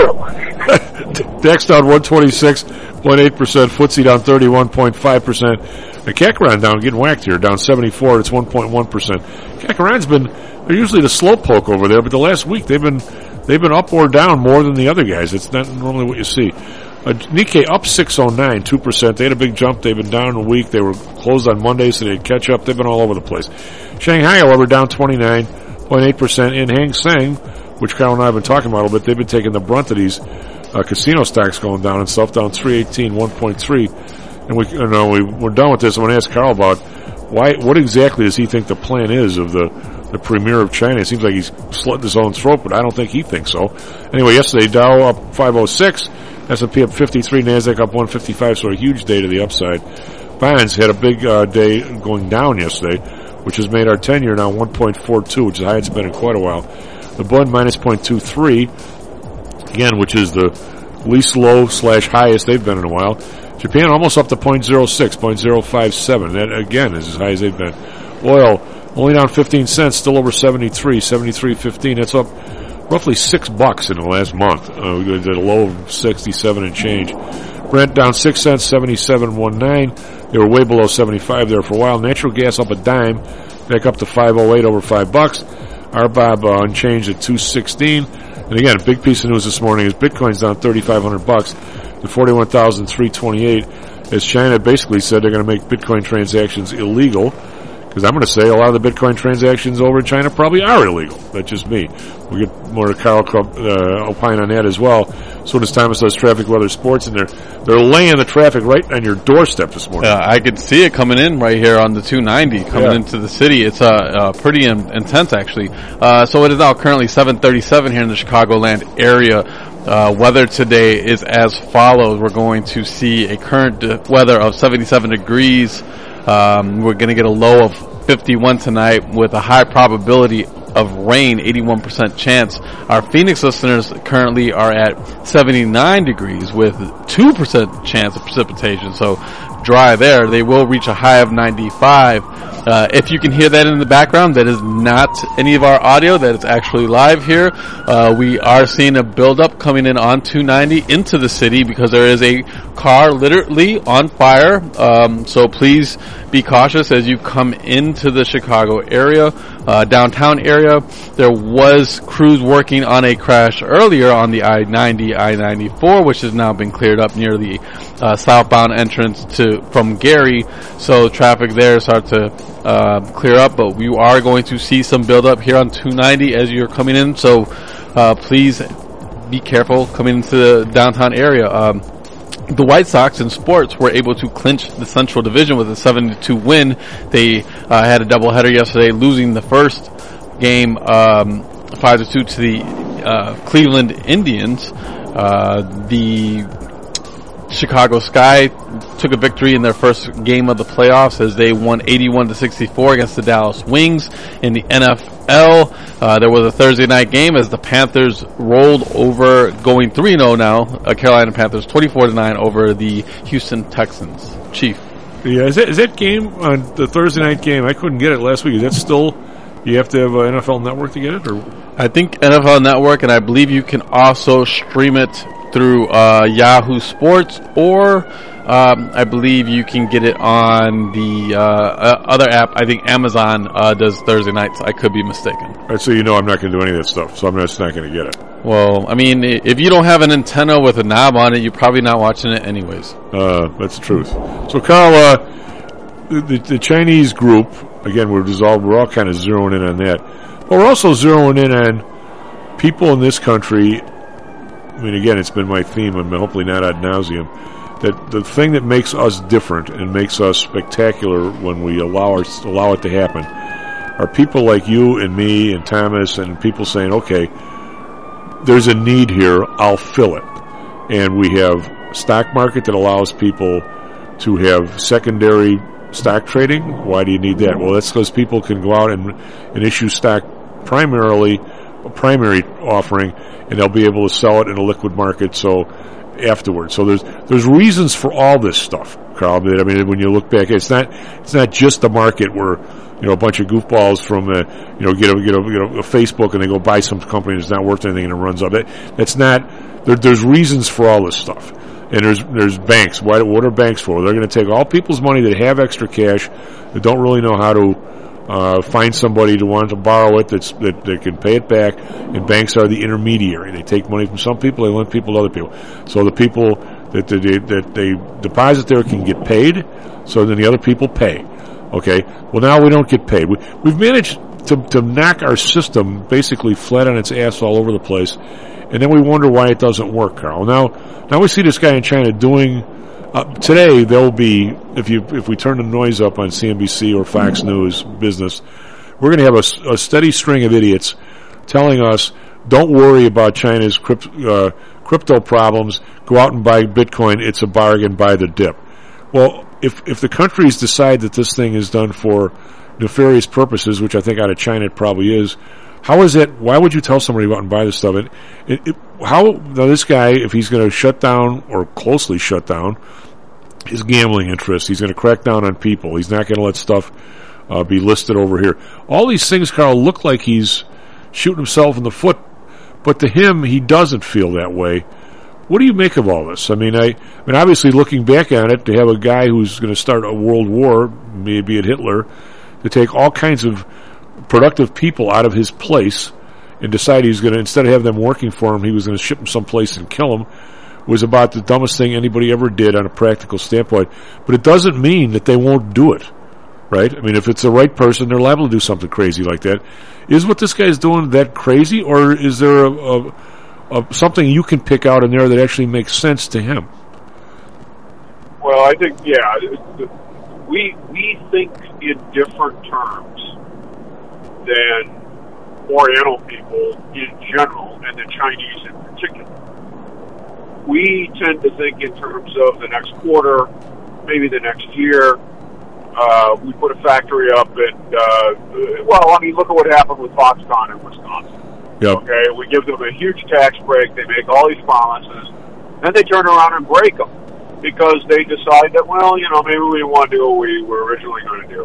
[SPEAKER 17] true.
[SPEAKER 7] DAX down one twenty-six point eight percent. F T S E down thirty-one point five percent. The Kakaran down, getting whacked here, down seventy-four. It's one point one percent. Kakaran's been, they're usually the slow poke over there, but the last week they've been, they've been up or down more than the other guys. It's not normally what you see. Uh, Nikkei up six oh nine, two percent. They had a big jump. They've been down a week. They were closed on Monday, so they'd catch up. They've been all over the place. Shanghai, however, down twenty-nine point eight percent. In Hang Seng, which Carl and I have been talking about a little bit, they've been taking the brunt of these uh, casino stocks going down and stuff, down three eighteen, one point three. And we, you know, we, we're done with this. I want to ask Carl about why, what exactly does he think the plan is of the, the premier of China? It seems like he's slitting his own throat, but I don't think he thinks so. Anyway, yesterday, Dow up five oh six. S and P up fifty-three, NASDAQ up one fifty-five, so a huge day to the upside. Bonds had a big uh, day going down yesterday, which has made our ten-year now one point four two, which is the highest it's been in quite a while. The Bund minus zero point two three, again, which is the least low slash highest they've been in a while. Japan almost up to zero point zero six, zero point zero five seven. That, again, is as high as they've been. Oil, only down fifteen cents, still over seventy-three, seventy-three fifteen. That's up roughly six bucks in the last month. Uh, we did a low of sixty-seven and change. Brent down six cents, seventy-seven nineteen. They were way below seventy-five there for a while. Natural gas up a dime, back up to five oh eight, over five bucks. R B O B uh, unchanged at two sixteen. And again, a big piece of news this morning is Bitcoin's down thirty-five hundred bucks to forty-one thousand three hundred twenty-eight. As China basically said they're going to make Bitcoin transactions illegal. Because I'm going to say a lot of the Bitcoin transactions over in China probably are illegal. That's just me. We'll get more to Carl uh, opine on that as well. So does Thomas does Traffic, Weather, Sports, and they're they're laying the traffic right on your doorstep this morning.
[SPEAKER 6] Uh, I could see it coming in right here on the two ninety coming
[SPEAKER 7] Yeah.
[SPEAKER 6] into the city. It's uh, uh pretty in, intense actually. Uh, so it is now currently seven thirty-seven here in the Chicagoland area. Uh, weather today is as follows. We're going to see a current uh, weather of seventy-seven degrees. Um, we're going to get a low of fifty-one tonight with a high probability of rain, eighty-one percent chance. Our Phoenix listeners currently are at seventy-nine degrees with two percent chance of precipitation, so dry there. They will reach a high of ninety-five. Uh, if you can hear that in the background, that is not any of our audio. That is actually live here. Uh, we are seeing a buildup coming in on two ninety into the city because there is a car literally on fire. Um, so please be cautious as you come into the Chicago area, uh, downtown area. There was crews working on a crash earlier on the I ninety, I ninety-four, which has now been cleared up near the uh, southbound entrance to from Gary. So traffic there starts to uh, clear up, but we are going to see some buildup here on two ninety as you're coming in. So uh, please be careful coming into the downtown area. Um, The White Sox in sports were able to clinch the Central Division with a seven to two win. They uh, had a doubleheader yesterday, losing the first game um, five to two to the uh, Cleveland Indians. Uh, the Chicago Sky took a victory in their first game of the playoffs as they won eighty-one to sixty-four against the Dallas Wings. In the N F L, uh, there was a Thursday night game as the Panthers rolled over, going three and oh now, uh, Carolina Panthers twenty-four to nine over the Houston Texans. Chief.
[SPEAKER 18] Yeah, is that, is that game on the Thursday night game? I couldn't get it last week. Is that still, you have to have an N F L Network to get it? Or
[SPEAKER 6] I think N F L Network, and I believe you can also stream it through uh, Yahoo Sports, or um, I believe you can get it on the uh, uh, other app. I think Amazon uh, does Thursday nights. I could be mistaken.
[SPEAKER 18] All right, so you know I'm not going to do any of that stuff, so I'm just not going to get it.
[SPEAKER 6] Well, I mean, if you don't have an antenna with a knob on it, you're probably not watching it anyways.
[SPEAKER 18] Uh, that's the truth. So, Carl, uh, the, the Chinese group, again, we're dissolved. We're all kind of zeroing in on that. But we're also zeroing in on people in this country. I mean, again, it's been my theme, and hopefully not ad nauseum, that the thing that makes us different and makes us spectacular when we allow our, allow it to happen are people like you and me and Thomas and people saying, okay, there's a need here, I'll fill it. And we have a stock market that allows people to have secondary stock trading. Why do you need that? Well, that's because people can go out and, and issue stock primarily, a primary offering, and they'll be able to sell it in a liquid market so afterwards. So there's there's reasons for all this stuff, Carl. I mean, when you look back, it's not it's not just the market where, you know, a bunch of goofballs from uh, you know get a get a, get a, a Facebook and they go buy some company that's not worth anything and it runs up. That, that's not. There, there's reasons for all this stuff. And there's there's banks. Why, what are banks for? They're going to take all people's money that have extra cash, that don't really know how to uh, find somebody to want to borrow it that's, that, that can pay it back, and banks are the intermediary. They take money from some people, they lend people to other people. So the people that they, that they deposit there can get paid, so then the other people pay. Okay? Well, now we don't get paid. We, we've managed to, to knock our system basically flat on its ass all over the place, and then we wonder why it doesn't work, Carl. Now, now we see this guy in China doing. Uh, today, there'll be, if you if we turn the noise up on C N B C or Fox News Business, we're going to have a, a steady string of idiots telling us, "Don't worry about China's crypt, uh, crypto problems. Go out and buy Bitcoin. It's a bargain. Buy the dip." Well, if if the countries decide that this thing is done for nefarious purposes, which I think out of China it probably is. How is it? Why would you tell somebody to go out and buy this stuff? It, it, it, how now this guy, if he's going to shut down or closely shut down his gambling interests, he's going to crack down on people. He's not going to let stuff uh, be listed over here. All these things, Carl, look like he's shooting himself in the foot, but to him, he doesn't feel that way. What do you make of all this? I mean, I, I mean, obviously, looking back on it, to have a guy who's going to start a world war, maybe at Hitler, to take all kinds of productive people out of his place and decide he's going to, instead of have them working for him, he was going to ship them someplace and kill them, was about the dumbest thing anybody ever did on a practical standpoint. But it doesn't mean that they won't do it, right? I mean, if it's the right person, they're liable to do something crazy like that. Is what this guy's doing that crazy, or is there a, a, a something you can pick out in there that actually makes sense to him?
[SPEAKER 17] Well, I think, yeah, we we think in different terms than Oriental people in general, and the Chinese in particular. We tend to think in terms of the next quarter, maybe the next year, Uh, we put a factory up at, uh, well, I mean, look at what happened with Foxconn in Wisconsin.
[SPEAKER 7] Yep.
[SPEAKER 17] Okay, we give them a huge tax break. They make all these promises. Then they turn around and break them because they decide that, well, you know, maybe we didn't want to do what we were originally going to do.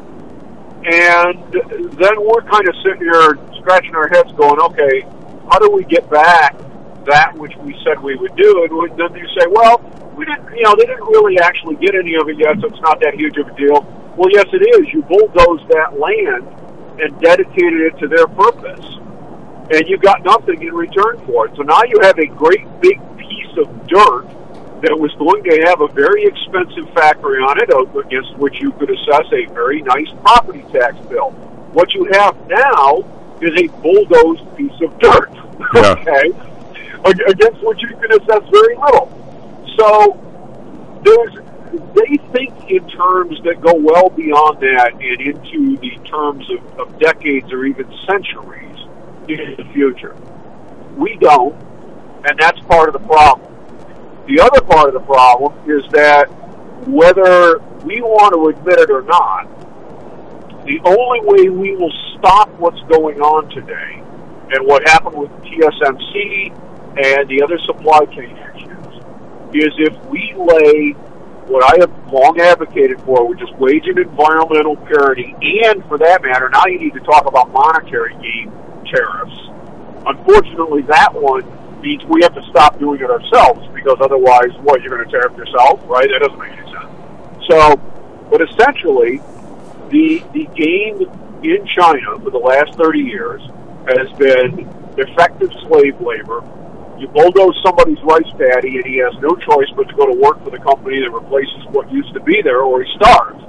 [SPEAKER 17] And then we're kind of sitting here scratching our heads going, okay, how do we get back that which we said we would do? And then you say, well, we didn't, you know, they didn't really actually get any of it yet, so it's not that huge of a deal. Well, yes, it is. You bulldozed that land and dedicated it to their purpose, and you got nothing in return for it. So now you have a great big piece of dirt that was going to have a very expensive factory on it, against which you could assess a very nice property tax bill. What you have now is a bulldozed piece of dirt,
[SPEAKER 7] yeah.
[SPEAKER 17] okay, against which you can assess very little. So there's, they think in terms that go well beyond that and into the terms of, of decades or even centuries in the future. We don't, and that's part of the problem. The other part of the problem is that whether we want to admit it or not, the only way we will stop what's going on today and what happened with T S M C and the other supply chain issues is if we lay what I have long advocated for, which is wage and environmental parity, and for that matter, now you need to talk about monetary gain tariffs. Unfortunately, that one means we have to stop doing it ourselves, because otherwise, what, you're going to tariff yourself, right? That doesn't make any sense. So, but essentially, the the game in China for the last thirty years has been effective slave labor. You bulldoze somebody's rice paddy, and he has no choice but to go to work for the company that replaces what used to be there, or he starves.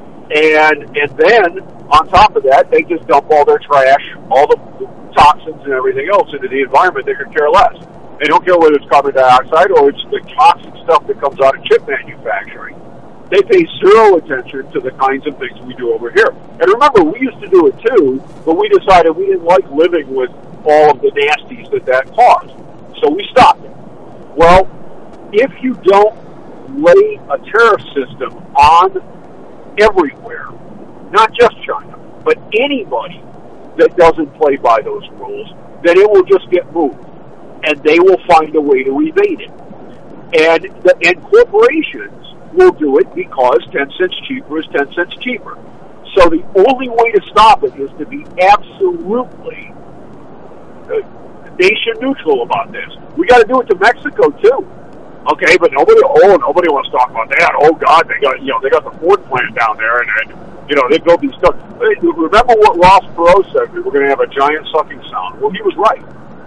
[SPEAKER 17] And and then, on top of that, they just dump all their trash, all the toxins and everything else into the environment. They could care less. They don't care whether it's carbon dioxide or it's the toxic stuff that comes out of chip manufacturing. They pay zero attention to the kinds of things we do over here. And remember, we used to do it too, but we decided we didn't like living with all of the nasties that that caused. So we stopped it. Well, if you don't lay a tariff system on everywhere, not just China, but anybody that doesn't play by those rules, then it will just get moved, and they will find a way to evade it. And the, and corporations will do it because ten cents cheaper is ten cents cheaper. So the only way to stop it is to be absolutely uh, nation neutral about this. We got to do it to Mexico too. Okay, but nobody, oh, nobody wants to talk about that. Oh God, they got, you know, they got the Ford plant down there, and, and you know, they built these stuff. Remember what Ross Perot said? We were going to have a giant sucking sound. Well, he was right.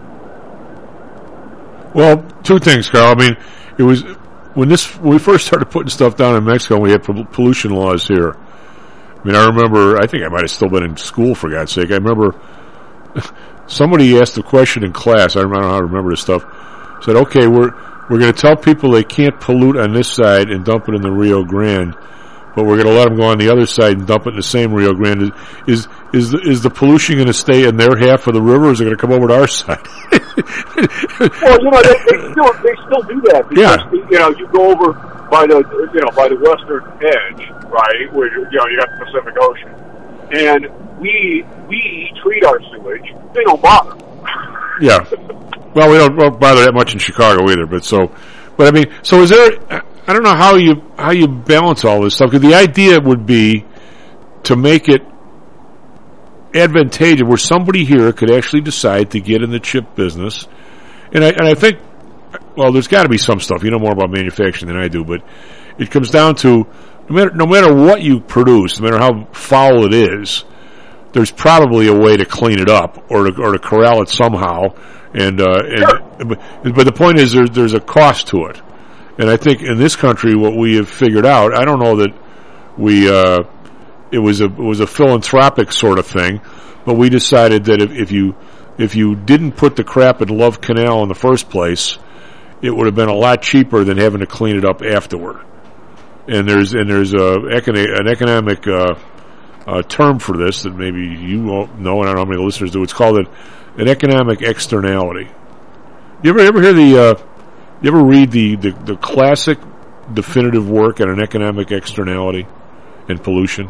[SPEAKER 7] Well, two things, Carl. I mean, it was when this when we first started putting stuff down in Mexico. We had pollution laws here. I mean, I remember. I think I might have still been in school, for God's sake. I remember somebody asked a question in class. I don't know how to remember this stuff. Said, "Okay, we're we're going to tell people they can't pollute on this side and dump it in the Rio Grande, but we're going to let them go on the other side and dump it in the same Rio Grande. Is is the, is the pollution going to stay in their half of the river, or is it going to come over to our side?"
[SPEAKER 17] Well, you know, they, they still they still do that because
[SPEAKER 7] Yeah.
[SPEAKER 17] you know, you go over by the you know by the western edge, right, where you you know you got the Pacific Ocean, and we we treat our sewage. They don't bother.
[SPEAKER 7] Yeah. Well, we don't, don't bother that much in Chicago either. But so, but I mean, so is there? I don't know how you how you balance all this stuff, because the idea would be to make it advantageous where somebody here could actually decide to get in the chip business. And I and I think, well, there's got to be some stuff. You know more about manufacturing than I do, but it comes down to no matter no matter what you produce, no matter how foul it is, there's probably a way to clean it up or to or to corral it somehow. And, uh, and but, but the point is, there's there's a cost to it. And I think in this country, what we have figured out, I don't know that we, uh, it was a, it was a philanthropic sort of thing, but we decided that if, if you, if you didn't put the crap in Love Canal in the first place, it would have been a lot cheaper than having to clean it up afterward. And there's, and there's a, an economic, uh, uh, term for this that maybe you won't know, and I don't know how many listeners do. It's called an, an economic externality. You ever, ever hear the, uh, You ever read the, the, the classic definitive work on an economic externality? and pollution.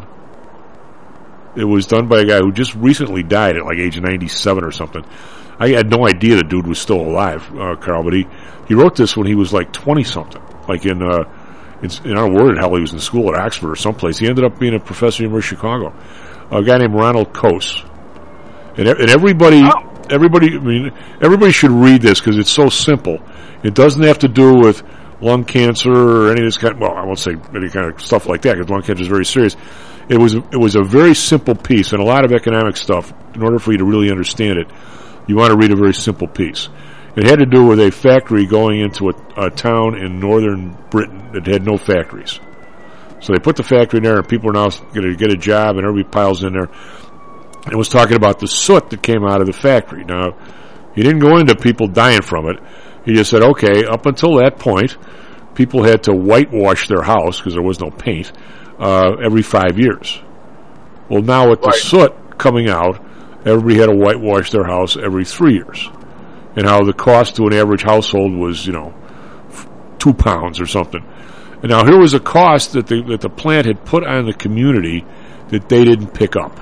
[SPEAKER 7] It was done by a guy who just recently died at like age ninety-seven or something. I had no idea the dude was still alive, uh, Carl, but he, he wrote this when he was like twenty-something. Like in, uh, in, I don't know where the hell he was in school at Oxford or someplace. He ended up being a professor at University of Chicago. A guy named Ronald Coase. And, and everybody, everybody, I mean, everybody should read this because it's so simple. It doesn't have to do with lung cancer or any of this kind. Well, I won't say any kind of stuff like that because lung cancer is very serious. It was it was a very simple piece, and a lot of economic stuff. In order for you to really understand it, you want to read a very simple piece. It had to do with a factory going into a, a town in northern Britain that had no factories. So they put the factory in there, and people are now going to get a job, and everybody piles in there. And it was talking about the soot that came out of the factory. Now, he didn't go into people dying from it. He just said, okay, up until that point, people had to whitewash their house because there was no paint uh, every five years. Well, now with the
[SPEAKER 17] Right.
[SPEAKER 7] soot coming out, everybody had to whitewash their house every three years. And how the cost to an average household was, you know, f- two pounds or something. And now here was a cost that the, that the plant had put on the community that they didn't pick up.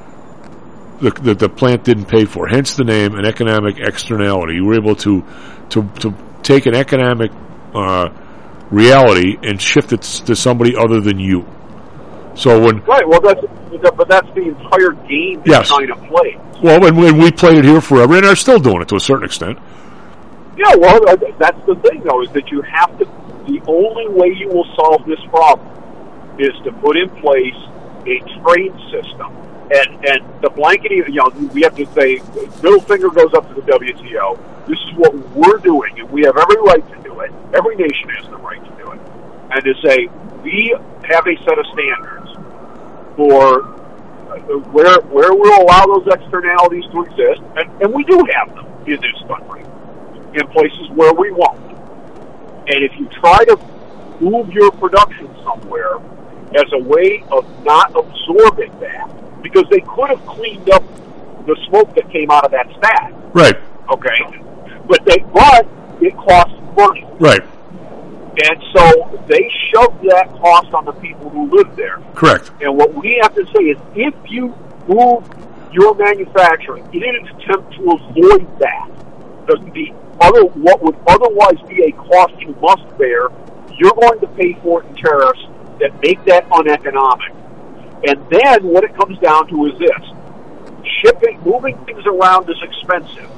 [SPEAKER 7] The, that the plant didn't pay for. Hence the name, an economic externality. You were able to to, to take an economic uh, reality and shift it to somebody other than you. So when
[SPEAKER 17] Right, well, that's, but that's the entire game they're
[SPEAKER 7] Yes.
[SPEAKER 17] trying to play.
[SPEAKER 7] well, when, when we played it here forever, and are still doing it to a certain extent.
[SPEAKER 17] Yeah, well, uh, that's the thing, though, is that you have to, the only way you will solve this problem is to put in place a trade system. And and the blanketing, you know, we have to say, middle finger goes up to the W T O. This is what we're doing, and we have every right to do it. Every nation has the right to do it. And to say, we have a set of standards for where where we'll allow those externalities to exist, and, and we do have them in this country, in places where we won't. And if you try to move your production somewhere as a way of not absorbing that, because they could have cleaned up the smoke that came out of that stack.
[SPEAKER 7] Right.
[SPEAKER 17] Okay? But they but it costs money.
[SPEAKER 7] Right.
[SPEAKER 17] And so they shoved that cost on the people who live there.
[SPEAKER 7] Correct.
[SPEAKER 17] And what we have to say is, if you move your manufacturing in an attempt to avoid that, the, the other what would otherwise be a cost you must bear, you're going to pay for it in tariffs that make that uneconomic. And then what it comes down to is this: shipping, moving things around is expensive.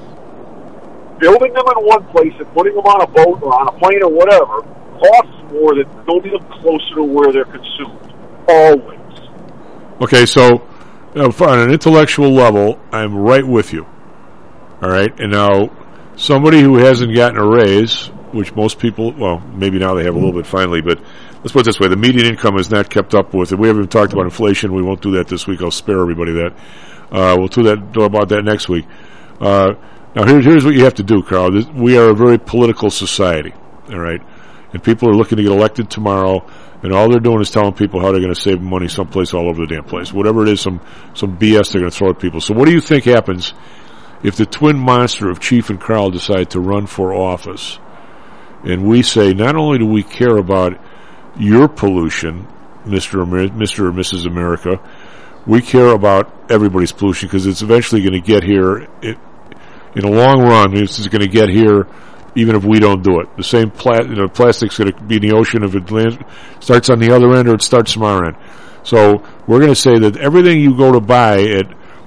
[SPEAKER 17] Building them in one place and putting them on a boat or on a plane or whatever costs more than building them closer to where they're consumed. Always.
[SPEAKER 7] Okay, so uh, on an intellectual level, I'm right with you. All right, and now somebody who hasn't gotten a raise, which most people, well, maybe now they have a little bit finally, but let's put it this way: the median income is not kept up with it. We haven't talked about inflation. We won't do that this week. I'll spare everybody that. Uh, we'll do that do about that next week. Uh, now, here, here's what you have to do, Carl. This, we are a very political society, all right? And people are looking to get elected tomorrow, and all they're doing is telling people how they're going to save money someplace all over the damn place. Whatever it is, some, some B S they're going to throw at people. So what do you think happens if the twin monster of Chief and Carl decide to run for office, and we say, not only do we care about your pollution, Mister Amer- Mister or Missus America, we care about everybody's pollution, because it's eventually going to get here. It, in the long run, this is going to get here even if we don't do it. The same pla- you know, plastic's going to be in the ocean if it lands, starts on the other end or it starts from our end. So we're going to say that everything you go to buy at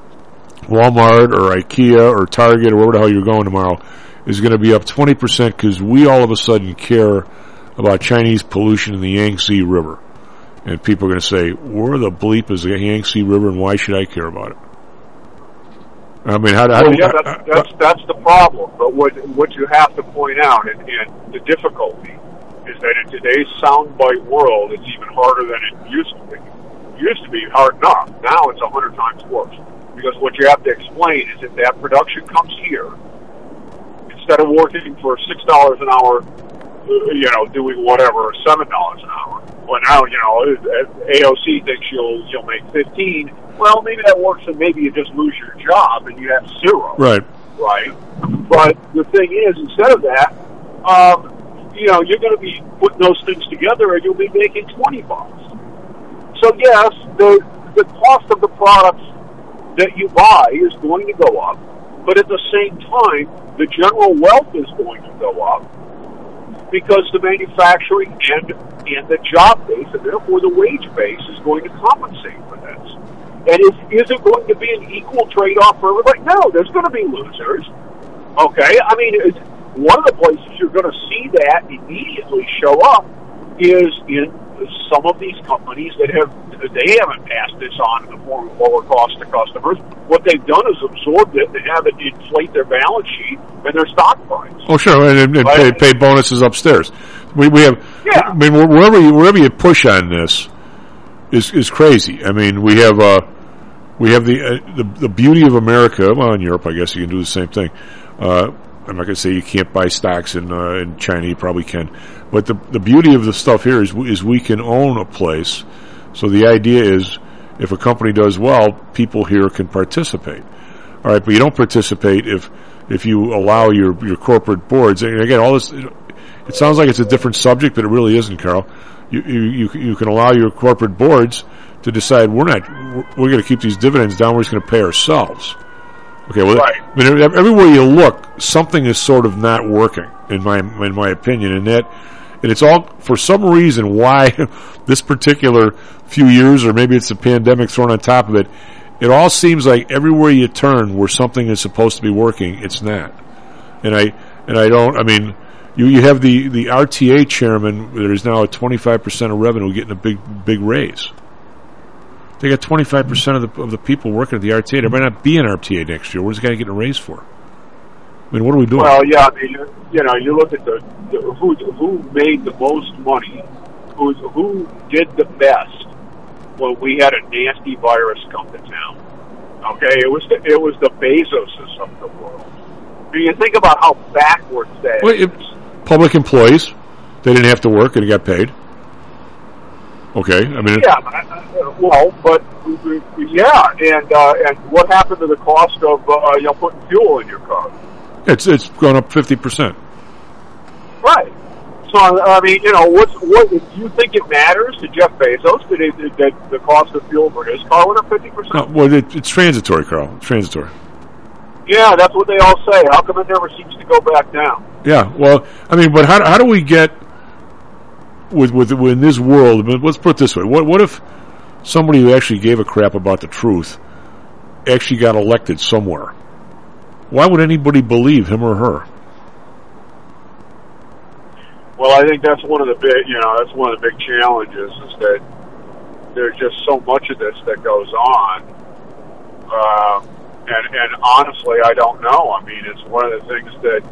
[SPEAKER 7] Walmart or IKEA or Target or wherever the hell you're going tomorrow is going to be up twenty percent because we all of a sudden care about Chinese pollution in the Yangtze River. And people are going to say, where the bleep is the Yangtze River and why should I care about it? I mean, how, how
[SPEAKER 17] well,
[SPEAKER 7] do
[SPEAKER 17] yeah,
[SPEAKER 7] I,
[SPEAKER 17] that's, that's, that's the problem. But what, what you have to point out, and, and the difficulty, is that in today's soundbite world, it's even harder than it used to be. It used to be hard enough. Now it's a hundred times worse. Because what you have to explain is if that production comes here, instead of working for six dollars an hour, you know, doing whatever, seven dollars an hour. Well, now, you know, A O C thinks you'll you'll make fifteen. Well, maybe that works, and maybe you just lose your job and you have zero.
[SPEAKER 7] Right.
[SPEAKER 17] Right. But the thing is, instead of that, um, you know, you're going to be putting those things together, and you'll be making twenty bucks. so yes, the the cost of the products that you buy is going to go up, but at the same time, the general wealth is going to go up because the manufacturing and and the job base, and therefore the wage base, is going to compensate for this. And is, is it going to be an equal trade-off for everybody? No, there's going to be losers. Okay? I mean, it's, one of the places you're going to see that immediately show up is in some of these companies that have, they haven't passed this on in the form of lower cost to customers. What they've done is absorbed it and have it inflate their balance sheet and their stock price.
[SPEAKER 7] Oh, sure, and, and
[SPEAKER 17] Right.
[SPEAKER 7] pay, pay bonuses upstairs. We we have,
[SPEAKER 17] Yeah.
[SPEAKER 7] I mean, wherever you, wherever you push on this is is crazy. I mean, we have uh, we have the, uh, the the beauty of America. Well, in Europe, I guess you can do the same thing. Uh, I'm not going to say you can't buy stocks in uh, in China. You probably can, but the the beauty of the stuff here is is we can own a place. So the idea is, if a company does well, people here can participate. All right, but you don't participate if if you allow your your corporate boards. And again, all this. It sounds like it's a different subject, but it really isn't, Carl. You you you, you can allow your corporate boards to decide we're not we're going to keep these dividends down. We're just going to pay ourselves. Okay, well,
[SPEAKER 17] Right.
[SPEAKER 7] I mean, everywhere you look, something is sort of not working, in my in my opinion, and that, and it's all for some reason why this particular few years, or maybe it's the pandemic thrown on top of it. It all seems like everywhere you turn, where something is supposed to be working, it's not. And I and I don't. I mean, you you have the the R T A chairman. There is now at twenty-five percent of revenue getting a big big raise. They got twenty-five percent of the of the people working at the R T A. There might not be an R T A next year. Where's the guy getting a raise for? I mean, what are we doing?
[SPEAKER 17] Well, yeah, I mean, you know, you look at the, the who who made the most money, who who did the best when we had a nasty virus come to town. Okay, it was the, it was the Bezoses of the world. I mean, you think about how backwards that
[SPEAKER 7] Well,
[SPEAKER 17] is.
[SPEAKER 7] it, public employees, they didn't have to work and they got paid. Okay, I mean,
[SPEAKER 17] Yeah, uh, well, but yeah, and uh, and what happened to the cost of uh, you know putting fuel in your car?
[SPEAKER 7] it's it's gone up fifty percent.
[SPEAKER 17] Right. So I mean, you know, what's what? Do you think it matters to Jeff Bezos that, it, that the cost of fuel for his car went up fifty percent?
[SPEAKER 7] No, well, it, it's transitory, Carl. It's transitory.
[SPEAKER 17] Yeah, that's what they all say. How come it never seems to go back down?
[SPEAKER 7] Yeah, well, I mean, but how how do we get with with in this world? I mean, let's put it this way: what what if somebody who actually gave a crap about the truth actually got elected somewhere? Why would anybody believe him or her?
[SPEAKER 17] Well, I think that's one of the big, you know, that's one of the big challenges is that there's just so much of this that goes on. Uh, and, and honestly, I don't know. I mean, it's one of the things that,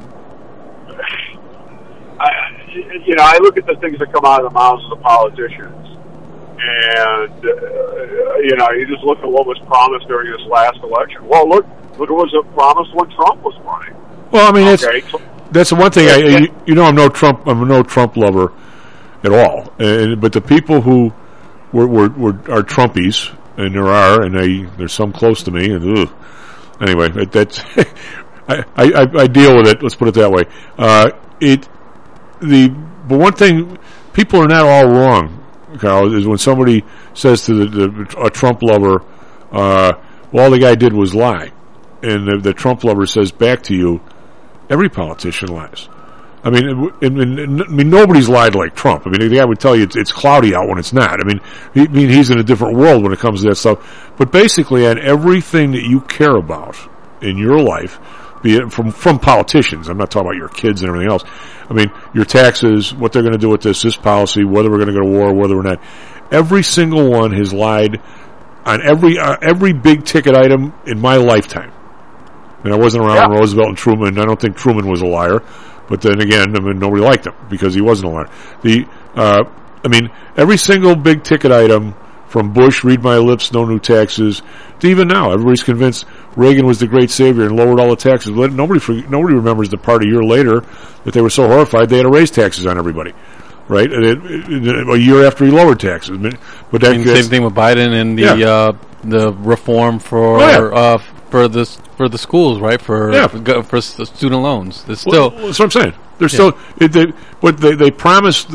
[SPEAKER 17] I, you know, I look at the things that come out of the mouths of the politicians. And, uh, you know, you just look at what was promised during this last election. Well, look, look at what was promised when Trump was running.
[SPEAKER 7] Well, I mean,
[SPEAKER 17] Okay,
[SPEAKER 7] it's,
[SPEAKER 17] so-
[SPEAKER 7] that's the one thing. I, you, you know, I'm no Trump. I'm no Trump lover at all. And, but the people who were, were, were are Trumpies, and there are, and they, there's some close to me. And ugh. Anyway, that, that's I, I, I deal with it. Let's put it that way. Uh, it the but one thing, people are not all wrong, Carl, is when somebody says to the, the a Trump lover, uh, well, all the guy did was lie, and the, the Trump lover says back to you, every politician lies. I mean, I mean, I mean, nobody's lied like Trump. I mean, the guy would tell you it's, it's cloudy out when it's not. I mean, he, I mean, he's in a different world when it comes to that stuff. But basically, on everything that you care about in your life, be it from from politicians, I'm not talking about your kids and everything else. I mean, your taxes, what they're going to do with this, this policy, whether we're going to go to war, whether we're not. Every single one has lied on every uh, every big ticket item in my lifetime. I mean, I wasn't around
[SPEAKER 17] Yeah.
[SPEAKER 7] Roosevelt and Truman. I don't think Truman was a liar. But then again, I mean, nobody liked him because he wasn't a liar. The, uh, I mean, every single big ticket item from Bush, read my lips, no new taxes, to even now, everybody's convinced Reagan was the great savior and lowered all the taxes. But nobody, nobody remembers the part a year later that they were so horrified they had to raise taxes on everybody. Right? And it, it, a year after he lowered taxes. But that,
[SPEAKER 6] I mean, same thing with Biden and the,
[SPEAKER 7] Yeah.
[SPEAKER 6] uh, the reform for,
[SPEAKER 7] Oh, yeah.
[SPEAKER 6] uh, for the, for the schools, right? For,
[SPEAKER 7] Yeah.
[SPEAKER 6] for, go- for s- student loans. It's still,
[SPEAKER 7] Well, that's what I'm saying. They're
[SPEAKER 6] Yeah.
[SPEAKER 7] still, it, they, but they, they promised that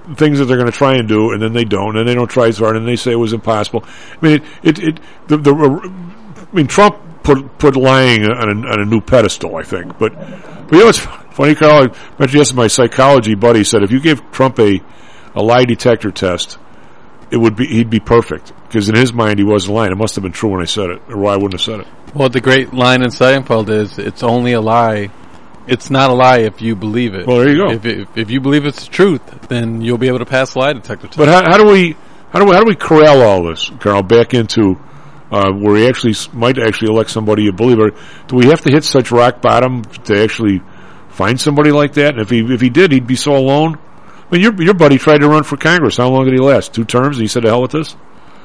[SPEAKER 7] things that they're going to try and do, and then they don't, and they don't try as hard, and they say it was impossible. I mean, it, it, it the, the, I mean, Trump put put lying on a, on a new pedestal, I think. But, but you know what's funny, Carl? I mentioned yesterday, my psychology buddy said if you gave Trump a, a lie detector test, it would be he'd be perfect, because in his mind he wasn't lying. It must have been true when I said it, or why I wouldn't have said it.
[SPEAKER 6] Well, the great line in Seinfeld is, it's only a lie. It's not a lie if you believe it.
[SPEAKER 7] Well, there you go.
[SPEAKER 6] If, if, if you believe it's the truth, then you'll be able to pass the lie detector test.
[SPEAKER 7] But how, how do we how do we, how do we corral all this, Carl, back into uh, where he actually might actually elect somebody you believe? Or do we have to hit such rock bottom to actually find somebody like that? And if he if he did, he'd be so alone. I mean, your your buddy tried to run for Congress. How long did he last? Two terms, and he said, "To hell with this."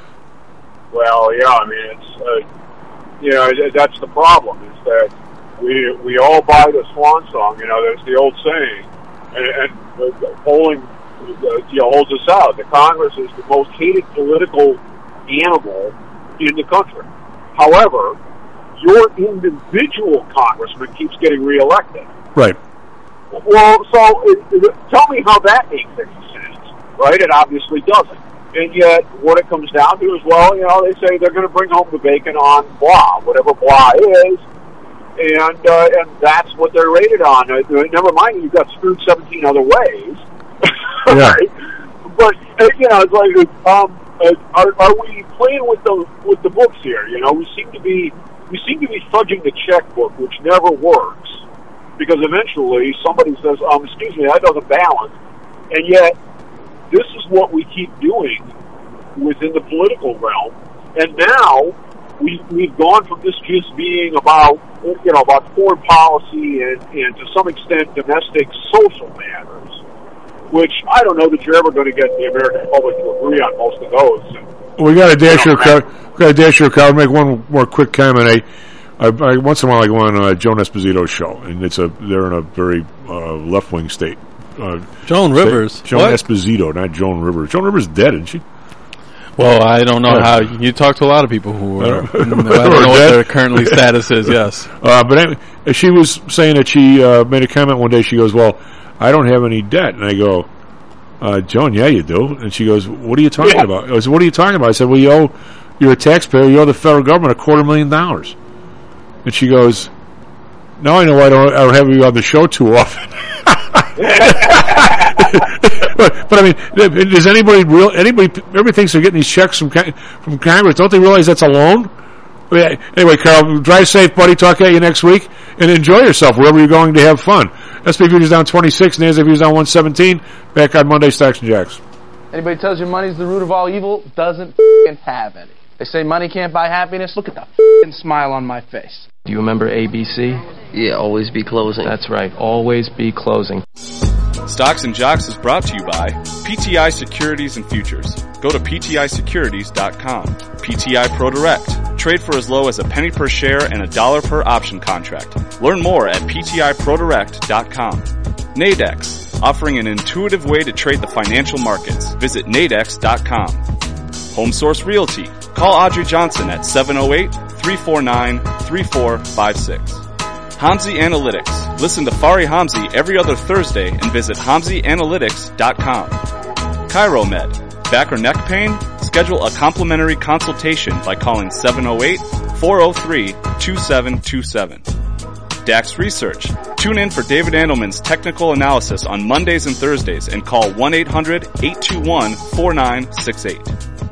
[SPEAKER 17] Well, yeah, I mean, it's uh, you know that's the problem, is that we we all buy the swan song. You know, there's the old saying, and, and the, the polling uh, you know, holds us out. The Congress is the most hated political animal in the country. However, your individual congressman keeps getting reelected.
[SPEAKER 7] Right.
[SPEAKER 17] Well, so it, it, tell me how that makes any sense, right? It obviously doesn't. And yet, what it comes down to is, well, you know, they say they're going to bring home the bacon on blah, whatever blah is, and uh, and that's what they're rated on. Uh, never mind, you've got screwed seventeen other ways,
[SPEAKER 7] yeah.
[SPEAKER 17] right? But uh, you know, it's like, um, uh, are are we playing with the with the books here? You know, we seem to be we seem to be fudging the checkbook, which never works, because eventually somebody says, um, "Excuse me, that doesn't balance," and yet. This is what we keep doing within the political realm, and now we, we've gone from this just being about, you know, about foreign policy and, and to some extent domestic social matters, which I don't know that you're ever going to get the American public to agree on most of those. And,
[SPEAKER 7] we got to dash your car. We got to dash your car. Make one more quick comment. I, I, I once in a while I go on uh, Joan Esposito's show, and it's a they're in a very uh, left wing state. Uh,
[SPEAKER 6] Joan Rivers.
[SPEAKER 7] Joan
[SPEAKER 6] what?
[SPEAKER 7] Esposito, not Joan Rivers. Joan Rivers is dead, isn't she?
[SPEAKER 6] Well, I don't know how. You talk to a lot of people who are. I don't know what their currently status is, yes.
[SPEAKER 7] Uh, but anyway, she was saying that she uh, made a comment one day. She goes, well, I don't have any debt. And I go, uh, Joan, yeah, you do. And she goes, what are you talking yeah. about? I said, what are you talking about? I said, well, you owe, you're a taxpayer. You owe the federal government a quarter million dollars. And she goes, now I know I don't, I don't have you on the show too often. but, but I mean, does anybody real anybody everybody thinks they're getting these checks from from Congress? Don't they realize that's a loan? Anyway, Carl, drive safe, buddy. Talk at you next week, and enjoy yourself wherever you're going to have fun. S and P futures down twenty-six, NASDAQ futures down one seventeen. Back on Monday, Stocks and Jacks.
[SPEAKER 2] Anybody tells you money's the root of all evil doesn't f***ing have any. They say money can't buy happiness. Look at the f***ing smile on my face.
[SPEAKER 20] Do you remember A B C? Yeah, always be closing. That's right, always be closing.
[SPEAKER 15] Stocks and Jocks is brought to you by P T I Securities and Futures. Go to P T I securities dot com. P T I Pro Direct. Trade for as low as a penny per share and a dollar per option contract. Learn more at P T I pro direct dot com. Nadex. Offering an intuitive way to trade the financial markets. Visit nadex dot com. HomeSource Realty. Call Audrey Johnson at seven oh eight, three four nine, three four five six. Hamzy Analytics. Listen to Fari Hamzy every other Thursday and visit hamzy analytics dot com. ChiroMed. Back or neck pain? Schedule a complimentary consultation by calling seven oh eight, four oh three, two seven two seven. Dax Research. Tune in for David Andelman's technical analysis on Mondays and Thursdays and call one eight hundred, eight two one, four nine six eight.